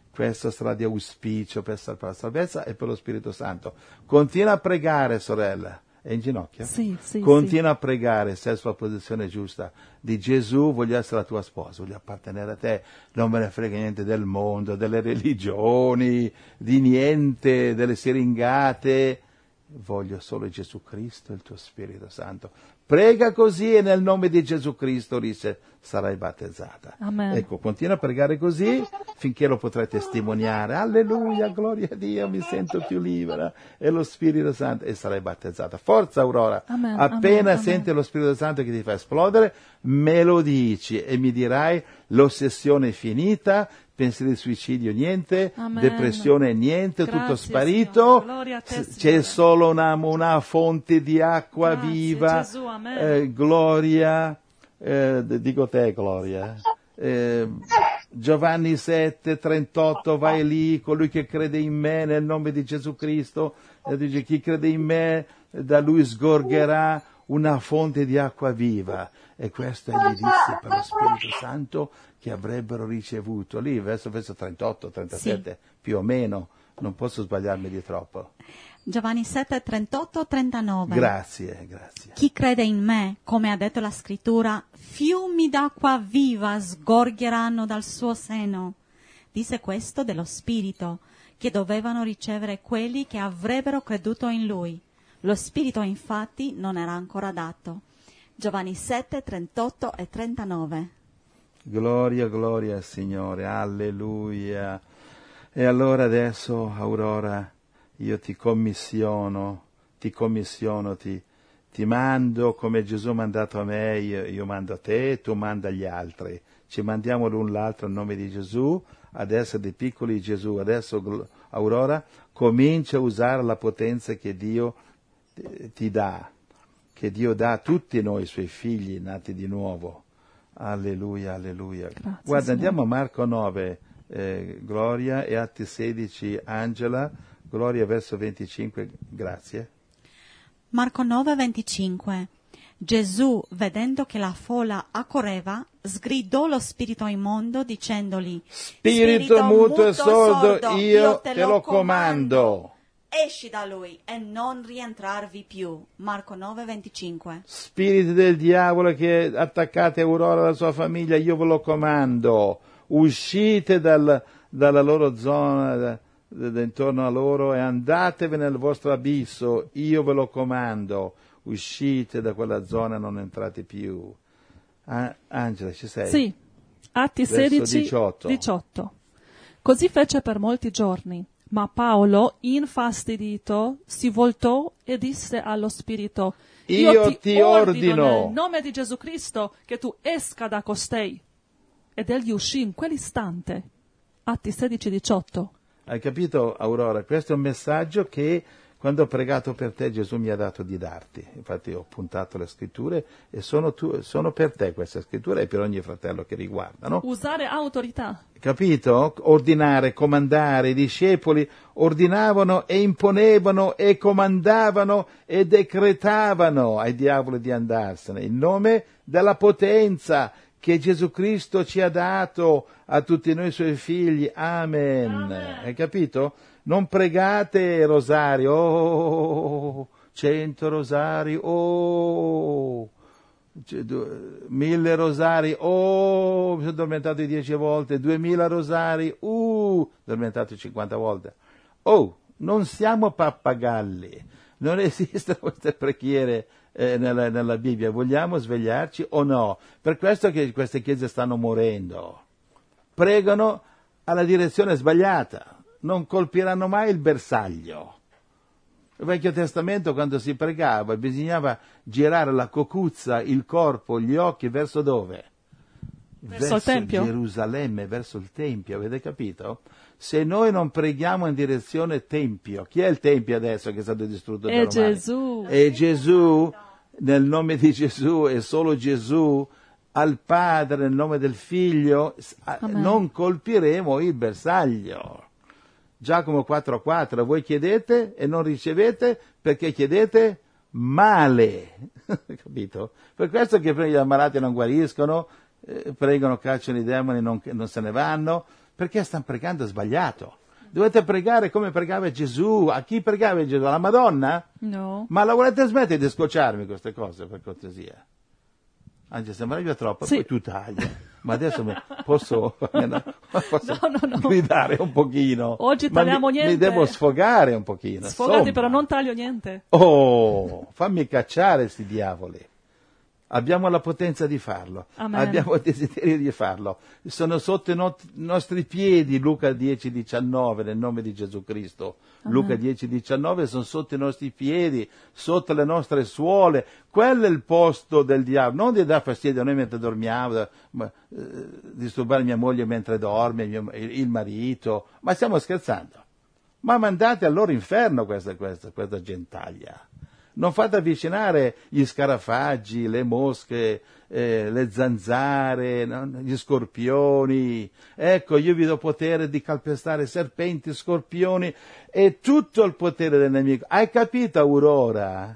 Questo sarà di auspicio per la salvezza e per lo Spirito Santo. Continua a pregare, sorella. È in ginocchio? Sì, sì, Continua sì. a pregare, se è sulla posizione giusta. Di Gesù, voglio essere la tua sposa, voglio appartenere a te, non me ne frega niente del mondo, delle religioni, di niente, delle siringate. Voglio solo Gesù Cristo e il tuo Spirito Santo. Prega così e nel nome di Gesù Cristo, dice, sarai battezzata. Amen. Ecco, continua a pregare così finché lo potrai testimoniare. Alleluia, gloria a Dio, mi sento più libera. E lo Spirito Santo, e sarai battezzata. Forza, Aurora. Amen, Appena amen, senti amen. lo Spirito Santo che ti fa esplodere, me lo dici e mi dirai l'ossessione è finita, pensieri di suicidio niente, Amen. depressione niente, Grazie, tutto sparito, Gloria a te, c'è Signore. solo una, una fonte di acqua Grazie, viva, Gesù, amen. eh, gloria, eh, dico te gloria, eh, Giovanni sette trentotto, vai lì, colui che crede in me nel nome di Gesù Cristo, e dice chi crede in me da lui sgorgerà una fonte di acqua viva. E questo egli disse per lo Spirito Santo che avrebbero ricevuto. Lì verso, verso trentotto trentasette, sì. Più o meno, non posso sbagliarmi di troppo. Giovanni sette trentotto trentanove. Grazie, grazie. Chi crede in me, come ha detto la scrittura, fiumi d'acqua viva sgorgeranno dal suo seno. Disse questo dello Spirito, che dovevano ricevere quelli che avrebbero creduto in lui. Lo Spirito infatti non era ancora dato. Giovanni sette trentotto e trentanove. Gloria, gloria al Signore, alleluia. E allora adesso, Aurora, io ti commissiono, ti commissiono, ti, ti mando come Gesù ha mandato a me, io, io mando a te, tu manda agli altri. Ci mandiamo l'un l'altro in nome di Gesù, ad essere dei piccoli Gesù. Adesso, Aurora, comincia a usare la potenza che Dio ti, ti dà, che Dio dà a tutti noi, suoi figli nati di nuovo. Alleluia, alleluia. Grazie, Guarda, Signore. andiamo a Marco nove, eh, Gloria, e Atti sedici, Angela, Gloria, verso venticinque, grazie. Marco nove venticinque. Gesù, vedendo che la folla accorreva, sgridò lo spirito immondo dicendogli: Spirito muto e sordo, io te lo comando. Esci da lui e non rientrarvi più. Marco nove venticinque. Spiriti del diavolo che attaccate Aurora e la sua famiglia, io ve lo comando. Uscite dal, dalla loro zona, da, da, intorno a loro, e andatevene nel vostro abisso, io ve lo comando. Uscite da quella zona e non entrate più. Ah, Angela, ci sei? Sì, Atti Verso sedici diciotto. diciotto. Così fece per molti giorni, ma Paolo, infastidito, si voltò e disse allo spirito: Io, Io ti, ti ordino, ordino. nel nome di Gesù Cristo che tu esca da costei. Ed egli uscì in quell'istante. Atti sedici diciotto. Hai capito, Aurora? Questo è un messaggio che quando ho pregato per te Gesù mi ha dato di darti. Infatti ho puntato le scritture e sono, tu, sono per te queste scritture e per ogni fratello che riguardano. Usare autorità. Capito? Ordinare, comandare. I discepoli ordinavano e imponevano e comandavano e decretavano ai diavoli di andarsene in nome della potenza che Gesù Cristo ci ha dato a tutti noi suoi figli. Amen. Amen. Hai capito? Non pregate rosario, oh, cento rosari, oh, mille rosari, oh, mi sono addormentato dieci volte, duemila rosari, uh, addormentato cinquanta volte. Oh, non siamo pappagalli, non esistono queste preghiere eh, nella, nella Bibbia, vogliamo svegliarci o no? Per questo che queste chiese stanno morendo, pregano alla direzione sbagliata. Non colpiranno mai il bersaglio. Il Vecchio Testamento, quando si pregava, bisognava girare la cocuzza, il corpo, gli occhi verso dove? Verso, verso il Tempio. Gerusalemme, verso il Tempio, avete capito? Se noi non preghiamo in direzione Tempio, chi è il Tempio adesso che è stato distrutto dai È Romani? Gesù. È Gesù, nel nome di Gesù, è solo Gesù, al Padre, nel nome del Figlio, Amen. Non colpiremo il bersaglio. Giacomo quattro quattro, voi chiedete e non ricevete perché chiedete male, capito? Per questo che gli ammalati non guariscono, eh, pregano, cacciano i demoni, non, non se ne vanno, Perché stanno pregando sbagliato. Dovete pregare come pregava Gesù. A chi pregava Gesù? Alla Madonna? No. Ma la volete smettere di scocciarmi queste cose, per cortesia? Anzi, sembra già troppo, Sì. poi tu tagli. Ma adesso mi- posso, posso No, no, no. gridare un pochino. Oggi Ma tagliamo mi, niente. mi devo sfogare un pochino. Sfogati, insomma. però non taglio niente. Oh, fammi cacciare sti diavoli. Abbiamo la potenza di farlo. Amen. Abbiamo il desiderio di farlo. Sono sotto i no- nostri piedi, Luca dieci diciannove, nel nome di Gesù Cristo. Amen. Luca dieci diciannove sono sotto i nostri piedi, sotto le nostre suole. Quello è il posto del diavolo. Non di dar fastidio a noi mentre dormiamo, ma, eh, disturbare mia moglie mentre dorme, mio- il marito. Ma stiamo scherzando. Ma mandate al loro inferno questa, questa, questa gentaglia. Non fate avvicinare gli scarafaggi, le mosche, eh, le zanzare, no? Gli scorpioni. Ecco, io vi do potere di calpestare serpenti, scorpioni e tutto il potere del nemico. Hai capito, Aurora?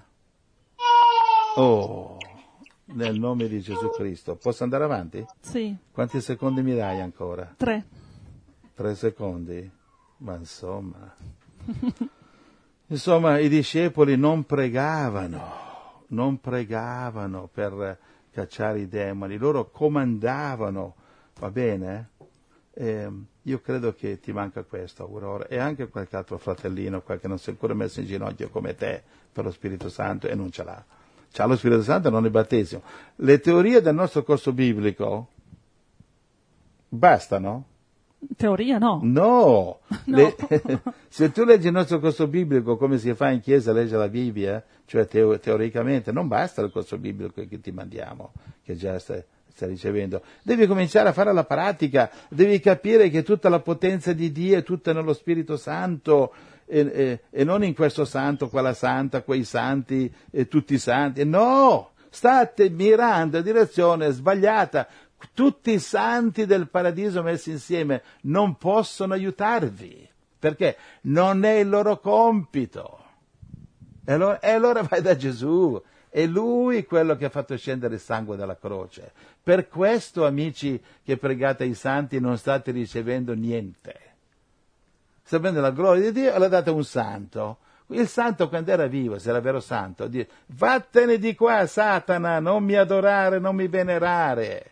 Oh, nel nome di Gesù Cristo. Posso andare avanti? Sì, Quanti secondi mi dai ancora? tre. Tre secondi? Ma insomma... Insomma, i discepoli non pregavano, non pregavano per cacciare i demoni, loro comandavano, va bene? Eh, io credo che ti manca questo, Aurora, e anche qualche altro fratellino, qualche non si è ancora messo in ginocchio come te per lo Spirito Santo e non ce l'ha. C'ha lo Spirito Santo e non il battesimo. Le teorie del nostro corso biblico bastano? Teoria no. No, No. Le- se tu leggi il nostro corso biblico come si fa in chiesa, legge la Bibbia, cioè teo- teoricamente, non basta il corso biblico che ti mandiamo, che già stai, stai ricevendo. Devi cominciare a fare la pratica, devi capire che tutta la potenza di Dio è tutta nello Spirito Santo e, e- e non in questo santo, quella santa, quei santi e tutti i santi. No, state mirando in direzione sbagliata. Tutti i santi del paradiso messi insieme non possono aiutarvi, perché non è il loro compito. E allora, e allora vai da Gesù, è Lui quello che ha fatto scendere il sangue dalla croce. Per questo, amici, che pregate ai santi non state ricevendo niente. Sapendo la gloria di Dio, l'ha data un santo. Il santo, quando era vivo, se era vero santo, dice: vattene di qua, Satana, non mi adorare, non mi venerare.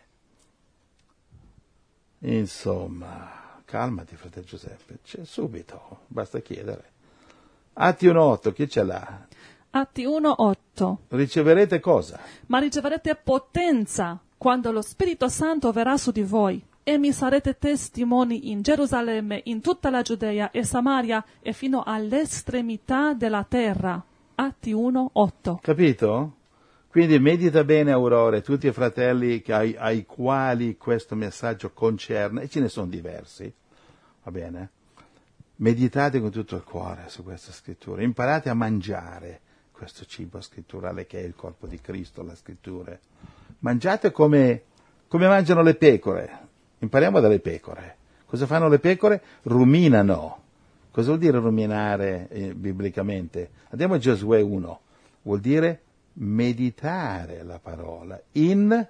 Insomma, calmati, fratello Giuseppe, c'è subito, basta chiedere. Atti uno otto, chi ce l'ha? Atti uno otto. Riceverete cosa? Ma riceverete potenza quando lo Spirito Santo verrà su di voi, e mi sarete testimoni in Gerusalemme, in tutta la Giudea e Samaria e fino all'estremità della terra. Atti uno otto. Capito? Quindi medita bene, Aurora, e tutti i fratelli che ai, ai quali questo messaggio concerne, e ce ne sono diversi, va bene? Meditate con tutto il cuore su questa scrittura, imparate a mangiare questo cibo scritturale che è il corpo di Cristo, la scrittura. Mangiate come, come mangiano le pecore, impariamo dalle pecore. Cosa fanno le pecore? Ruminano. Cosa vuol dire ruminare eh, biblicamente? Andiamo a Giosuè uno, vuol dire meditare la parola in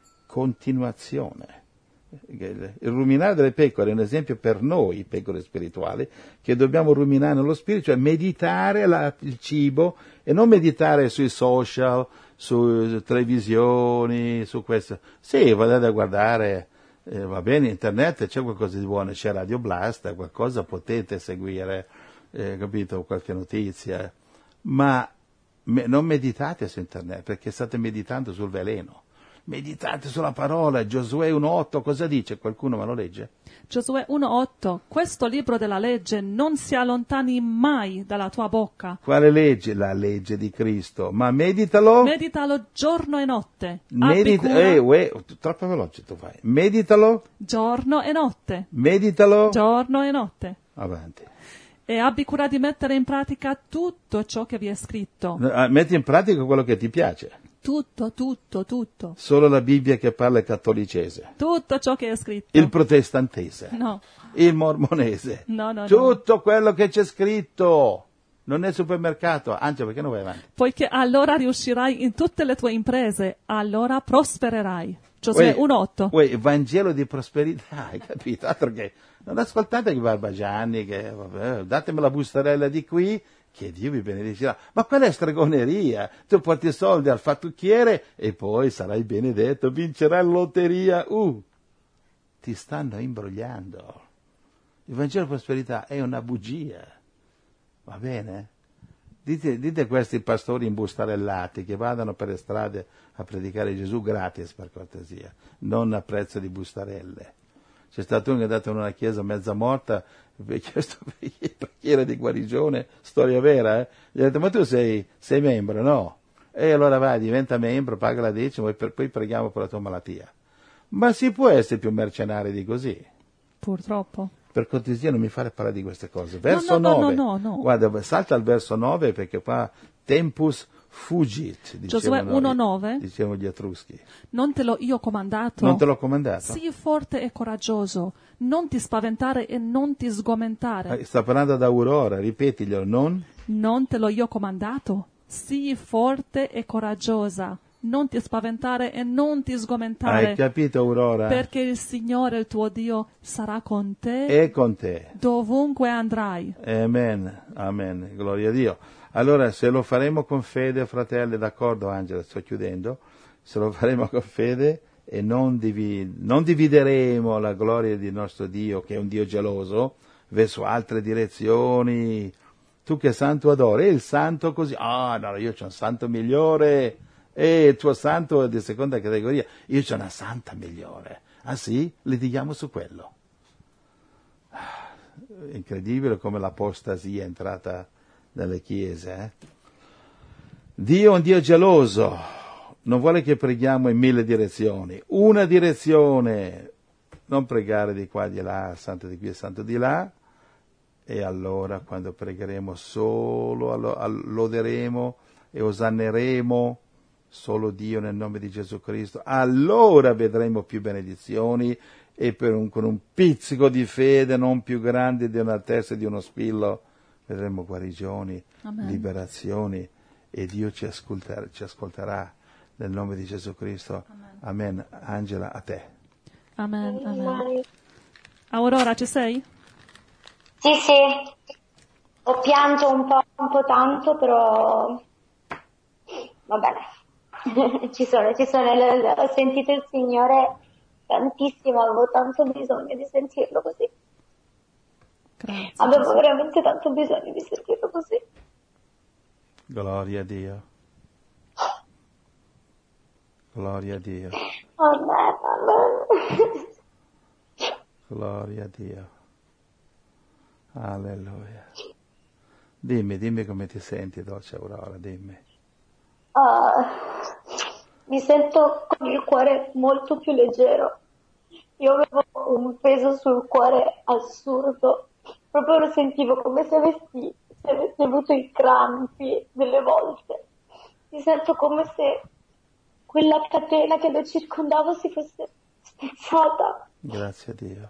continuazione. Il ruminare delle pecore è un esempio per noi, pecore spirituali, che dobbiamo ruminare nello spirito, cioè meditare la, il cibo e non meditare sui social, su televisioni, su questo. Sì, andate a guardare, eh, va bene, internet, c'è qualcosa di buono, c'è Radio Blast, qualcosa potete seguire, eh, capito, qualche notizia, ma me, non meditate su internet perché state meditando sul veleno. Meditate sulla parola. Giosuè uno otto, cosa dice? Qualcuno me lo legge? Giosuè uno otto. Questo libro della legge non si allontani mai dalla tua bocca. Quale legge? La legge di Cristo. Ma meditalo. Meditalo giorno e notte. Medita- Abbi cura- eh, uè, troppo veloce tu fai. Meditalo. Giorno e notte. Meditalo. Giorno e notte. Avanti. E abbi cura di mettere in pratica tutto ciò che vi è scritto. Ah, metti in pratica quello che ti piace. Tutto, tutto, tutto. Solo la Bibbia che parla il cattolicese. Tutto ciò che è scritto. Il protestantese. No. Il mormonese. No, no, no. Tutto quello che c'è scritto. Non è supermercato. Anzi, perché non vai avanti? Poiché allora riuscirai in tutte le tue imprese, allora prospererai. Giosuè Uè, uno otto. uè, Vangelo di prosperità, hai capito? Altro che Non ascoltate che barbagianni, che vabbè, datemi la bustarella di qui, che Dio vi benedicerà. Ma quella è stregoneria. Tu porti i soldi al fattucchiere e poi sarai benedetto, vincerai la lotteria. Uh, ti stanno imbrogliando. Il Vangelo di prosperità è una bugia. Va bene? Dite, dite a questi pastori imbustarellati che vadano per le strade a predicare Gesù gratis, per cortesia, non a prezzo di bustarelle. C'è stato uno che è andato in una chiesa mezza morta, vi ha chiesto preghiera di guarigione, storia vera, eh? Gli ha detto, ma tu sei, sei membro, no? E allora vai, diventa membro, paga la decima e per, poi preghiamo per la tua malattia. Ma si può essere più mercenari di così? Purtroppo. Per cortesia non mi fare parlare di queste cose. Verso no, no, nove. No, no, no. Guarda, salta al verso nove perché qua tempus fugit. Giosuè uno nove. Dicevano gli Etruschi. Non te l'ho io comandato. Non te l'ho comandato? Sii forte e coraggioso. Non ti spaventare e non ti sgomentare. Eh, sta parlando ad Aurora, ripetiglielo, non? Non te l'ho io comandato. Sii forte e coraggiosa. Non ti spaventare e non ti sgomentare. Hai capito, Aurora? Perché il Signore, il tuo Dio, sarà con te. E con te. Dovunque andrai. Amen, amen, gloria a Dio. Allora, se lo faremo con fede, fratelli, d'accordo, Angela, sto chiudendo, se lo faremo con fede e non, divi- non divideremo la gloria di nostro Dio, che è un Dio geloso, verso altre direzioni. Tu che santo adori, e il santo così, ah, no, io c'ho un santo migliore, e il tuo santo è di seconda categoria, io c'ho una santa migliore. Ah sì? Litighiamo su quello. Ah, incredibile come l'apostasia è entrata nelle chiese. Eh? Dio è un Dio geloso, non vuole che preghiamo in mille direzioni. Una direzione, non pregare di qua, di là, santo di qui e santo di là, e allora quando pregheremo solo, loderemo e osanneremo solo Dio nel nome di Gesù Cristo, allora vedremo più benedizioni e per un, con un pizzico di fede non più grande di una testa e di uno spillo vedremo guarigioni, Amen. Liberazioni e Dio ci ascolterà, ci ascolterà nel nome di Gesù Cristo. Amen. Amen. Angela, a te. Amen. Amen. Aurora, ci sei? Sì, sì. Ho pianto un po', un po' tanto, però va bene. ci sono, ci sono, ho sentito il Signore tantissimo, avevo tanto bisogno di sentirlo così. Grazie, avevo Gesù. veramente tanto bisogno di sentirlo così. Gloria a Dio. Gloria a Dio. Amen, amen. Gloria a Dio. Alleluia. Dimmi, dimmi come ti senti, dolce Aurora, dimmi. Uh, mi sento con il cuore molto più leggero. Io avevo un peso sul cuore assurdo, proprio lo sentivo come se avessi, se avessi avuto i crampi delle volte. Mi sento come se quella catena che lo circondava si fosse spezzata. Grazie a Dio.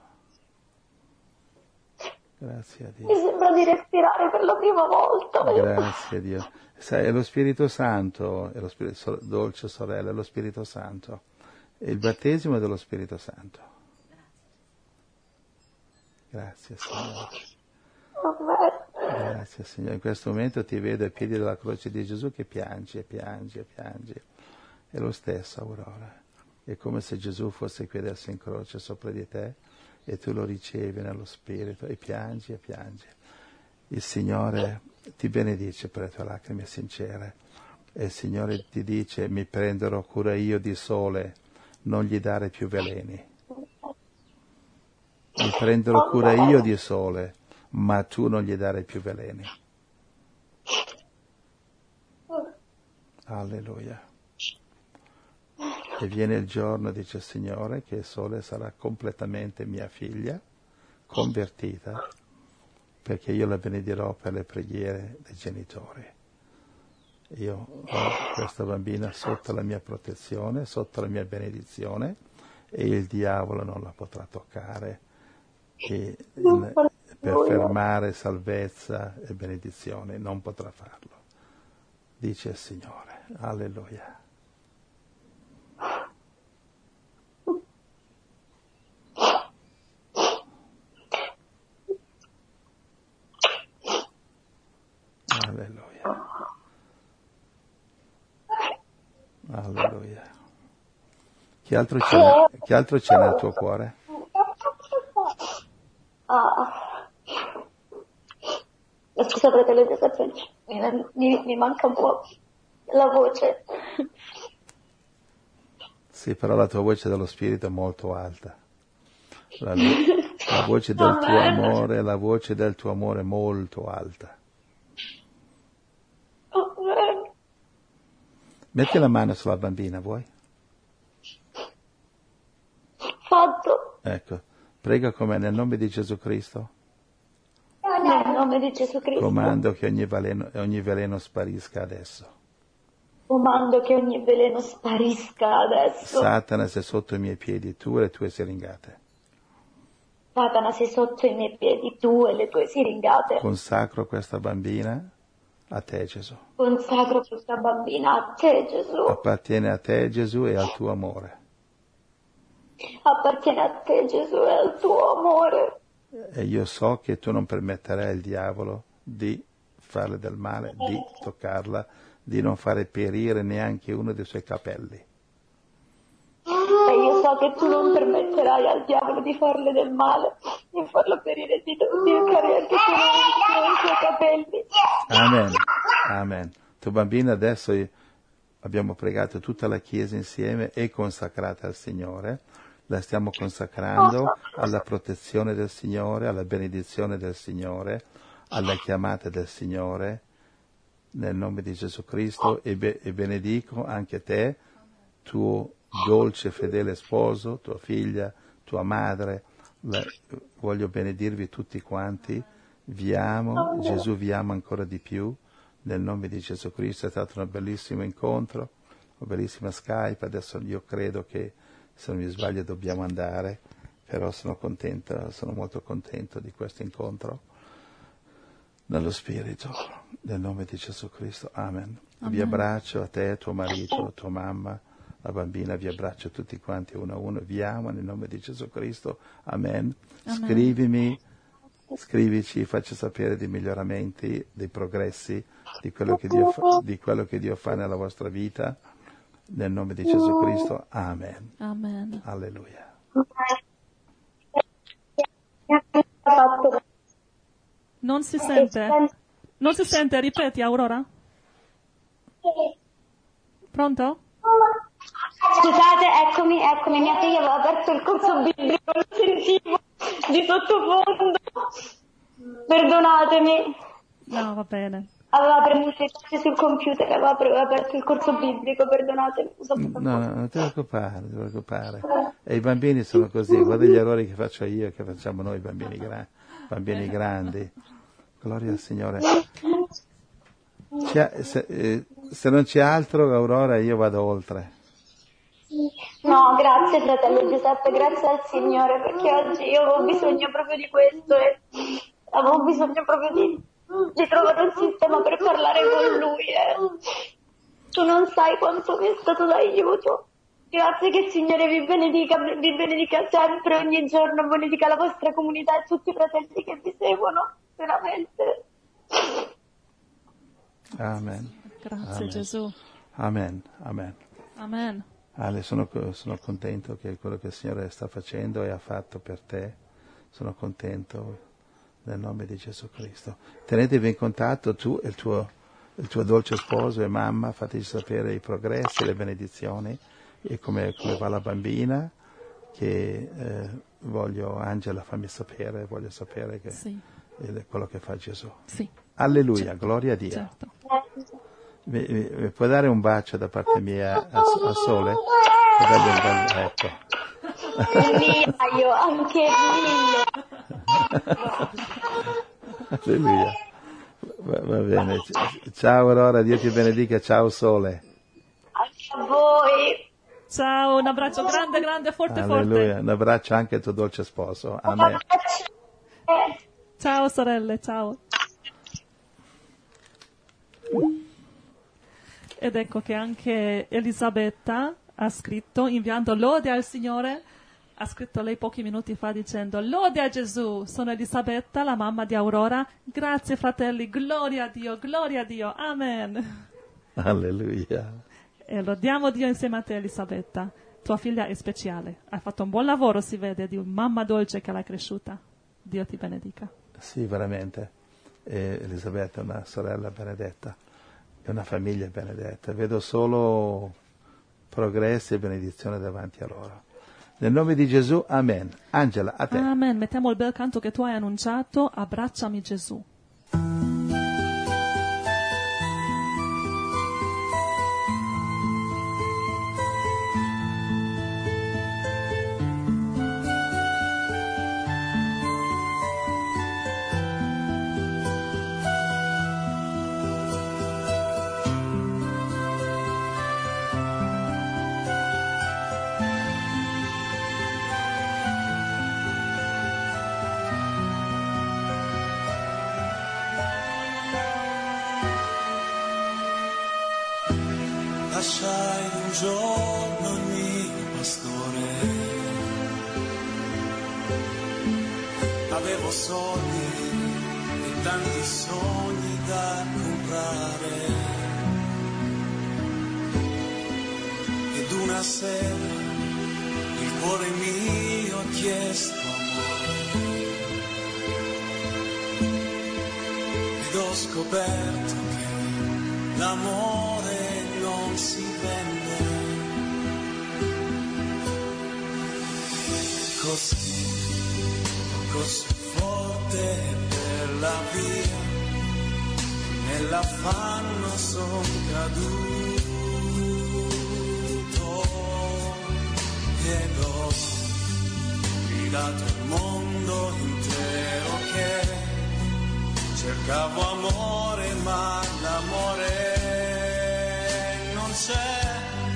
Grazie a Dio. Mi sembra di respirare per la prima volta. Grazie a Dio. Sai, è lo Spirito Santo, è lo Spirito, dolce sorella, è lo Spirito Santo. È il battesimo dello Spirito Santo. Grazie Signore. Grazie Signore. In questo momento ti vedo ai piedi della croce di Gesù che piangi e piangi e piangi. È lo stesso, Aurora. È come se Gesù fosse qui adesso in croce sopra di te e tu lo ricevi nello Spirito e piangi e piangi. Il Signore ti benedice per le tue lacrime sincere e il Signore ti dice: mi prenderò cura io di sole, non gli dare più veleni. Mi prenderò cura io di sole, ma tu non gli dare più veleni. Alleluia. E viene il giorno, dice il Signore, che il sole sarà completamente mia figlia, convertita, perché io la benedirò per le preghiere dei genitori. Io ho questa bambina sotto la mia protezione, sotto la mia benedizione, e il diavolo non la potrà toccare e in, per fermare salvezza e benedizione non potrà farlo, dice il Signore. Alleluia. Alleluia. Alleluia. Che altro c'è, nel- che altro c'è nel tuo cuore? Ah. Scusa fratello Giuseppe, mi, mi, mi manca un po' la voce. Sì, però la tua voce dello spirito è molto alta. La, la voce del tuo Amen. amore, la voce del tuo amore è molto alta. Amen. Metti la mano sulla bambina, vuoi? Fatto. Ecco, prega con me nel nome di Gesù Cristo. Nel nome di Gesù Cristo. Comando che ogni veleno, ogni veleno sparisca adesso. Comando che ogni veleno sparisca adesso. Satana sei sotto i miei piedi, tu e le tue siringate. Satana sei sotto i miei piedi, tu e le tue siringate. Consacro questa bambina a te, Gesù. Consacro questa bambina a te, Gesù. Appartiene a te, Gesù, e al tuo amore. Appartiene a te, Gesù, e al tuo amore. E io so che tu non permetterai al diavolo di farle del male, di toccarla, di non fare perire neanche uno dei suoi capelli. E io so che tu non permetterai al diavolo di farle del male, di farlo perire, di toccare anche solo i suoi capelli. Amen, amen. Tua bambina adesso abbiamo pregato tutta la Chiesa insieme, è consacrata al Signore, la stiamo consacrando alla protezione del Signore, alla benedizione del Signore, alla chiamata del Signore, nel nome di Gesù Cristo, e, be- e benedico anche te, tuo dolce e fedele sposo, tua figlia, tua madre, la- voglio benedirvi tutti quanti, vi amo, Gesù vi ama ancora di più, nel nome di Gesù Cristo. È stato un bellissimo incontro, una bellissima Skype, adesso io credo che, se non mi sbaglio, dobbiamo andare, però sono contento, sono molto contento di questo incontro nello Spirito, nel nome di Gesù Cristo. Amen. Amen. Vi abbraccio a te, tuo marito, tua mamma, la bambina, vi abbraccio tutti quanti uno a uno, vi amo nel nome di Gesù Cristo. Amen. Amen. Scrivimi, scrivici, facci sapere dei miglioramenti, dei progressi, di quello che Dio fa, di quello che Dio fa nella vostra vita, nel nome di Gesù Cristo. Amen. Amen. Alleluia. Non si sente? Non si sente? Ripeti, Aurora. Pronto? Scusate, eccomi, eccomi, mia figlia aveva aperto il corso biblico, lo sentivo di sottofondo. Perdonatemi. No, va bene. Aveva premuto i tasti sul computer, aveva pre- aperto il corso biblico, perdonatemi. Ho saputo No, no, non ti preoccupare, non ti preoccupare. E i bambini sono così, guarda gli errori che faccio io, che facciamo noi bambini, gra- bambini grandi. Gloria al Signore. C'è- se, eh, se non c'è altro, Aurora, io vado oltre. No, grazie fratello Giuseppe, grazie al Signore, perché oggi io avevo bisogno proprio di questo e avevo bisogno proprio di, di trovare un sistema per parlare con Lui e tu non sai quanto mi è stato d'aiuto. Grazie, che il Signore vi benedica, vi benedica sempre, ogni giorno, benedica la vostra comunità e tutti i fratelli che vi seguono, veramente. Amen. Grazie Amen. Gesù. Amen. Amen. Amen. Ale, sono, sono contento che quello che il Signore sta facendo e ha fatto per te. Sono contento nel nome di Gesù Cristo. Tenetevi in contatto, tu e il tuo, il tuo dolce sposo e mamma, fateci sapere i progressi, le benedizioni e come, come va la bambina, che eh, voglio, Angela, fammi sapere, voglio sapere che Sì. è quello che fa Gesù. Sì. Alleluia, Certo. gloria a Dio. Certo. Mi, mi, mi puoi dare un bacio da parte mia a, a Sole? Puoi dargli un bel- ecco. Mia, io anche mille. Alleluia. Va, va bene. Ciao Aurora, Dio ti benedica. Ciao Sole. A voi. Ciao, un abbraccio grande, grande, forte, Alleluia. forte. Un abbraccio anche al tuo dolce sposo. Amen. Ciao sorelle, ciao. Ed ecco che anche Elisabetta ha scritto inviando lode al Signore Ha scritto lei pochi minuti fa dicendo: lode a Gesù, sono Elisabetta, la mamma di Aurora. Grazie fratelli, gloria a Dio, gloria a Dio, amen. Alleluia. E lodiamo Dio insieme a te, Elisabetta. Tua figlia è speciale. Hai fatto un buon lavoro, si vede, di una mamma dolce che l'ha cresciuta. Dio ti benedica. Sì, veramente. E Elisabetta è una sorella benedetta, è una famiglia benedetta. Vedo solo progressi e benedizione davanti a loro. Nel nome di Gesù, amen. Angela, a te. Amen. Mettiamo il bel canto che tu hai annunciato, Abbracciami Gesù. Lasciai un giorno il mio pastore, avevo soldi e tanti sogni da comprare, ed una sera il cuore mio ha chiesto amore, ed ho scoperto che l'amore non si vende, così, così forte per la via, nell'affanno son caduto, ed ho gridato al mondo intero che cercavo amore, ma l'amore c'è,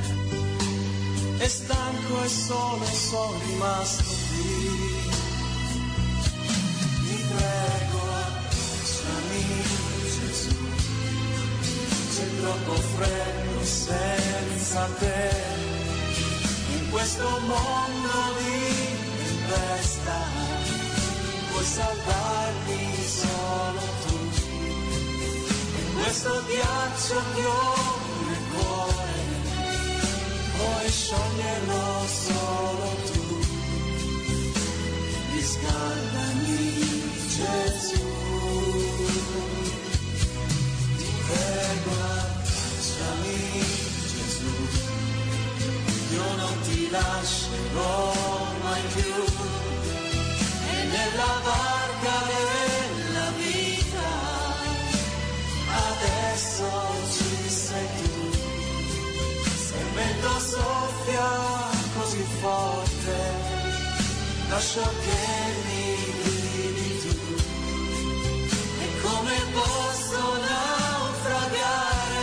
e stanco e solo sono rimasto qui. Ti prego, abbracciami Gesù, c'è troppo freddo senza te, in questo mondo di tempesta, puoi salvarmi solo tu, in questo ghiaccio che ho nel cuore, puoi scioglierlo solo tu, riscaldami Gesù, ti prego abbracciami Gesù, io non ti lascerò mai più, e nella barca della vita adesso ci sei tu, se il vento soffia così forte, lascio che mi guidi tu, e come posso naufragare,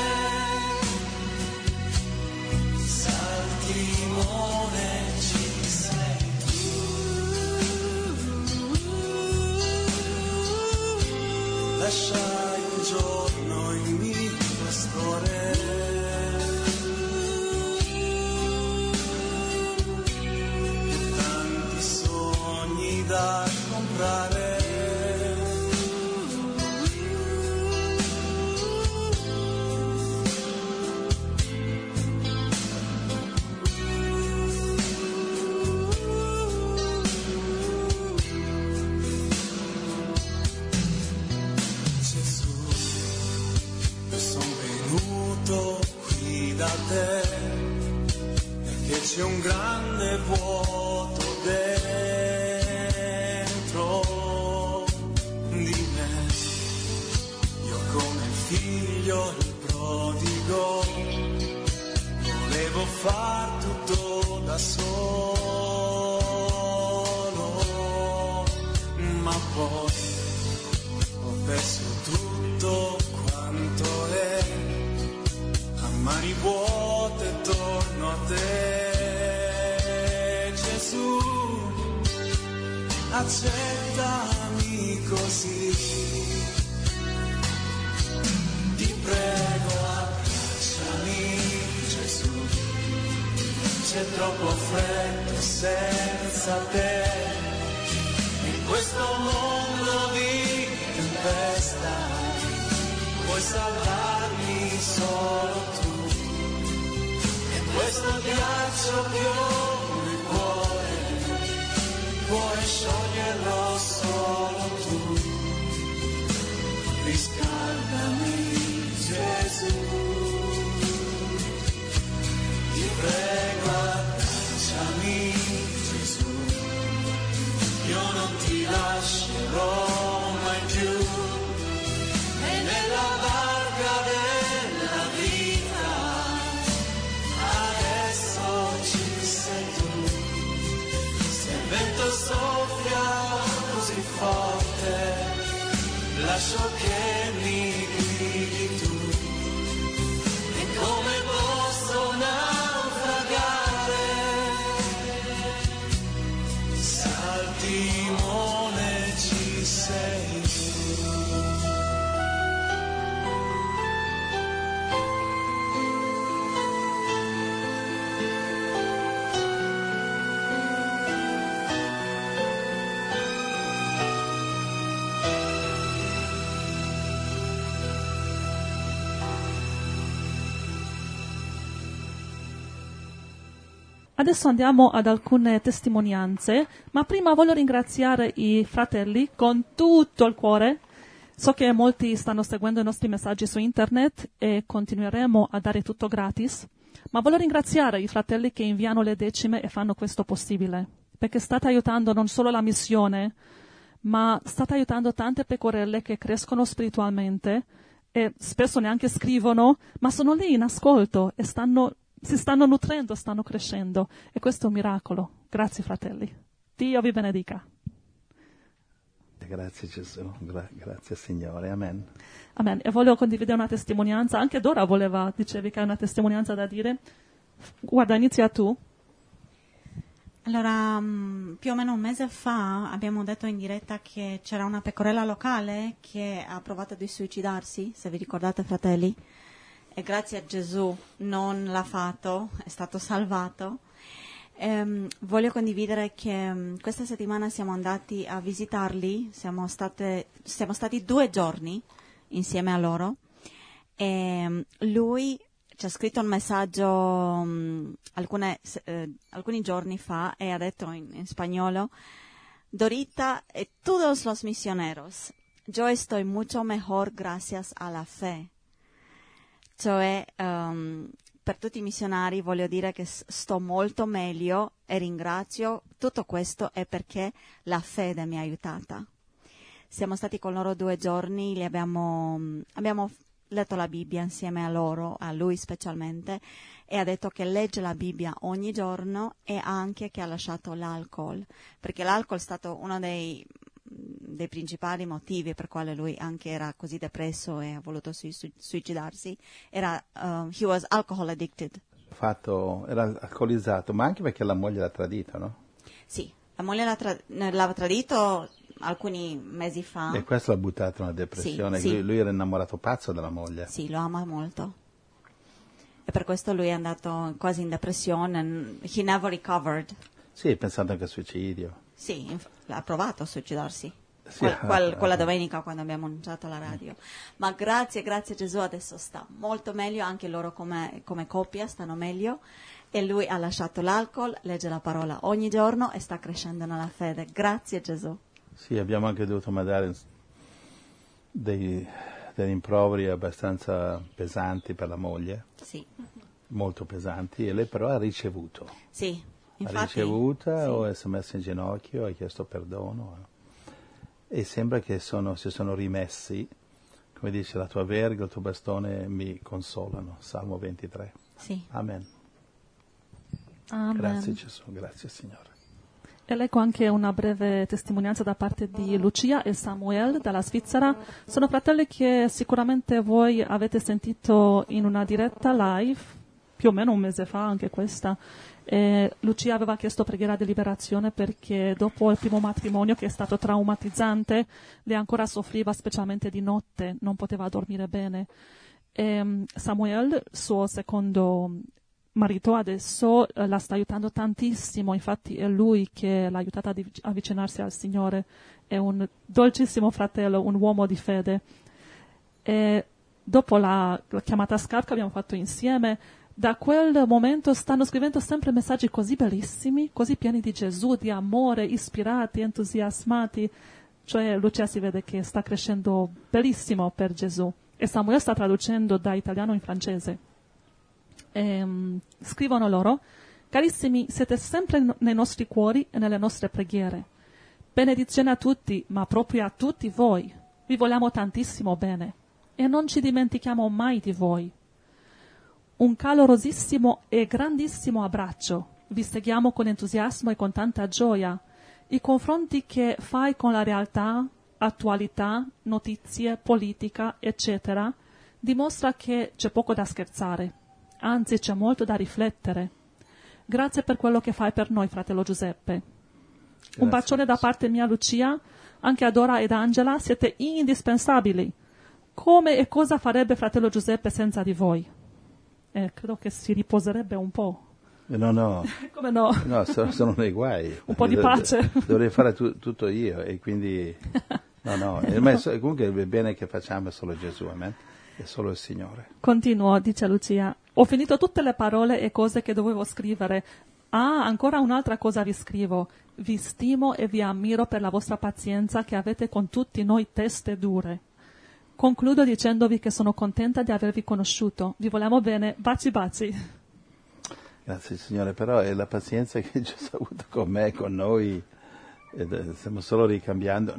sal timone ci sei tu, lasciai un giorno il mio pastore, da comprare, Gesù, sono venuto qui da te perché c'è un grande vuoto dentro di me, io come il figlio il prodigo volevo far tutto da solo, ma poi ho perso tutto quanto è, a mani vuote torno a te, Gesù, accettami così, ti prego abbracciami Gesù, c'è troppo freddo senza puoi salvarmi solo tu, e questo ghiaccio che ho nel cuore, puoi scioglierlo solo tu, riscaldami Gesù, ti prego abbracciami Gesù, io non ti lascerò mai più, e nella barca della vita adesso ci sei tu, se il vento soffia così forte lascio che mi guidi tu, e come posso naufragare, saltimone ci sei tu. Adesso andiamo ad alcune testimonianze, ma prima voglio ringraziare i fratelli con tutto il cuore. So che molti stanno seguendo i nostri messaggi su internet e continueremo a dare tutto gratis, ma voglio ringraziare i fratelli che inviano le decime e fanno questo possibile, perché state aiutando non solo la missione, ma state aiutando tante pecorelle che crescono spiritualmente e spesso neanche scrivono, ma sono lì in ascolto e stanno si stanno nutrendo, stanno crescendo, e questo è un miracolo. Grazie fratelli. Dio vi benedica. Grazie Gesù, Gra- grazie Signore, amen. Amen. E voglio condividere una testimonianza, anche Dora voleva, dicevi che hai una testimonianza da dire. Guarda, inizia tu. Allora, mh, più o meno un mese fa abbiamo detto in diretta che c'era una pecorella locale che ha provato di suicidarsi, se vi ricordate fratelli. E grazie a Gesù non l'ha fatto, è stato salvato. Ehm, voglio condividere che um, questa settimana siamo andati a visitarli, siamo, state, siamo stati due giorni insieme a loro, e um, lui ci ha scritto un messaggio um, alcune, eh, alcuni giorni fa e ha detto in, in spagnolo: Dorita e todos los misioneros, yo estoy mucho mejor gracias a la fe. Cioè, um, per tutti i missionari voglio dire che sto molto meglio e ringrazio. Tutto questo è perché la fede mi ha aiutata. Siamo stati con loro due giorni, li abbiamo, abbiamo letto la Bibbia insieme a loro, a lui specialmente, e ha detto che legge la Bibbia ogni giorno e anche che ha lasciato l'alcol, perché l'alcol è stato uno dei... dei principali motivi per quale lui anche era così depresso e ha voluto sui- suicidarsi. Era uh, he was alcohol addicted. Fatto, era alcolizzato, ma anche perché la moglie l'ha tradito, no? Sì, la moglie l'ha, tra- l'ha tradito alcuni mesi fa. E questo l'ha buttato in una depressione. Sì, sì. Lui, lui era innamorato pazzo della moglie. Sì, lo ama molto. E per questo lui è andato quasi in depressione. He never recovered. Sì, pensando anche al suicidio. Sì, inf- ha provato a suicidarsi. Sì, Qual, qual, ah, quella ah. domenica quando abbiamo annunciato alla radio. Ma grazie, grazie a Gesù, adesso sta molto meglio, anche loro come, come coppia stanno meglio, e lui ha lasciato l'alcol, legge la parola ogni giorno e sta crescendo nella fede. Grazie Gesù. Sì, abbiamo anche dovuto mandare dei, dei rimproveri abbastanza pesanti per la moglie, Sì. molto pesanti, e lei però ha ricevuto. Sì, infatti. Ha ricevuta, sì. o si è messa in ginocchio, ha chiesto perdono, e sembra che sono, si sono rimessi, come dice, la tua verga, il tuo bastone mi consolano, Salmo ventitré. Sì. Amen. Amen. Grazie Gesù, grazie Signore. E leggo anche una breve testimonianza da parte di Lucia e Samuel dalla Svizzera. Sono fratelli che sicuramente voi avete sentito in una diretta live, più o meno un mese fa anche questa. E Lucia aveva chiesto preghiera di liberazione perché dopo il primo matrimonio, che è stato traumatizzante, lei ancora soffriva specialmente di notte, non poteva dormire bene. E Samuel, suo secondo marito, adesso eh, la sta aiutando tantissimo, infatti è lui che l'ha aiutata ad avvicinarsi al Signore, è un dolcissimo fratello, un uomo di fede. E dopo la, la chiamata Skype che abbiamo fatto insieme, da quel momento stanno scrivendo sempre messaggi così bellissimi, così pieni di Gesù, di amore, ispirati, entusiasmati. Cioè Lucia si vede che sta crescendo bellissimo per Gesù. E Samuele sta traducendo da italiano in francese. E, um, scrivono loro: carissimi, siete sempre nei nostri cuori e nelle nostre preghiere. Benedizione a tutti, ma proprio a tutti voi. Vi vogliamo tantissimo bene e non ci dimentichiamo mai di voi. Un calorosissimo e grandissimo abbraccio. Vi seguiamo con entusiasmo e con tanta gioia. I confronti che fai con la realtà, attualità, notizie, politica, eccetera, dimostra che c'è poco da scherzare. Anzi, c'è molto da riflettere. Grazie per quello che fai per noi, fratello Giuseppe. Grazie. Un bacione da parte mia, Lucia, anche a Dora ed Angela, siete indispensabili. Come e cosa farebbe fratello Giuseppe senza di voi? Eh, credo che si riposerebbe un po'. No, no. Come no? No, sono, sono nei guai. Un po' di pace. Dovrei fare tu, tutto io e quindi... No, no. Ma comunque è bene che facciamo solo Gesù, amen? È solo il Signore. Continuo, dice Lucia. Ho finito tutte le parole e cose che dovevo scrivere. Ah, ancora un'altra cosa vi scrivo. Vi stimo e vi ammiro per la vostra pazienza che avete con tutti noi teste dure. Concludo dicendovi che sono contenta di avervi conosciuto. Vi vogliamo bene. Baci baci. Grazie Signore, però è la pazienza che Gesù ha avuto con me, con noi. Ed stiamo solo ricambiando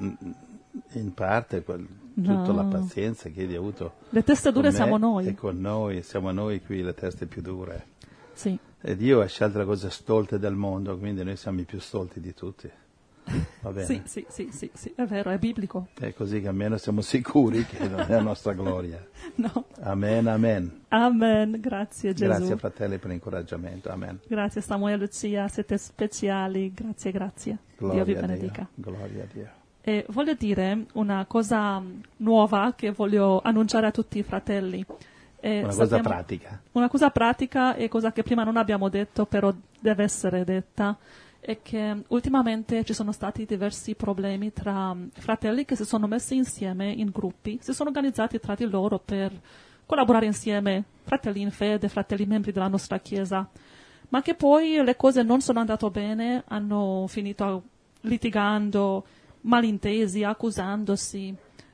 in parte quel, tutta no. la pazienza che egli ha avuto. Le teste dure siamo noi. E con noi, siamo noi qui le teste più dure. Sì. E Dio ha scelto le cose stolte del mondo, quindi noi siamo i più stolti di tutti. Va bene? Sì, sì, sì, sì, sì, è vero, è biblico. È così che almeno siamo sicuri che non è la nostra gloria. No. Amen, amen. Amen, grazie Gesù. Grazie fratelli per l'incoraggiamento, amen. Grazie Samuele e Lucia, siete speciali, grazie, grazie. Gloria Dio vi a benedica. Dio. Gloria a Dio. E voglio dire una cosa nuova che voglio annunciare a tutti i fratelli. Eh, una sappiamo, cosa pratica. Una cosa pratica e cosa che prima non abbiamo detto, però deve essere detta, è che ultimamente ci sono stati diversi problemi tra fratelli che si sono messi insieme in gruppi, si sono organizzati tra di loro per collaborare insieme, fratelli in fede, fratelli membri della nostra Chiesa, ma che poi le cose non sono andate bene, hanno finito litigando, malintesi, accusandosi,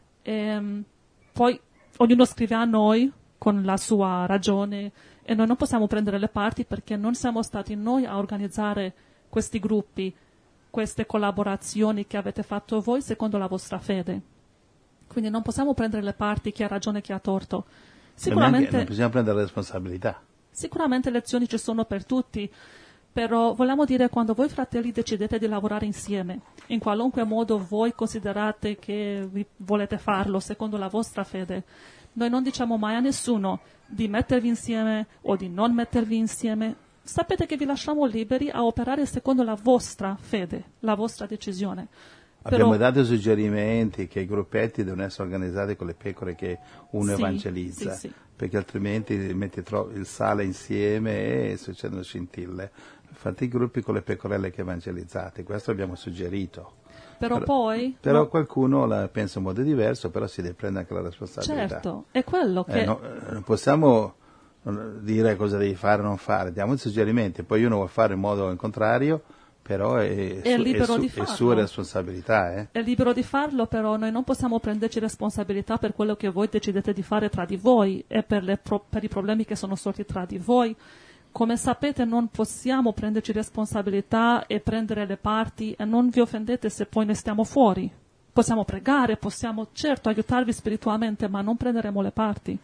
e poi ognuno scrive a noi con la sua ragione e noi non possiamo prendere le parti perché non siamo stati noi a organizzare questi gruppi, queste collaborazioni che avete fatto voi secondo la vostra fede. Quindi non possiamo prendere le parti, chi ha ragione, chi ha torto. Sicuramente non possiamo prendere responsabilità. Sicuramente lezioni ci sono per tutti, però vogliamo dire quando voi fratelli decidete di lavorare insieme, in qualunque modo voi considerate che vi volete farlo secondo la vostra fede, noi non diciamo mai a nessuno di mettervi insieme o di non mettervi insieme. Sapete che vi lasciamo liberi a operare secondo la vostra fede, la vostra decisione. Abbiamo Però, dato suggerimenti che i gruppetti devono essere organizzati con le pecore che uno sì, evangelizza, sì, sì. perché altrimenti metti tro- il sale insieme e succedono scintille. Fate i gruppi con le pecorelle che evangelizzate, questo abbiamo suggerito. Però, però poi... Però no, qualcuno la pensa in modo diverso, però si deve prendere anche la responsabilità. certo, è quello che... Eh, no, non possiamo dire cosa devi fare o non fare, diamo i suggerimenti, poi uno vuole fare in modo in contrario, però è, è su, libero è, su, di è farlo. sua responsabilità. Eh. È libero di farlo, però noi non possiamo prenderci responsabilità per quello che voi decidete di fare tra di voi e per, le pro- per i problemi che sono sorti tra di voi. Come sapete non possiamo prenderci responsabilità e prendere le parti e non vi offendete se poi ne stiamo fuori. Possiamo pregare, possiamo certo aiutarvi spiritualmente, ma non prenderemo le parti.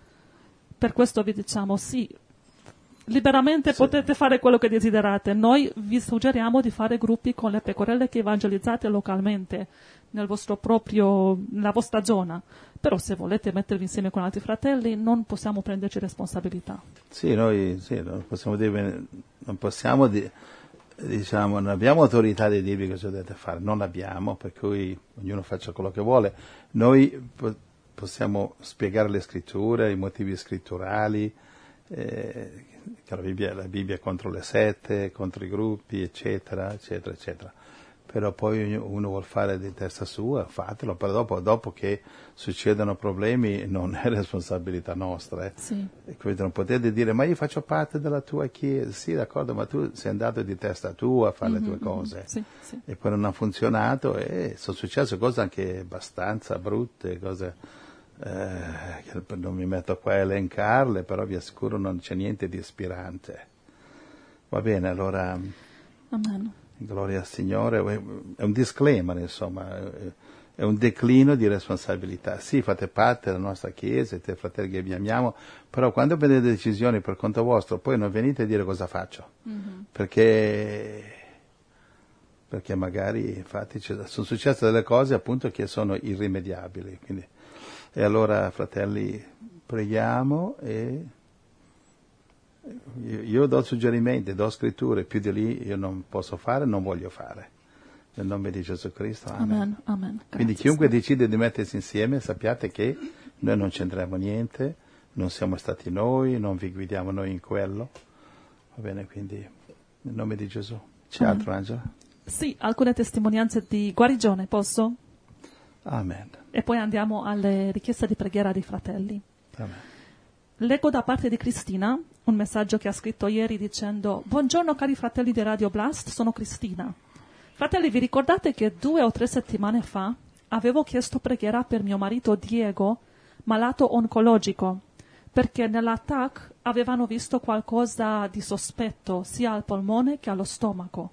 Per questo vi diciamo sì, liberamente sì. Potete fare quello che desiderate. Noi vi suggeriamo di fare gruppi con le pecorelle che evangelizzate localmente, nel vostro proprio, nella vostra zona. Però se volete mettervi insieme con altri fratelli non possiamo prenderci responsabilità. Sì, noi sì, non possiamo dire, non possiamo di, diciamo, non abbiamo autorità di dirvi cosa dovete fare, non l'abbiamo, per cui ognuno faccia quello che vuole. Noi po- possiamo spiegare le scritture, i motivi scritturali, eh, che la Bibbia, la Bibbia è contro le sette, contro i gruppi, eccetera, eccetera, eccetera. però poi uno vuol fare di testa sua, fatelo, però dopo, dopo che succedono problemi non è responsabilità nostra. Eh. Sì. E quindi non potete dire, ma io faccio parte della tua chiesa, sì d'accordo, ma tu sei andato di testa tua a fare mm-hmm, le tue cose, mm-hmm. Sì, sì. E poi non ha funzionato e sono successe cose anche abbastanza brutte, cose eh, che non mi metto qua a elencarle, però vi assicuro non c'è niente di ispirante. Va bene, allora... Amen. Gloria al Signore, è un disclaimer, insomma, è un declino di responsabilità. Sì, fate parte della nostra Chiesa, siete fratelli che vi amiamo, però quando prendete decisioni per conto vostro, poi non venite a dire cosa faccio, mm-hmm. perché, perché magari, infatti, sono successe delle cose appunto che sono irrimediabili. Quindi, e allora, fratelli, preghiamo e... Io, io do suggerimenti, do scritture, più di lì io non posso fare, non voglio fare. Nel nome di Gesù Cristo. Amen. Amen, amen. Quindi chiunque decide di mettersi insieme, sappiate che noi non c'entriamo niente, non siamo stati noi, non vi guidiamo noi in quello. Va bene, quindi nel nome di Gesù. C'è amen. Altro, Angela? Sì, alcune testimonianze di guarigione, posso? Amen. E poi andiamo alle richieste di preghiera dei fratelli. Amen. Leggo da parte di Cristina un messaggio che ha scritto ieri dicendo: buongiorno cari fratelli di Radio Blast, sono Cristina. Fratelli, vi ricordate che due o tre settimane fa avevo chiesto preghiera per mio marito Diego, malato oncologico, perché nella T A C avevano visto qualcosa di sospetto sia al polmone che allo stomaco.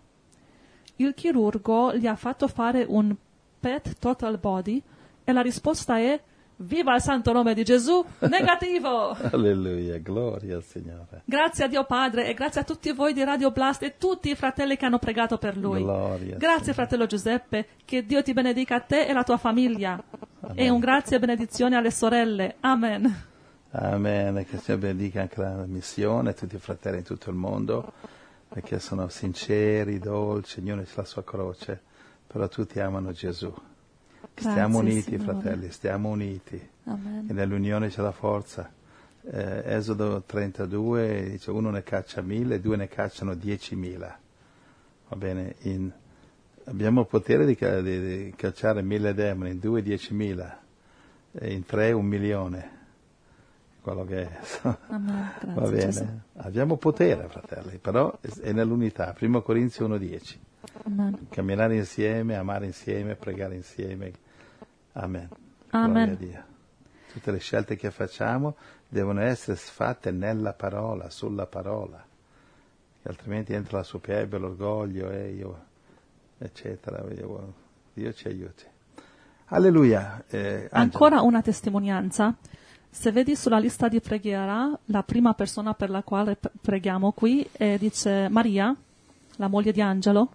Il chirurgo gli ha fatto fare un P E T total body e la risposta è: viva il santo nome di Gesù, negativo! Alleluia, gloria al Signore. Grazie a Dio Padre e grazie a tutti voi di Radio Blast e tutti i fratelli che hanno pregato per lui. Gloria grazie fratello Giuseppe, che Dio ti benedica a te e la tua famiglia. Amen. E un grazie e benedizione alle sorelle. Amen. Amen, che il Signore benedica anche la missione, tutti i fratelli in tutto il mondo, perché sono sinceri, dolci, ognuno ha la sua croce, però tutti amano Gesù. Grazie, stiamo uniti, Signore. Fratelli, stiamo uniti. Amen. E nell'unione c'è la forza. Eh, Esodo trentadue dice: uno ne caccia mille, due ne cacciano diecimila. Va bene? In, abbiamo il potere di, di, di cacciare mille demoni, in due diecimila, e in tre un milione. Quello che è. Amen. Grazie, Va bene? Gesù. Abbiamo potere, fratelli, però è nell'unità. Primo Corinzi uno dieci. Amen. Camminare insieme, amare insieme, pregare insieme. Amen. Amen. Gloria a Dio. Tutte le scelte che facciamo devono essere fatte nella parola, sulla parola, che altrimenti entra la superbia, l'orgoglio, e io, eccetera. Dio, Dio ci aiuti. Alleluia. Eh, Ancora una testimonianza. Se vedi sulla lista di preghiera, la prima persona per la quale preghiamo qui è, dice Maria, la moglie di Angelo.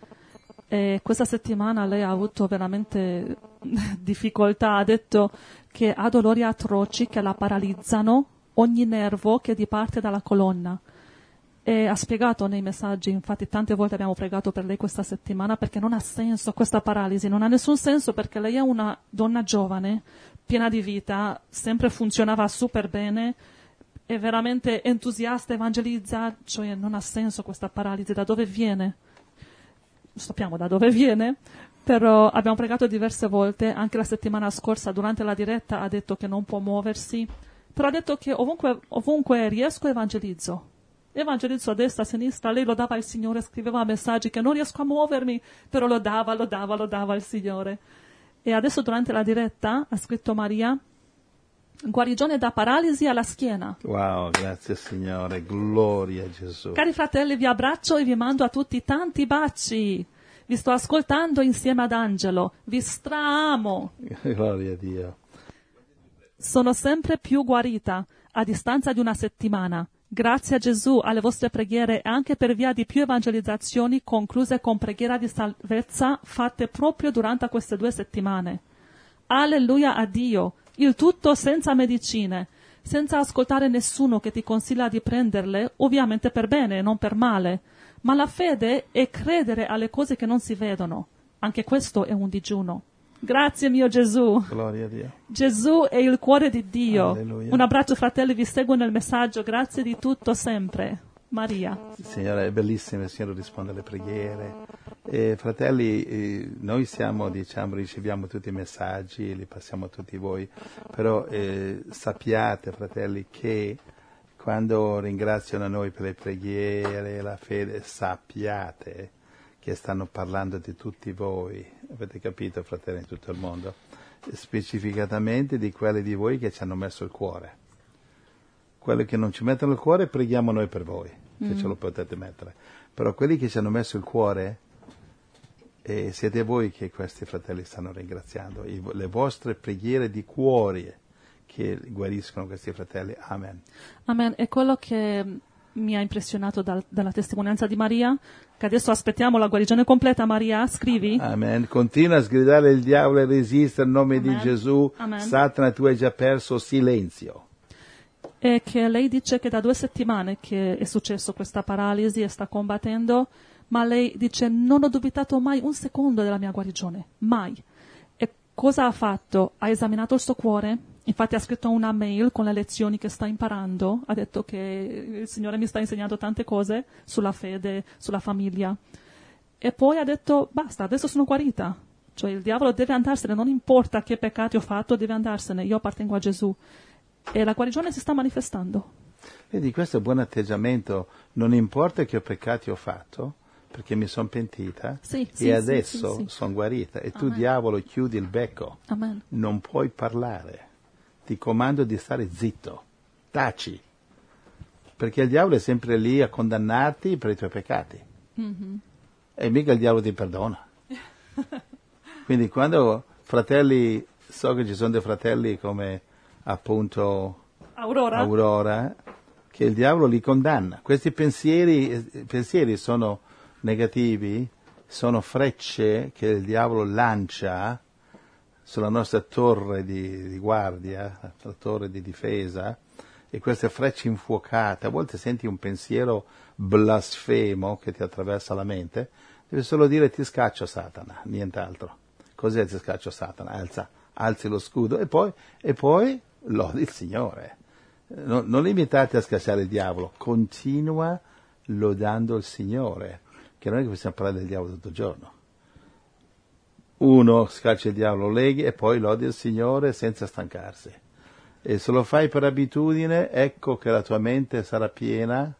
E questa settimana lei ha avuto veramente difficoltà, ha detto che ha dolori atroci che la paralizzano, ogni nervo che diparte dalla colonna. E ha spiegato nei messaggi, infatti tante volte abbiamo pregato per lei questa settimana, perché non ha senso questa paralisi, non ha nessun senso, perché lei è una donna giovane, piena di vita, sempre funzionava super bene, è veramente entusiasta, evangelizza, cioè non ha senso questa paralisi, da dove viene? Sappiamo da dove viene, però abbiamo pregato diverse volte, anche la settimana scorsa durante la diretta ha detto che non può muoversi, però ha detto che ovunque, ovunque riesco evangelizzo, evangelizzo a destra, a sinistra, lei lo dava al Signore, scriveva messaggi che non riesco a muovermi, però lo dava, lo dava, lo dava al Signore. E adesso durante la diretta ha scritto Maria: guarigione da paralisi alla schiena. Wow, grazie Signore, gloria a Gesù. Cari fratelli, vi abbraccio e vi mando a tutti tanti baci. Vi sto ascoltando insieme ad Angelo, vi straamo. Gloria a Dio. Sono sempre più guarita a distanza di una settimana. Grazie a Gesù, alle vostre preghiere e anche per via di più evangelizzazioni concluse con preghiera di salvezza fatte proprio durante queste due settimane. Alleluia a Dio. Il tutto senza medicine, senza ascoltare nessuno che ti consiglia di prenderle, ovviamente per bene e non per male. Ma la fede è credere alle cose che non si vedono. Anche questo è un digiuno. Grazie mio Gesù. Gloria a Dio. Gesù è il cuore di Dio. Alleluia. Un abbraccio fratelli, vi seguo nel messaggio. Grazie di tutto sempre. Maria. Il Signore è bellissimo, il Signore risponde alle preghiere E, fratelli, eh, noi siamo, diciamo, riceviamo tutti i messaggi, li passiamo a tutti voi, però eh, sappiate, fratelli, che quando ringraziano noi per le preghiere, la fede, sappiate che stanno parlando di tutti voi, avete capito, fratelli, in tutto il mondo, specificatamente di quelli di voi che ci hanno messo il cuore. Quelli che non ci mettono il cuore, preghiamo noi per voi, che mm. ce lo potete mettere, però quelli che ci hanno messo il cuore, e siete voi che questi fratelli stanno ringraziando, I, le vostre preghiere di cuore che guariscono questi fratelli. Amen. Amen. E quello che mi ha impressionato dal, dalla testimonianza di Maria, che adesso aspettiamo la guarigione completa. Maria, scrivi. Amen. Continua a sgridare il diavolo e resiste nel nome Amen. Di Gesù. Amen. Satana, tu hai già perso, silenzio. E che lei dice che da due settimane che è successo questa paralisi e sta combattendo, ma lei dice non ho dubitato mai un secondo della mia guarigione, mai. E cosa ha fatto? Ha esaminato il suo cuore, infatti ha scritto una mail con le lezioni che sta imparando, ha detto che il Signore mi sta insegnando tante cose sulla fede, sulla famiglia. E poi ha detto basta, adesso sono guarita. Cioè il diavolo deve andarsene, non importa che peccati ho fatto, deve andarsene, io appartengo a Gesù. E la guarigione si sta manifestando. Vedi, questo è un buon atteggiamento, non importa che peccati ho fatto, perché mi sono pentita sì, e sì, adesso sì, sì, sono guarita. E tu, Amen. Diavolo, chiudi il becco. Amen. Non puoi parlare. Ti comando di stare zitto. Taci. Perché il diavolo è sempre lì a condannarti per i tuoi peccati. Mm-hmm. E mica il diavolo ti perdona. Quindi quando fratelli, so che ci sono dei fratelli come appunto Aurora, Aurora che il diavolo li condanna. Questi pensieri, pensieri sono negativi, sono frecce che il diavolo lancia sulla nostra torre di, di guardia, la torre di difesa, e queste frecce infuocate, a volte senti un pensiero blasfemo che ti attraversa la mente, devi solo dire ti scaccio Satana, nient'altro. Cos'è ti scaccio Satana? Alza, alzi lo scudo e poi, e poi lodi il Signore. Non, non limitate a scacciare il diavolo, continua lodando il Signore, che non è che possiamo parlare del diavolo tutto il giorno. Uno scaccia il diavolo, lo leghi e poi lodi il Signore senza stancarsi. E se lo fai per abitudine, ecco che la tua mente sarà piena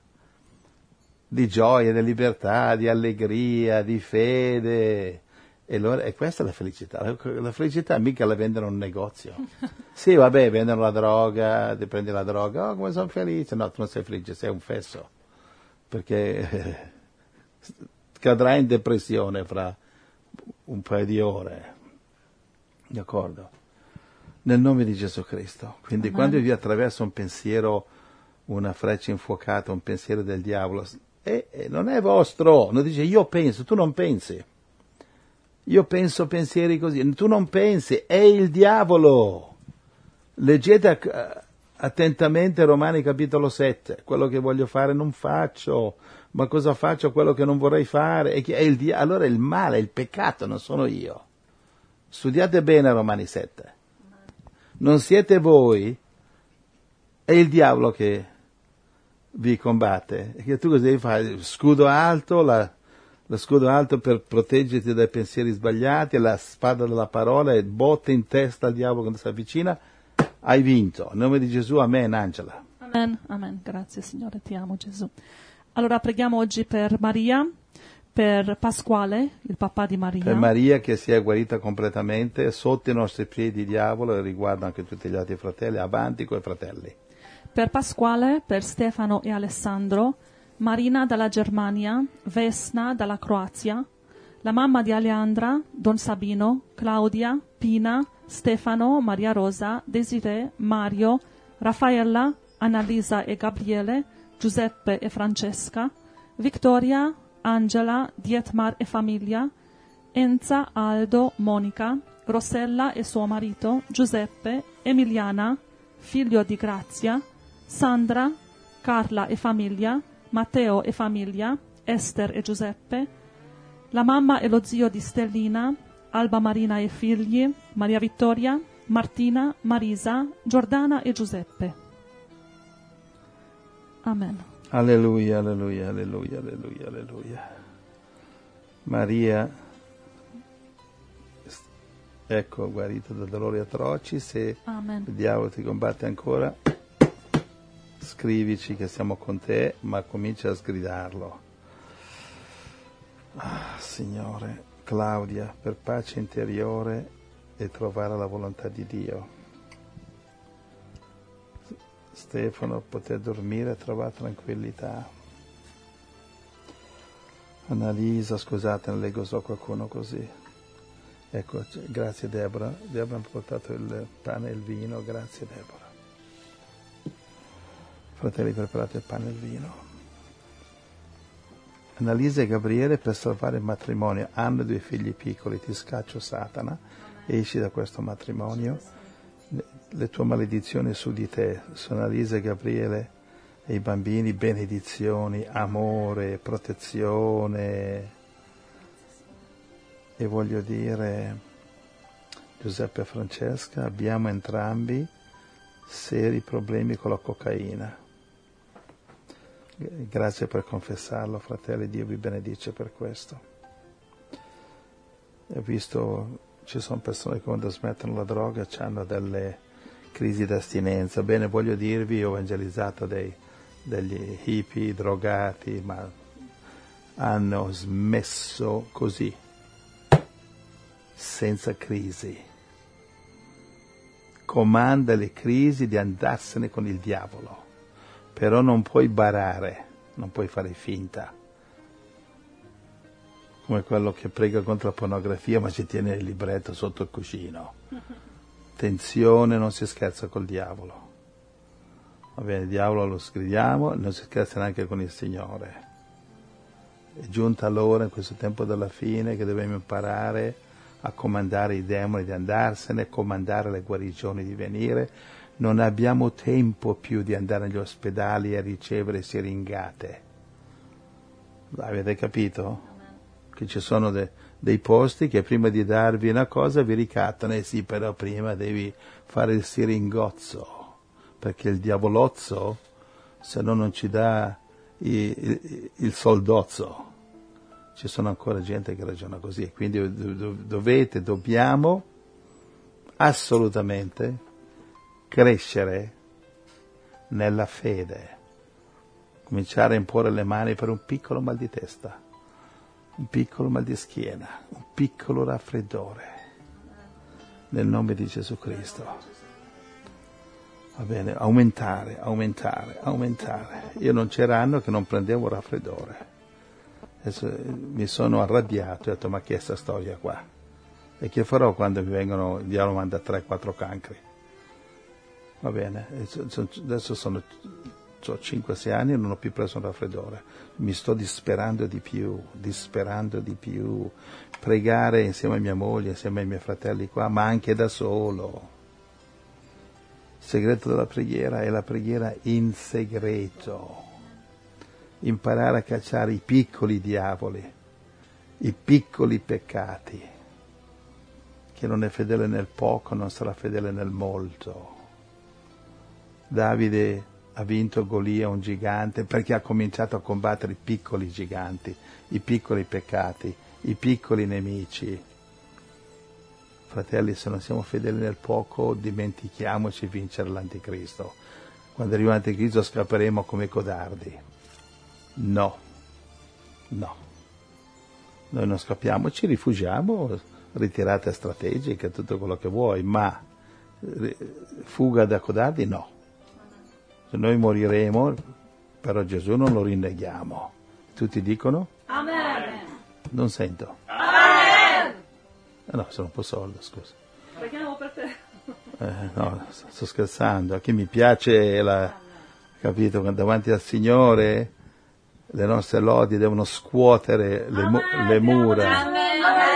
di gioia, di libertà, di allegria, di fede. E, allora, e questa è la felicità. La, la felicità mica la vendono in un negozio. Sì, vabbè, vendono la droga, ti prendi la droga, oh, come sono felice. No, tu non sei felice, sei un fesso. Perché eh, cadrai in depressione fra un paio di ore. D'accordo? Nel nome di Gesù Cristo. Quindi Amen. Quando vi attraversa un pensiero, una freccia infuocata, un pensiero del diavolo, e, e non è vostro. Non dice io penso, tu non pensi. Io penso pensieri così, tu non pensi, è il diavolo. Leggete attentamente Romani capitolo sette, quello che voglio fare non faccio, ma cosa faccio quello che non vorrei fare? È che è il dia- allora il male, il peccato non sono io. Studiate bene Romani sette. Non siete voi, è il diavolo che vi combatte. E che tu cosa devi fare? Scudo alto, la... lo scudo alto per proteggerti dai pensieri sbagliati, la spada della parola e botte in testa al diavolo quando si avvicina, hai vinto. In nome di Gesù, amen, Angela. Amen, amen. Grazie Signore, ti amo Gesù. Allora preghiamo oggi per Maria, per Pasquale, il papà di Maria. Per Maria che sia guarita completamente, sotto i nostri piedi diavolo, e riguarda anche tutti gli altri fratelli, avanti coi fratelli. Per Pasquale, per Stefano e Alessandro, Marina dalla Germania, Vesna dalla Croazia, la mamma di Aleandra, Don Sabino, Claudia, Pina, Stefano, Maria Rosa, Desiree, Mario, Raffaella, Annalisa e Gabriele, Giuseppe e Francesca, Victoria, Angela, Dietmar e famiglia, Enza, Aldo, Monica, Rossella e suo marito, Giuseppe, Emiliana, figlio di Grazia, Sandra, Carla e famiglia, Matteo e famiglia, Esther e Giuseppe, la mamma e lo zio di Stellina, Alba Marina e figli, Maria Vittoria, Martina, Marisa, Giordana e Giuseppe. Amen. Alleluia, alleluia, alleluia, alleluia, alleluia. Maria, ecco, guarito da dolori atroci, se Amen. il diavolo ti combatte ancora, scrivici che siamo con te, ma comincia a sgridarlo. Ah, Signore, Claudia, per pace interiore e trovare la volontà di Dio. Stefano, poter dormire e trovare tranquillità. Annalisa, scusate, non leggo solo qualcuno così. Ecco, grazie Deborah. Deborah mi ha portato il pane e il vino, grazie Deborah. Fratelli, preparate il pane e il vino. Annalisa e Gabriele, per salvare il matrimonio, hanno due figli piccoli, ti scaccio Satana, esci da questo matrimonio, le, le tue maledizioni su di te, su Annalisa e Gabriele e i bambini, benedizioni, amore, protezione, e voglio dire, Giuseppe e Francesca, abbiamo entrambi seri problemi con la cocaina. Grazie per confessarlo, fratelli, Dio vi benedice per questo. Ho visto, ci sono persone che quando smettono la droga hanno delle crisi d'astinenza. Bene, voglio dirvi, ho evangelizzato dei, degli hippie drogati, ma hanno smesso così, senza crisi. Comanda le crisi di andarsene con il diavolo. Però non puoi barare, non puoi fare finta, come quello che prega contro la pornografia ma ci tiene il libretto sotto il cuscino. Attenzione, non si scherza col diavolo. Va bene, il diavolo lo sgridiamo, non si scherza neanche con il Signore. È giunta l'ora in questo tempo della fine che dobbiamo imparare a comandare i demoni di andarsene, comandare le guarigioni di venire. Non abbiamo tempo più di andare negli ospedali a ricevere siringate. Avete capito? Che ci sono de, dei posti che prima di darvi una cosa vi ricattano, e sì, però prima devi fare il siringozzo, perché il diavolozzo, se no non ci dà il, il, il soldozzo. Ci sono ancora gente che ragiona così, quindi dovete, dobbiamo assolutamente crescere nella fede, cominciare a imporre le mani per un piccolo mal di testa, un piccolo mal di schiena, un piccolo raffreddore, nel nome di Gesù Cristo. Va bene, aumentare, aumentare, aumentare. Io non c'era anno che non prendevo raffreddore. Adesso mi sono arrabbiato e ho detto, ma che è questa storia qua? E che farò quando mi vengono, il diavolo manda tre quattro cancri? Va bene, adesso sono, ho cinque sei anni e non ho più preso un raffreddore. Mi sto disperando di più, disperando di più. Pregare insieme a mia moglie, insieme ai miei fratelli qua, ma anche da solo. Il segreto della preghiera è la preghiera in segreto. Imparare a cacciare i piccoli diavoli, i piccoli peccati. Chi non è fedele nel poco non sarà fedele nel molto. Davide ha vinto Golia, un gigante, perché ha cominciato a combattere i piccoli giganti, i piccoli peccati, i piccoli nemici. Fratelli, se non siamo fedeli nel poco, dimentichiamoci di vincere l'anticristo. Quando arriva l'anticristo scapperemo come codardi. No, no. Noi non scappiamo, ci rifugiamo, ritirate strategiche, tutto quello che vuoi, ma fuga da codardi no. Noi moriremo, però Gesù non lo rinneghiamo. Tutti dicono? Amen. Non sento. Amen. Eh no, sono un po' sordo, scusa. Preghiamo per te. Eh, no, sto scherzando. A chi mi piace, la, capito, davanti al Signore le nostre lodi devono scuotere le, mu- le mura. Amen.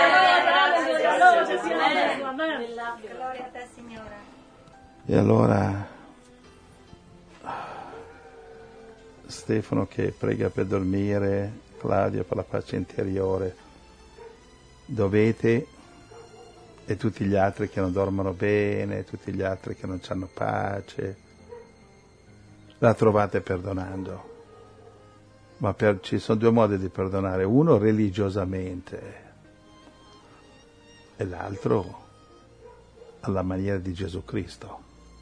Gloria a te, Signore. E allora Stefano che prega per dormire, Claudia per la pace interiore, dovete, e tutti gli altri che non dormono bene, tutti gli altri che non hanno pace, la trovate perdonando. Ma per, ci sono due modi di perdonare, uno religiosamente e l'altro alla maniera di Gesù Cristo.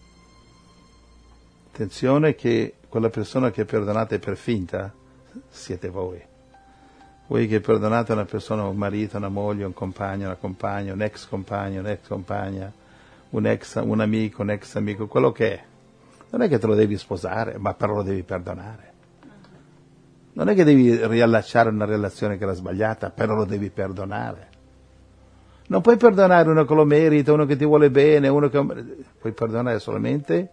Attenzione che quella persona che perdonate per finta siete voi. Voi che perdonate una persona, un marito, una moglie, un compagno, una compagna, un ex compagno, un'ex compagna, un ex, un amico, un ex amico, quello che è. Non è che te lo devi sposare, ma però lo devi perdonare. Non è che devi riallacciare una relazione che era sbagliata, però lo devi perdonare. Non puoi perdonare uno che lo merita, uno che ti vuole bene, uno che... Puoi perdonare solamente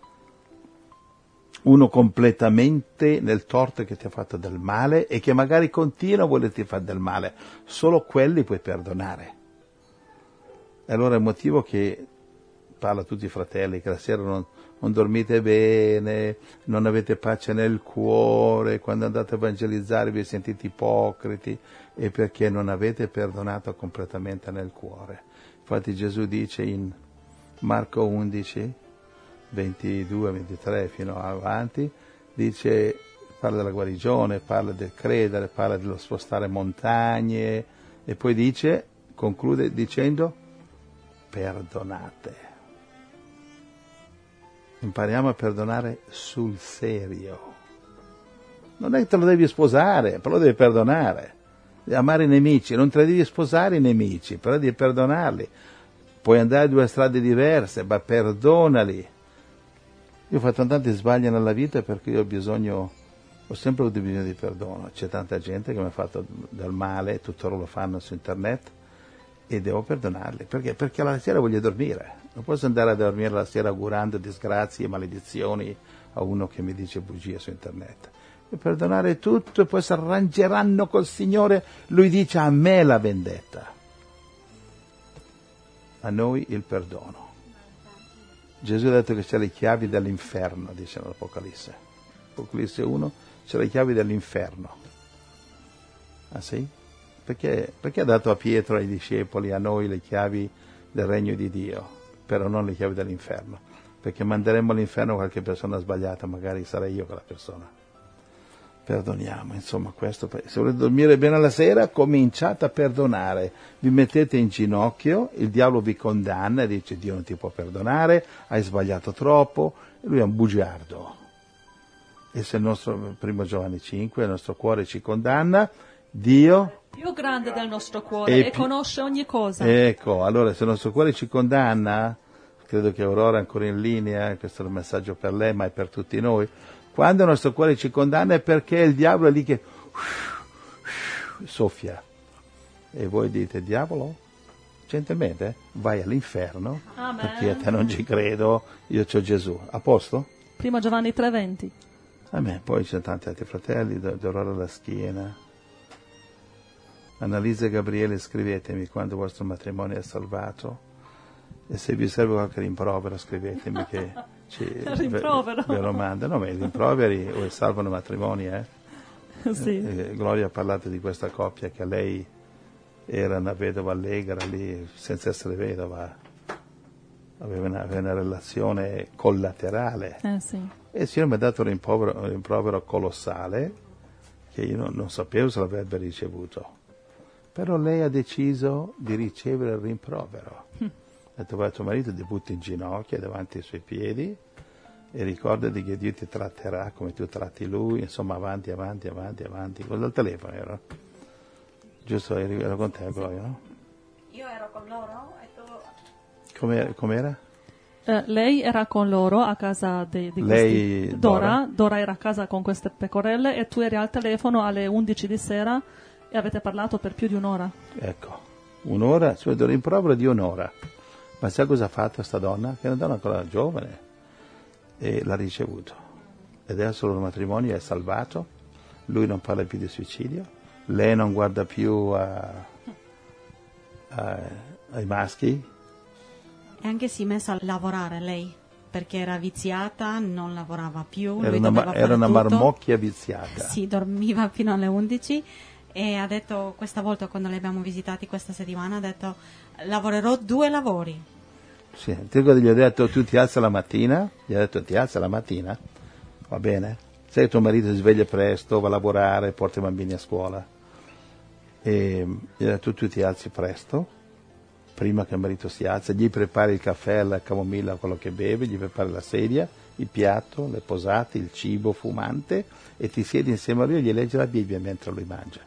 uno completamente nel torto che ti ha fatto del male e che magari continua a volerti fare del male. Solo quelli puoi perdonare. E allora il motivo che parla a tutti i fratelli che la sera non, non dormite bene, non avete pace nel cuore, quando andate a evangelizzare vi sentite ipocriti, è perché non avete perdonato completamente nel cuore. Infatti Gesù dice in Marco undici, ventidue, ventitré fino avanti, dice, parla della guarigione, parla del credere, parla dello spostare montagne e poi dice, conclude dicendo, perdonate. Impariamo a perdonare sul serio. Non è che te lo devi sposare, però lo devi perdonare. Devi amare i nemici, non te li devi sposare i nemici, però devi perdonarli. Puoi andare due strade diverse, ma perdonali. Io ho fatto tanti sbagli nella vita perché io ho bisogno, ho sempre avuto bisogno di perdono. C'è tanta gente che mi ha fatto del male, tuttora lo fanno su internet, e devo perdonarli. Perché? Perché la sera voglio dormire. Non posso andare a dormire la sera augurando disgrazie e maledizioni a uno che mi dice bugie su internet. E perdonare tutto e poi si arrangeranno col Signore. Lui dice a me la vendetta. A noi il perdono. Gesù ha detto che c'è le chiavi dell'inferno, dice nell'Apocalisse. Apocalisse uno, c'è le chiavi dell'inferno. Ah sì? Perché, perché ha dato a Pietro e ai discepoli, a noi, le chiavi del regno di Dio, però non le chiavi dell'inferno? Perché manderemmo all'inferno qualche persona sbagliata, magari sarei io quella persona. Perdoniamo, insomma, questo. Se volete dormire bene la sera, cominciate a perdonare. Vi mettete in ginocchio, il diavolo vi condanna e dice Dio non ti può perdonare, hai sbagliato troppo, e lui è un bugiardo. E se il nostro, primo Giovanni cinque, il nostro cuore ci condanna, Dio più grande del nostro cuore e e più, conosce ogni cosa. Ecco, allora se il nostro cuore ci condanna, credo che Aurora è ancora in linea, questo è il messaggio per lei, ma è per tutti noi. Quando il nostro cuore ci condanna è perché il diavolo è lì che soffia. E voi dite, diavolo, gentilmente, vai all'inferno, Amen. Perché a te non ci credo, io c'ho Gesù. A posto? Primo Giovanni tre venti. Amen. Poi ci sono tanti altri fratelli, dolore alla schiena. Annalisa e Gabriele, scrivetemi quando il vostro matrimonio è salvato. E se vi serve qualche rimprovero, scrivetemi che ci, rimprovero. ve, ve lo manda. No, ma i rimproveri o salvano matrimoni, eh? Sì. Eh, Gloria ha parlato di questa coppia che lei era una vedova allegra lì, senza essere vedova, aveva una, aveva una relazione collaterale. Eh, sì. E il Signore mi ha dato un rimprovero, un rimprovero colossale che io non, non sapevo se l'avrebbe ricevuto. Però lei ha deciso di ricevere il rimprovero. Mm. Ha detto, vai a tuo marito, ti butti in ginocchio davanti ai suoi piedi e ricordati che Dio ti tratterà come tu tratti lui, insomma avanti, avanti, avanti, avanti. Con il telefono ero? Giusto, ero con te, Gloria, no? Io ero con loro e tu... Com'era? com'era? Uh, lei era con loro a casa di, di lei, questi... Dora, Dora. Dora era a casa con queste pecorelle e tu eri al telefono alle undici di sera e avete parlato per più di un'ora. Ecco, un'ora, cioè un rimprovero di un'ora. Ma sai cosa ha fatto questa donna? Che è una donna ancora giovane e l'ha ricevuto. E adesso il loro matrimonio è salvato, lui non parla più di suicidio, lei non guarda più a, a, ai maschi. E anche si è messa a lavorare lei, perché era viziata, non lavorava più. Era lui una, doveva era fare una tutto. marmocchia viziata. Sì, dormiva fino alle undici e ha detto, questa volta quando li abbiamo visitati questa settimana, ha detto lavorerò due lavori. Sì, ti ricordi, gli ho detto tu ti alza la mattina, gli ho detto ti alza la mattina, va bene? Sai che tuo marito si sveglia presto, va a lavorare, porta i bambini a scuola e, e tu, tu ti alzi presto, prima che il marito si alza, gli prepari il caffè, la camomilla, quello che beve, gli prepari la sedia, il piatto, le posate, il cibo fumante e ti siedi insieme a lui e gli leggi la Bibbia mentre lui mangia.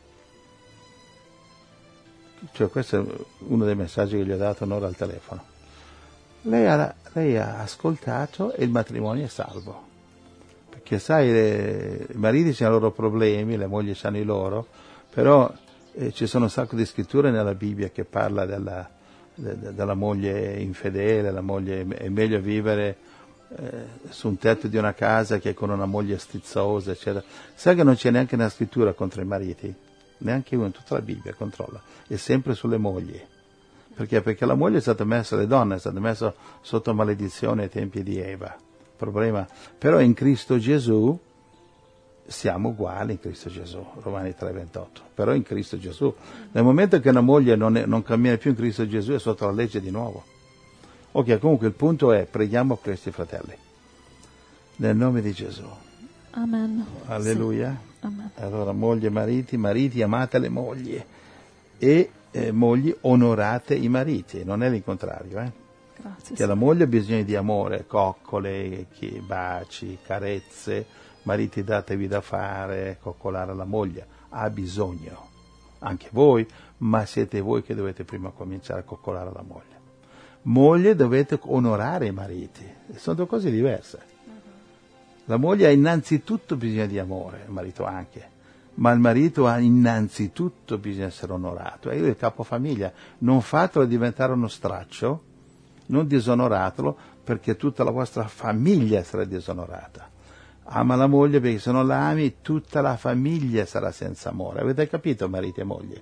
Cioè, questo è uno dei messaggi che gli ho dato un'ora al telefono. Lei ha, lei ha ascoltato e il matrimonio è salvo. Perché sai, le, i mariti hanno i loro problemi, le mogli hanno i loro, però eh, ci sono un sacco di scritture nella Bibbia che parla della, de, de, della moglie infedele, la moglie è meglio vivere eh, su un tetto di una casa che con una moglie stizzosa, eccetera. Sai che non c'è neanche una scrittura contro i mariti? Neanche uno in tutta la Bibbia, controlla, è sempre sulle mogli. Perché? Perché la moglie è stata messa, le donne è stata messa sotto maledizione ai tempi di Eva. Problema. Però in Cristo Gesù siamo uguali in Cristo Gesù, Romani tre ventotto. Però in Cristo Gesù, nel momento che una moglie non, è, non cammina più in Cristo Gesù è sotto la legge di nuovo. Ok, comunque il punto è, preghiamo per questi fratelli. Nel nome di Gesù. Amen. Alleluia. Sì. Amen. Allora, moglie e mariti, mariti amate le mogli e eh, mogli onorate i mariti, non è l'incontrario, eh? Grazie. Che Sì. la moglie ha bisogno di amore, coccole, baci, carezze, mariti datevi da fare, coccolare la moglie, ha bisogno, anche voi, ma siete voi che dovete prima cominciare a coccolare la moglie. Moglie dovete onorare i mariti, sono due cose diverse. La moglie ha innanzitutto bisogno di amore, il marito anche, ma il marito ha innanzitutto bisogno di essere onorato. E io il capofamiglia, non fatelo diventare uno straccio, non disonoratelo, perché tutta la vostra famiglia sarà disonorata. Ama la moglie perché se non la ami tutta la famiglia sarà senza amore. Avete capito, mariti e mogli?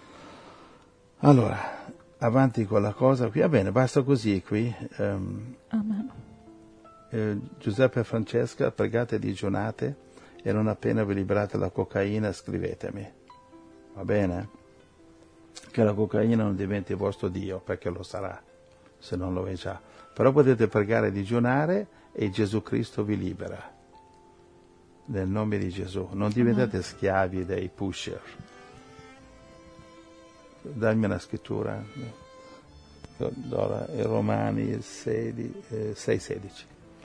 Allora, avanti con la cosa qui. Va bene, basta così qui. Um, Amen. Eh, Giuseppe e Francesca, pregate e digiunate e non appena vi liberate la cocaina scrivetemi, va bene? Che la cocaina non diventi il vostro Dio, perché lo sarà se non lo è già, però potete pregare e digiunare e Gesù Cristo vi libera nel nome di Gesù, non diventate schiavi dei pusher. Dammi una scrittura. Allora, Romani sei sedici.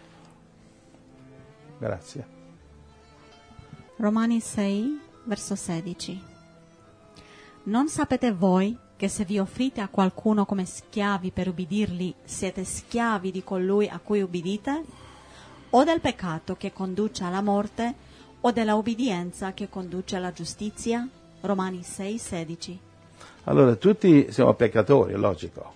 Grazie. Romani sei, verso sedici. Non sapete voi che se vi offrite a qualcuno come schiavi per ubbidirgli, siete schiavi di colui a cui ubbidite? O del peccato che conduce alla morte, o della ubbidienza che conduce alla giustizia? Romani sei sedici. Allora, tutti siamo peccatori, è logico.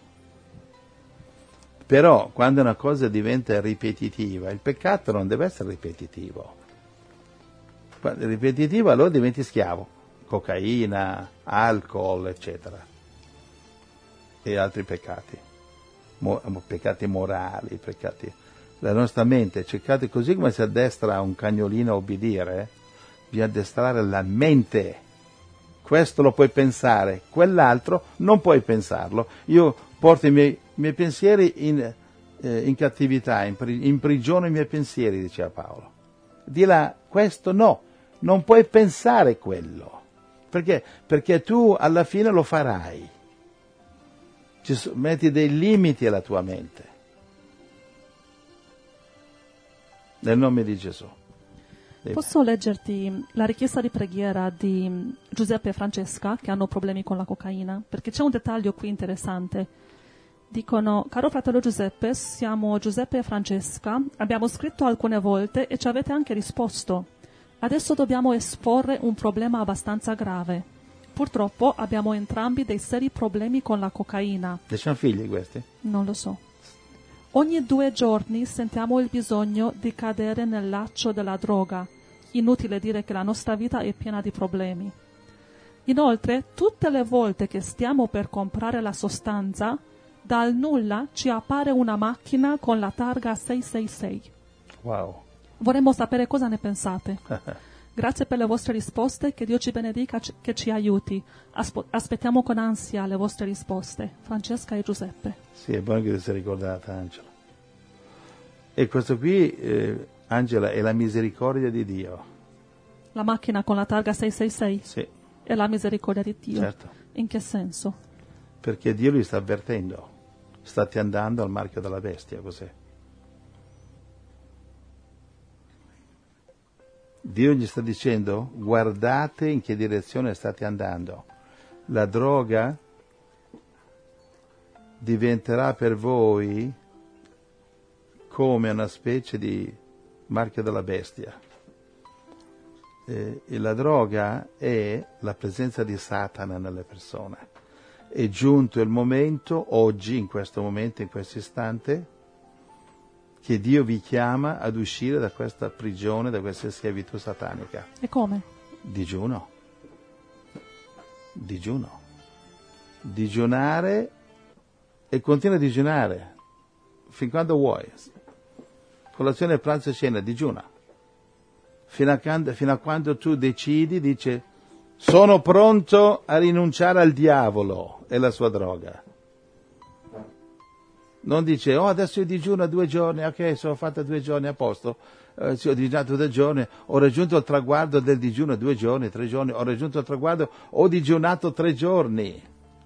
Però quando una cosa diventa ripetitiva, il peccato non deve essere ripetitivo. Quando è ripetitivo allora diventi schiavo, cocaina, alcol, eccetera. E altri peccati, Mo- peccati morali, peccati. La nostra mente, cercate così come si addestra un cagnolino a obbedire, bisogna addestrare la mente. Questo lo puoi pensare, quell'altro non puoi pensarlo. Io porto i miei, i miei pensieri in, eh, in cattività, in, imprigiono i miei pensieri, diceva Paolo. Di là, questo no, non puoi pensare quello. Perché? Perché tu alla fine lo farai. Ci so, metti dei limiti alla tua mente. Nel nome di Gesù. Posso leggerti la richiesta di preghiera di Giuseppe e Francesca che hanno problemi con la cocaina? Perché c'è un dettaglio qui interessante. Dicono: caro fratello Giuseppe, siamo Giuseppe e Francesca, abbiamo scritto alcune volte e ci avete anche risposto. Adesso dobbiamo esporre un problema abbastanza grave. Purtroppo abbiamo entrambi dei seri problemi con la cocaina. Sono figli questi? Non lo so. Ogni due giorni sentiamo il bisogno di cadere nel laccio della droga. Inutile dire che la nostra vita è piena di problemi. Inoltre, tutte le volte che stiamo per comprare la sostanza, dal nulla ci appare una macchina con la targa sei sei sei. Wow. Vorremmo sapere cosa ne pensate. Grazie per le vostre risposte, che Dio ci benedica, che ci aiuti. Aspo- aspettiamo con ansia le vostre risposte. Francesca e Giuseppe. Sì, è buono che ti sia ricordata, Angela. E questo qui, eh, Angela, è la misericordia di Dio. La macchina con la targa sei sei sei? Sì. È la misericordia di Dio. Certo. In che senso? Perché Dio li sta avvertendo. State andando al marchio della bestia, cos'è? Dio gli sta dicendo: guardate in che direzione state andando. La droga diventerà per voi come una specie di marchio della bestia. Eh, e la droga è la presenza di Satana nelle persone. È giunto il momento, oggi, in questo momento, in questo istante, che Dio vi chiama ad uscire da questa prigione, da questa schiavitù satanica. E come? Digiuno. Digiuno. Digiunare e continua a digiunare fin quando vuoi. Colazione, pranzo e cena, digiuna. Fino a, quando, fino a quando tu decidi, dice: sono pronto a rinunciare al diavolo e la sua droga. Non dice: oh, adesso io digiuno due giorni, ok, sono fatta due giorni a posto, eh, sì, ho digiunato due giorni, ho raggiunto il traguardo del digiuno due giorni, tre giorni, ho raggiunto il traguardo, ho digiunato tre giorni.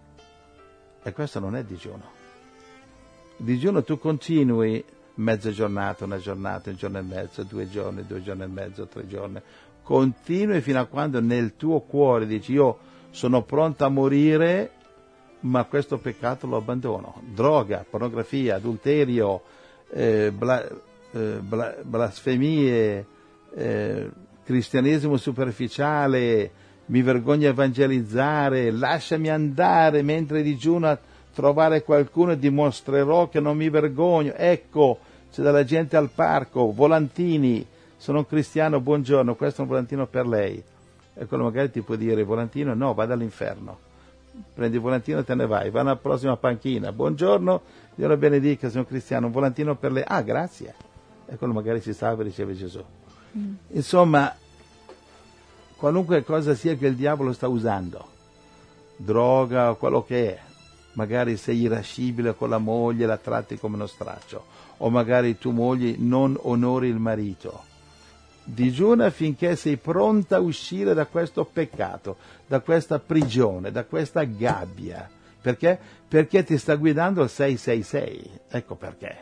E questo non è digiuno. Il digiuno tu continui mezza giornata, una giornata, un giorno e mezzo, due giorni, due giorni e mezzo, tre giorni. Continui fino a quando nel tuo cuore dici: io sono pronto a morire, ma questo peccato lo abbandono. Droga, pornografia, adulterio, eh, bla, eh, bla, blasfemie, eh, cristianesimo superficiale, mi vergogno a evangelizzare, lasciami andare mentre digiuno a trovare qualcuno e dimostrerò che non mi vergogno. Ecco, c'è della gente al parco, volantini, sono un cristiano, buongiorno, questo è un volantino per lei. E quello magari ti può dire: volantino, no, vada all'inferno. Prendi il volantino e te ne vai, va alla prossima panchina, buongiorno, Dio la benedica, sono cristiano, un volantino per lei, ah, grazie. E quello magari si salva e riceve Gesù. Mm. Insomma, qualunque cosa sia che il diavolo sta usando, droga o quello che è, magari sei irascibile con la moglie, la tratti come uno straccio, o magari tu moglie non onori il marito. Digiuna finché sei pronta a uscire da questo peccato, da questa prigione, da questa gabbia. Perché? Perché ti sta guidando il sei sei sei. Ecco perché.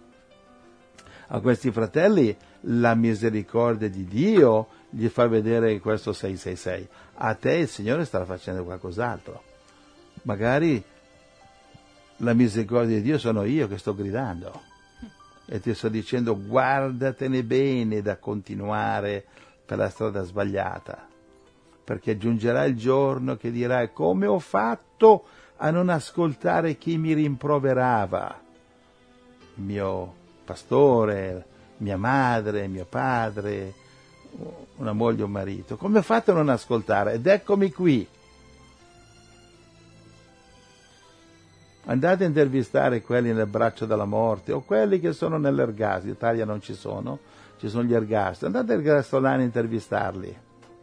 A questi fratelli la misericordia di Dio gli fa vedere questo sei sei sei. A te il Signore sta facendo qualcos'altro. Magari la misericordia di Dio sono io che sto gridando. E ti sto dicendo: guardatene bene da continuare per la strada sbagliata, perché giungerà il giorno che dirai: come ho fatto a non ascoltare chi mi rimproverava? Mio pastore, mia madre, mio padre, una moglie o un marito. Come ho fatto a non ascoltare? Ed eccomi qui. Andate a intervistare quelli nel braccio della morte o quelli che sono nell'ergastolo. In Italia non ci sono, ci sono gli ergastoli. Andate al ergastolani a intervistarli.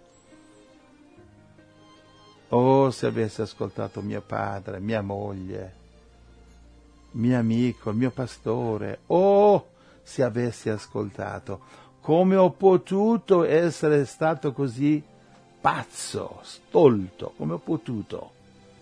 Oh, se avessi ascoltato mio padre, mia moglie, mio amico, il mio pastore. Oh, se avessi ascoltato. Come ho potuto essere stato così pazzo, stolto? Come ho potuto?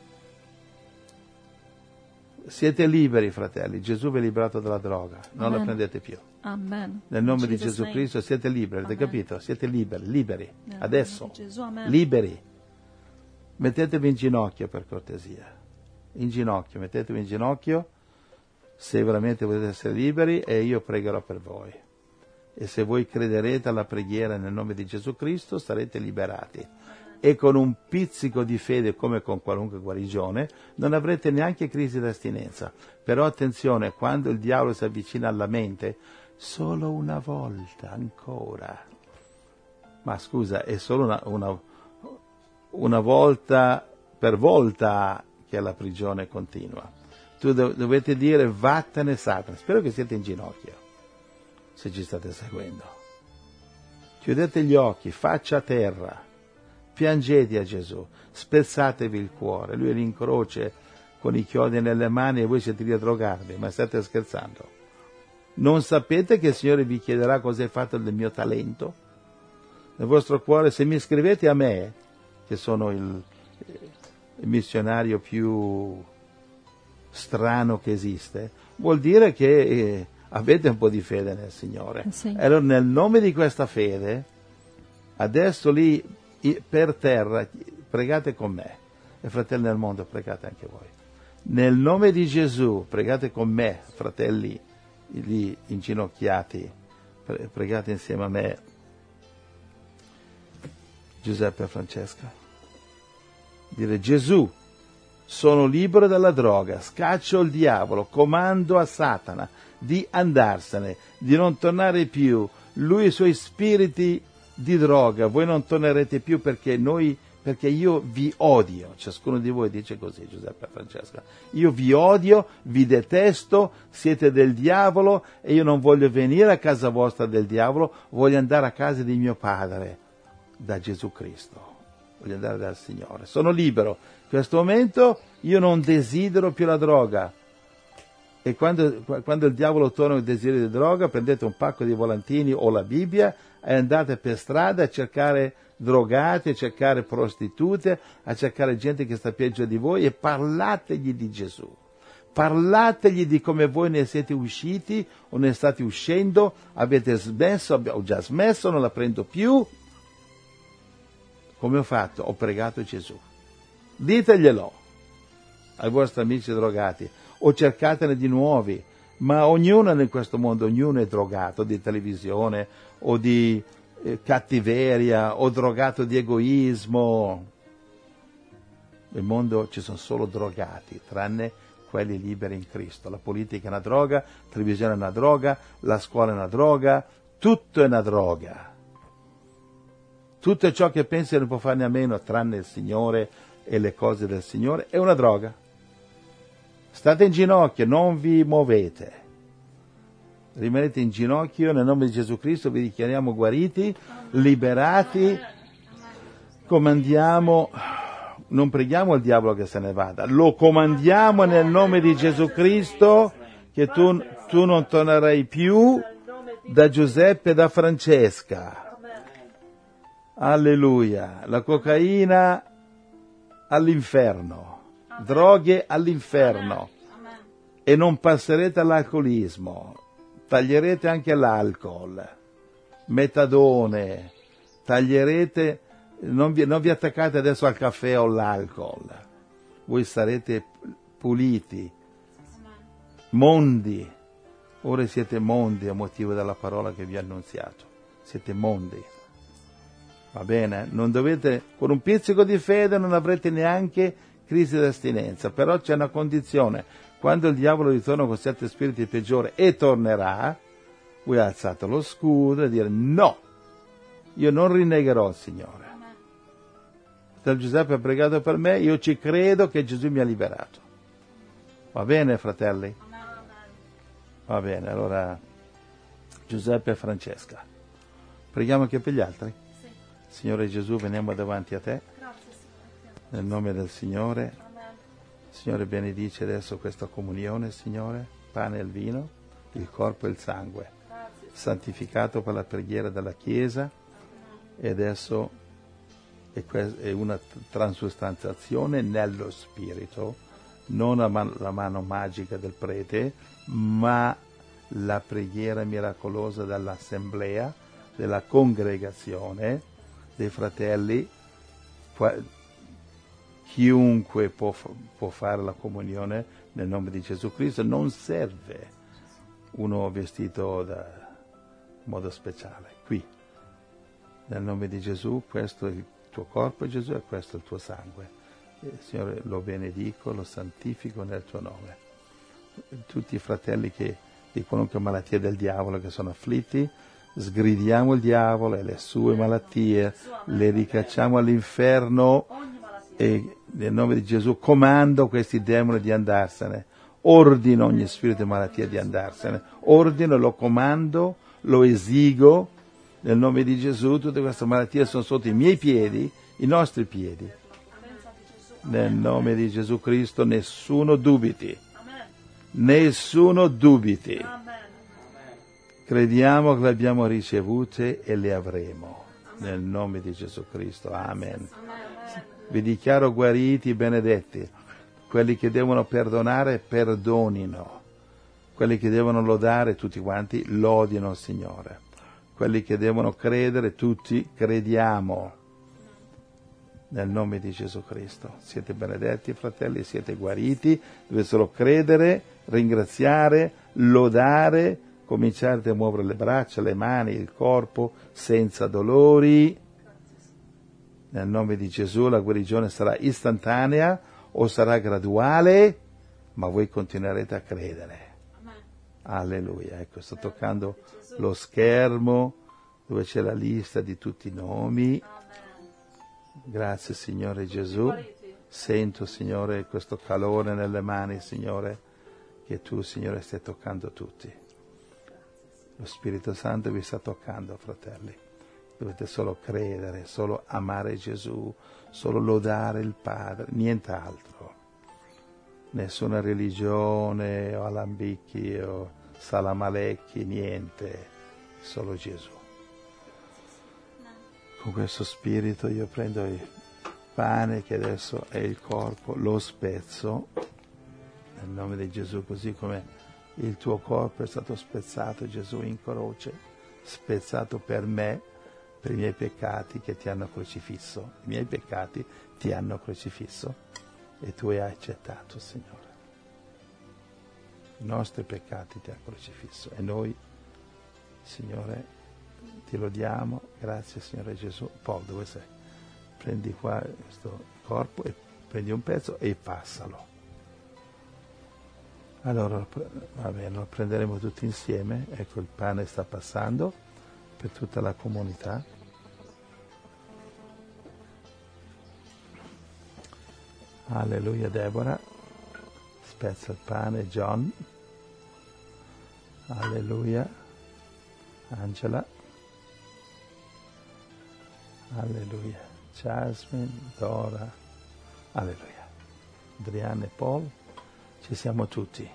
Siete liberi, fratelli. Gesù vi ha liberato dalla droga, non Amen. La prendete più. Amen. Nel nome In di Jesus' Gesù name. Cristo siete liberi, avete Amen. capito? Siete liberi, liberi, Nel adesso, nome di Gesù, amen. liberi. Mettetevi in ginocchio per cortesia, in ginocchio, mettetevi in ginocchio se veramente volete essere liberi e io pregherò per voi. E se voi crederete alla preghiera nel nome di Gesù Cristo sarete liberati. E con un pizzico di fede, come con qualunque guarigione, non avrete neanche crisi d'astinenza. Però attenzione, quando il diavolo si avvicina alla mente, solo una volta ancora. Ma scusa, è solo una, una, una volta per volta che la prigione continua. Tu dov- dovete dire: vattene Satana. Spero che siete in ginocchio, se ci state seguendo. Chiudete gli occhi, faccia a terra. Piangete a Gesù, spezzatevi il cuore, lui è lì in croce con i chiodi nelle mani e voi siete lì a drogarvi, ma state scherzando? Non sapete che il Signore vi chiederà cosa hai fatto del mio talento? Nel vostro cuore, se mi scrivete a me, che sono il, il missionario più strano che esiste, vuol dire che eh, avete un po' di fede nel Signore. Sì. Allora, nel nome di questa fede, adesso lì per terra pregate con me, e fratelli nel mondo, pregate anche voi. Nel nome di Gesù, pregate con me, fratelli lì inginocchiati, pregate insieme a me, Giuseppe e Francesca. Dire: Gesù, sono libero dalla droga, scaccio il diavolo, comando a Satana di andarsene, di non tornare più. Lui e i suoi spiriti di droga, voi non tornerete più perché noi, perché io vi odio. Ciascuno di voi dice così, Giuseppe e Francesca: io vi odio, vi detesto, siete del diavolo e io non voglio venire a casa vostra del diavolo, voglio andare a casa di mio padre, da Gesù Cristo, voglio andare dal Signore, sono libero. In questo momento io non desidero più la droga. E quando, quando il diavolo torna il desiderio di droga, prendete un pacco di volantini o la Bibbia e andate per strada a cercare drogati, a cercare prostitute, a cercare gente che sta peggio di voi e parlategli di Gesù. Parlategli di come voi ne siete usciti o ne state uscendo, avete smesso, ho già smesso, non la prendo più. Come ho fatto? Ho pregato Gesù. Diteglielo ai vostri amici drogati, o cercatene di nuovi, ma ognuno in questo mondo, ognuno è drogato di televisione o di eh, cattiveria o drogato di egoismo. Nel mondo ci sono solo drogati, tranne quelli liberi in Cristo. La politica è una droga, la televisione è una droga, la scuola è una droga, tutto è una droga. Tutto ciò che pensi non può farne a meno, tranne il Signore e le cose del Signore, è una droga. State in ginocchio, non vi muovete. Rimanete in ginocchio, nel nome di Gesù Cristo vi dichiariamo guariti, liberati. Comandiamo, non preghiamo il diavolo che se ne vada, lo comandiamo nel nome di Gesù Cristo che tu, tu non tornerai più da Giuseppe e da Francesca. Alleluia. La cocaina all'inferno. Droghe all'inferno. E non passerete all'alcolismo, taglierete anche l'alcol, metadone, taglierete, non vi, non vi attaccate adesso al caffè o all'alcol, voi sarete puliti, mondi, ora siete mondi a motivo della parola che vi ho annunziato, siete mondi. Va bene? Non dovete, con un pizzico di fede non avrete neanche crisi di astinenza, però c'è una condizione: quando il diavolo ritorna con sette spiriti peggiori e tornerà, voi alzate lo scudo e dire: no, io non rinnegherò il Signore. Fratello Giuseppe ha pregato per me, io ci credo che Gesù mi ha liberato. Va bene, fratelli? Va bene, allora Giuseppe e Francesca. Preghiamo anche per gli altri? Sì. Signore Gesù, veniamo davanti a te. Grazie, Signore. Nel nome del Signore. Amen. Signore, benedice adesso questa comunione, Signore, pane e il vino, il corpo e il sangue, grazie, santificato per la preghiera della Chiesa. Amen. E adesso è, que- è una transustanziazione nello Spirito, non la, man- la mano magica del prete, ma la preghiera miracolosa dell'assemblea, della congregazione, dei fratelli. Chiunque può, può fare la comunione nel nome di Gesù Cristo, non serve uno vestito da in modo speciale. Qui, nel nome di Gesù, questo è il tuo corpo, Gesù, e questo è il tuo sangue. E, Signore, lo benedico, lo santifico nel tuo nome. Tutti i fratelli che di qualunque malattia del diavolo che sono afflitti, sgridiamo il diavolo e le sue malattie, le ricacciamo all'inferno e nel nome di Gesù comando questi demoni di andarsene, ordino ogni spirito di malattia di andarsene, ordino, lo comando, lo esigo, nel nome di Gesù. Tutte queste malattie sono sotto i miei piedi, i nostri piedi. Nel nome di Gesù Cristo nessuno dubiti, nessuno dubiti. Crediamo che le abbiamo ricevute e le avremo. Nel nome di Gesù Cristo. Amen. Vi dichiaro guariti, benedetti. Quelli che devono perdonare, perdonino. Quelli che devono lodare, tutti quanti, lodino il Signore. Quelli che devono credere, tutti crediamo. Nel nome di Gesù Cristo. Siete benedetti, fratelli, siete guariti. Dovete solo credere, ringraziare, lodare, cominciate a muovere le braccia, le mani, il corpo, senza dolori. Nel nome di Gesù la guarigione sarà istantanea o sarà graduale, ma voi continuerete a credere. Amen. Alleluia. Ecco, sto toccando lo schermo dove c'è la lista di tutti i nomi. Amen. Grazie Signore Gesù. Sento, Signore, questo calore nelle mani, Signore, che tu, Signore, stai toccando tutti. Lo Spirito Santo vi sta toccando, fratelli. Dovete solo credere, solo amare Gesù, solo lodare il Padre, nient'altro. Nessuna religione o alambicchi o salamalecchi, niente, solo Gesù. Con questo spirito io prendo il pane che adesso è il corpo, lo spezzo, nel nome di Gesù, così come il tuo corpo è stato spezzato, Gesù, in croce, spezzato per me, per i miei peccati che ti hanno crocifisso. I miei peccati ti hanno crocifisso e tu hai accettato, Signore. I nostri peccati ti hanno crocifisso e noi, Signore, ti lodiamo. Grazie, Signore Gesù. Paul, dove sei? Prendi qua questo corpo e prendi un pezzo e passalo. Allora, va bene, lo prenderemo tutti insieme. Ecco, il pane sta passando per tutta la comunità. Alleluia, Deborah. Spezza il pane, John. Alleluia. Angela. Alleluia. Jasmine, Dora. Alleluia. Adriana e Paul. Ci siamo tutti.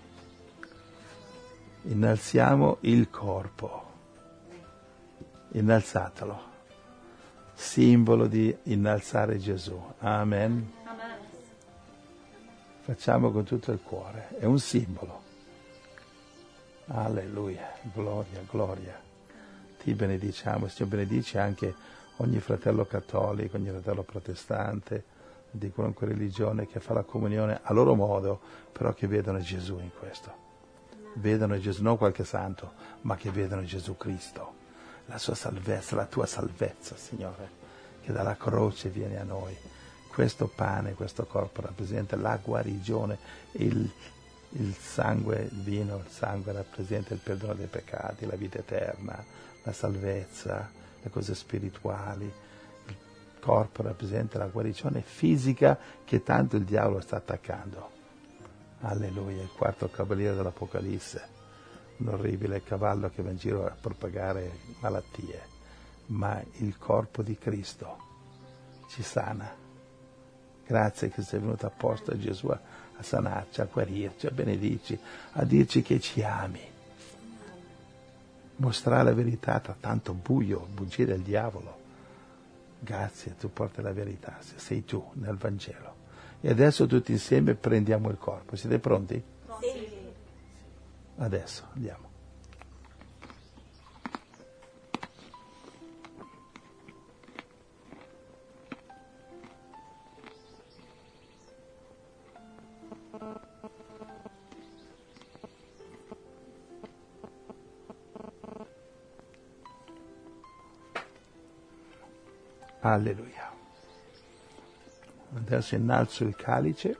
Innalziamo il corpo. Innalzatelo. Simbolo di innalzare Gesù. Amen. Amen. Facciamo con tutto il cuore. È un simbolo. Alleluia. Gloria, gloria. Ti benediciamo. Signore, benedice anche ogni fratello cattolico, ogni fratello protestante, di qualunque religione che fa la comunione a loro modo, però che vedono Gesù in questo. Vedono Gesù, non qualche santo, ma che vedono Gesù Cristo, la sua salvezza, la tua salvezza, Signore, che dalla croce viene a noi. Questo pane, questo corpo rappresenta la guarigione, il, il sangue, il vino, il sangue rappresenta il perdono dei peccati, la vita eterna, la salvezza, le cose spirituali. Il corpo rappresenta la guarigione fisica che tanto il diavolo sta attaccando. Alleluia, il quarto cavaliere dell'Apocalisse, un orribile cavallo che va in giro a propagare malattie, ma il corpo di Cristo ci sana. Grazie che sei venuto apposta Gesù a, a sanarci, a guarirci, a benedici, a dirci che ci ami. Mostrare la verità tra tanto buio, bugie del diavolo. Grazie, tu porti la verità, sei tu nel Vangelo. E adesso tutti insieme prendiamo il corpo. Siete pronti? Sì. Adesso andiamo. Alleluia. Adesso innalzo il calice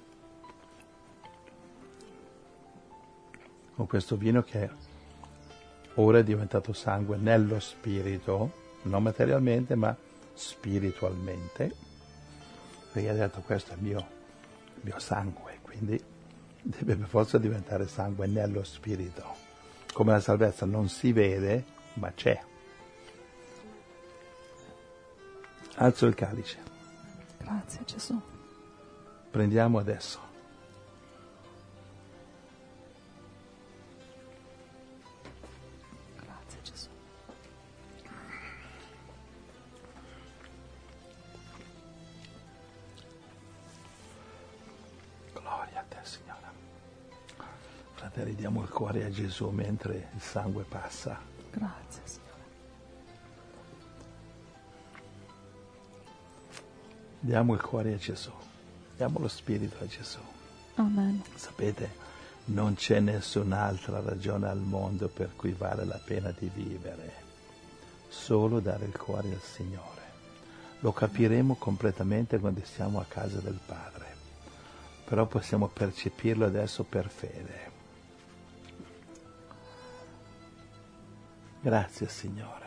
con questo vino che ora è diventato sangue nello spirito, non materialmente ma spiritualmente, perché ha detto questo è il mio, il mio sangue, quindi deve per forza diventare sangue nello spirito. Come la salvezza non si vede ma c'è. Alzo il calice. Grazie Gesù. Prendiamo adesso. te, Signore. Fratelli, diamo il cuore a Gesù mentre il sangue passa. Grazie, Signore. Diamo il cuore a Gesù. Diamo lo spirito a Gesù. Amen. Sapete, non c'è nessun'altra ragione al mondo per cui vale la pena di vivere. Solo dare il cuore al Signore. Lo capiremo completamente quando siamo a casa del Padre. Però possiamo percepirlo adesso per fede. Grazie, Signore.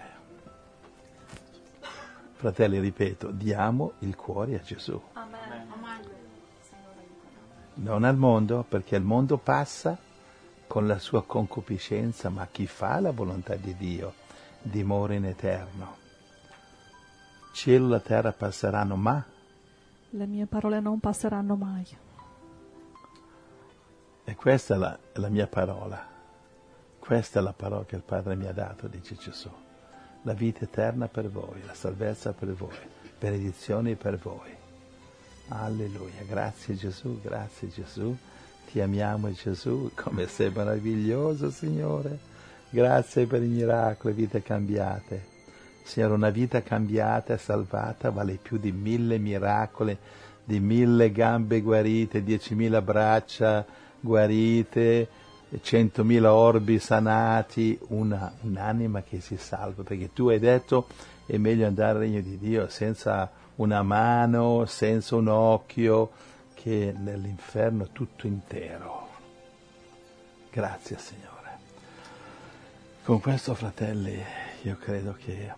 Fratelli, ripeto, diamo il cuore a Gesù. Amen. Non al mondo, perché il mondo passa con la sua concupiscenza, ma chi fa la volontà di Dio dimora in eterno. Cielo e la terra passeranno, ma le mie parole non passeranno mai. E questa è la, la mia parola. Questa è la parola che il Padre mi ha dato, dice Gesù. La vita eterna per voi, la salvezza per voi, benedizioni per voi. Alleluia. Grazie Gesù, grazie Gesù. Ti amiamo Gesù, come sei meraviglioso, Signore. Grazie per i miracoli, vite cambiate. Signore, una vita cambiata e salvata vale più di mille miracoli, di mille gambe guarite, diecimila braccia guarite, centomila orbi sanati, una, un'anima che si salva, perché tu hai detto è meglio andare al regno di Dio senza una mano, senza un occhio, che nell'inferno tutto intero. Grazie Signore. Con questo, fratelli, io credo che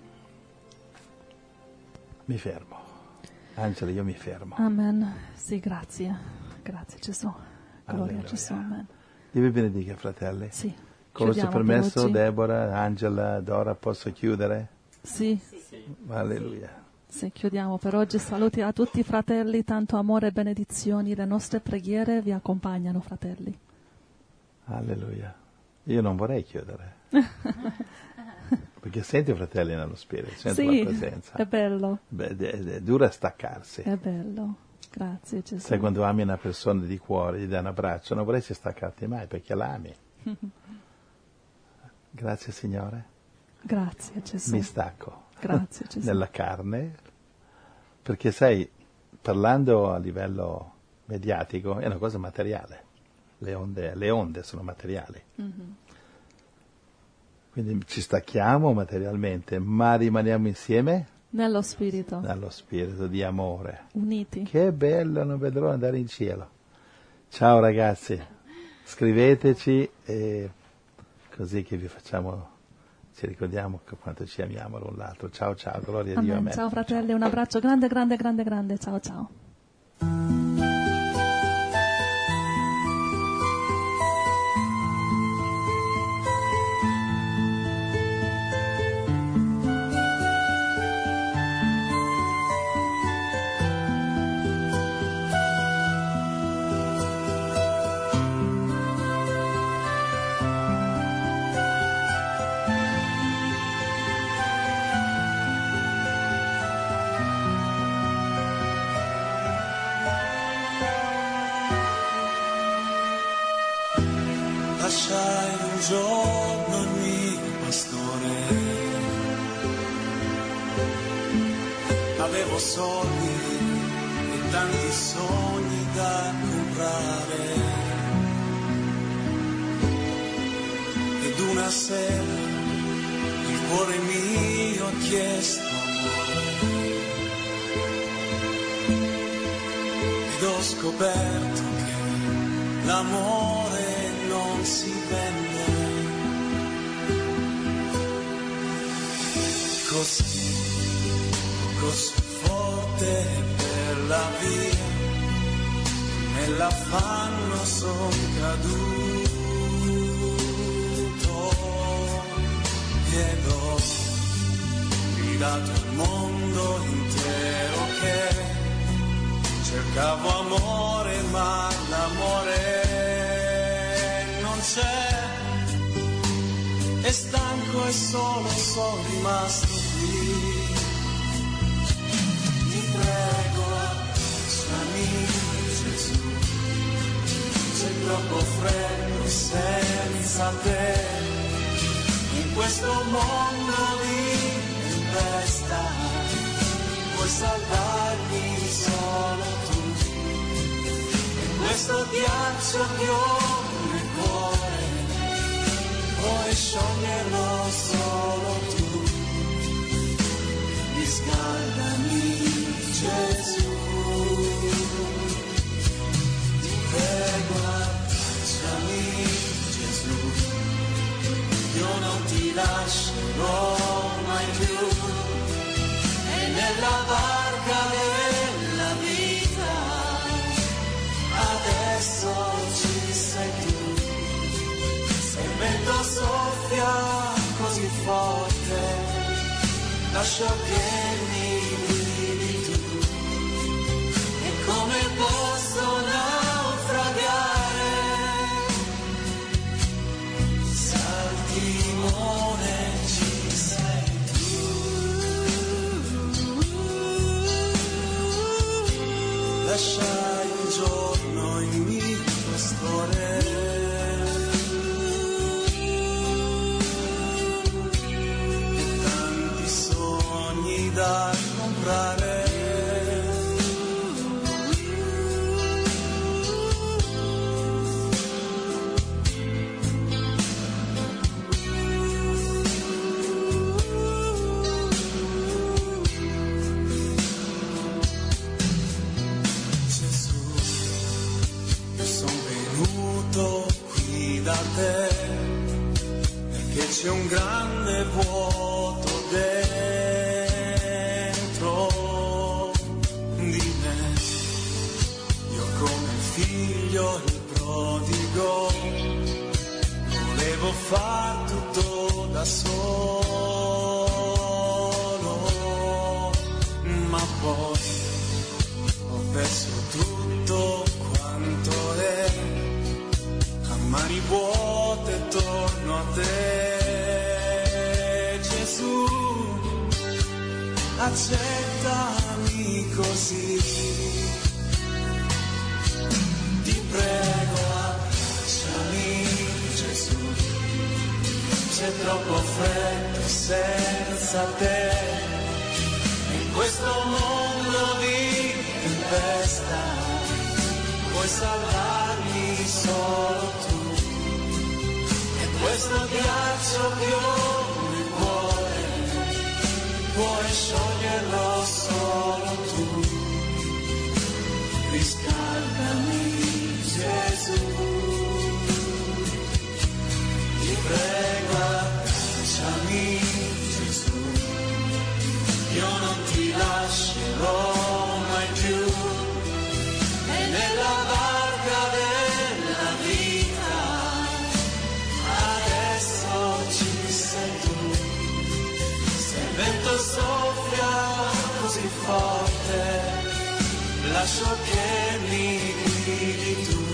mi fermo. Angela, io mi fermo. Amen. Sì, grazie. Grazie Gesù. Gloria Alleluia. a Gesù. Amen. Dio vi benedica, fratelli. Sì. Con il suo Chiudiamo per permesso, oggi. Deborah, Angela, Dora, posso chiudere? Sì. Alleluia. Sì, chiudiamo per oggi. Saluti a tutti i fratelli, tanto amore e benedizioni. Le nostre preghiere vi accompagnano, fratelli. Alleluia. Io non vorrei chiudere. Perché senti i fratelli nello spirito, sento Sì, la presenza. è bello, Beh, è, è dura staccarsi. è bello. Grazie Gesù. Sai, quando ami una persona di cuore, gli dai un abbraccio, non vorresti staccarti mai perché l'ami. Grazie Signore. Grazie Gesù. Mi stacco. Grazie Gesù. Nella carne, perché sai, parlando a livello mediatico è una cosa materiale. Le onde, le onde sono materiali. Mm-hmm. Quindi ci stacchiamo materialmente, ma rimaniamo insieme Nello spirito, dallo spirito di amore. uniti. Che bello, non vedrò andare in cielo. Ciao ragazzi, scriveteci e così che vi facciamo, ci ricordiamo quanto ci amiamo l'un l'altro. Ciao ciao, gloria a Dio. Amen. Amen. Ciao fratelli, un abbraccio grande, grande, grande, grande. Ciao, ciao. Lasciai un giorno il mio pastore, avevo soldi e tanti sogni da comprare, ed una sera il cuore mio ha chiesto amore, ed ho scoperto che l'amore non si vende, così, così forte per la via, nell'affanno son caduto, ed ho gridato al mondo intero che cercavo amore, ma l'amore c'è, e stanco e solo sono rimasto qui. Ti prego, abbracciami Gesù, troppo freddo senza te, in questo mondo di tempesta, puoi salvarmi solo tu, in questo ghiaccio che ho nel cuore, puoi scioglierlo solo tu, riscaldami Gesù. Prego, abbracciami Gesù, io non ti lascerò mai più, e nella barca della vita adesso ci sei tu, se il vento soffia così forte, lascio che mi guidi tu, e come posso naufragare, se al timone ci sei tu. Lasciai un giorno il mio pastore, e tanti sogni da comprare, da te, perché c'è un grande vuoto dentro di me, io come figlio il prodigo volevo far tutto da solo, ma poi ho perso tutto quanto è, mani vuote torno a te, Gesù, accettami così, ti prego abbracciami Gesù, c'è troppo freddo senza te, in questo mondo di tempesta, puoi salvarmi solo tu, questo ghiaccio che ho nel cuore, puoi scioglierlo solo tu, riscaldami Gesù, ti prego abbracciami Gesù, io non ti lascerò mai più, e nella barca della vita ci sei tu, se il vento soffia così forte, lascio che mi guidi tu,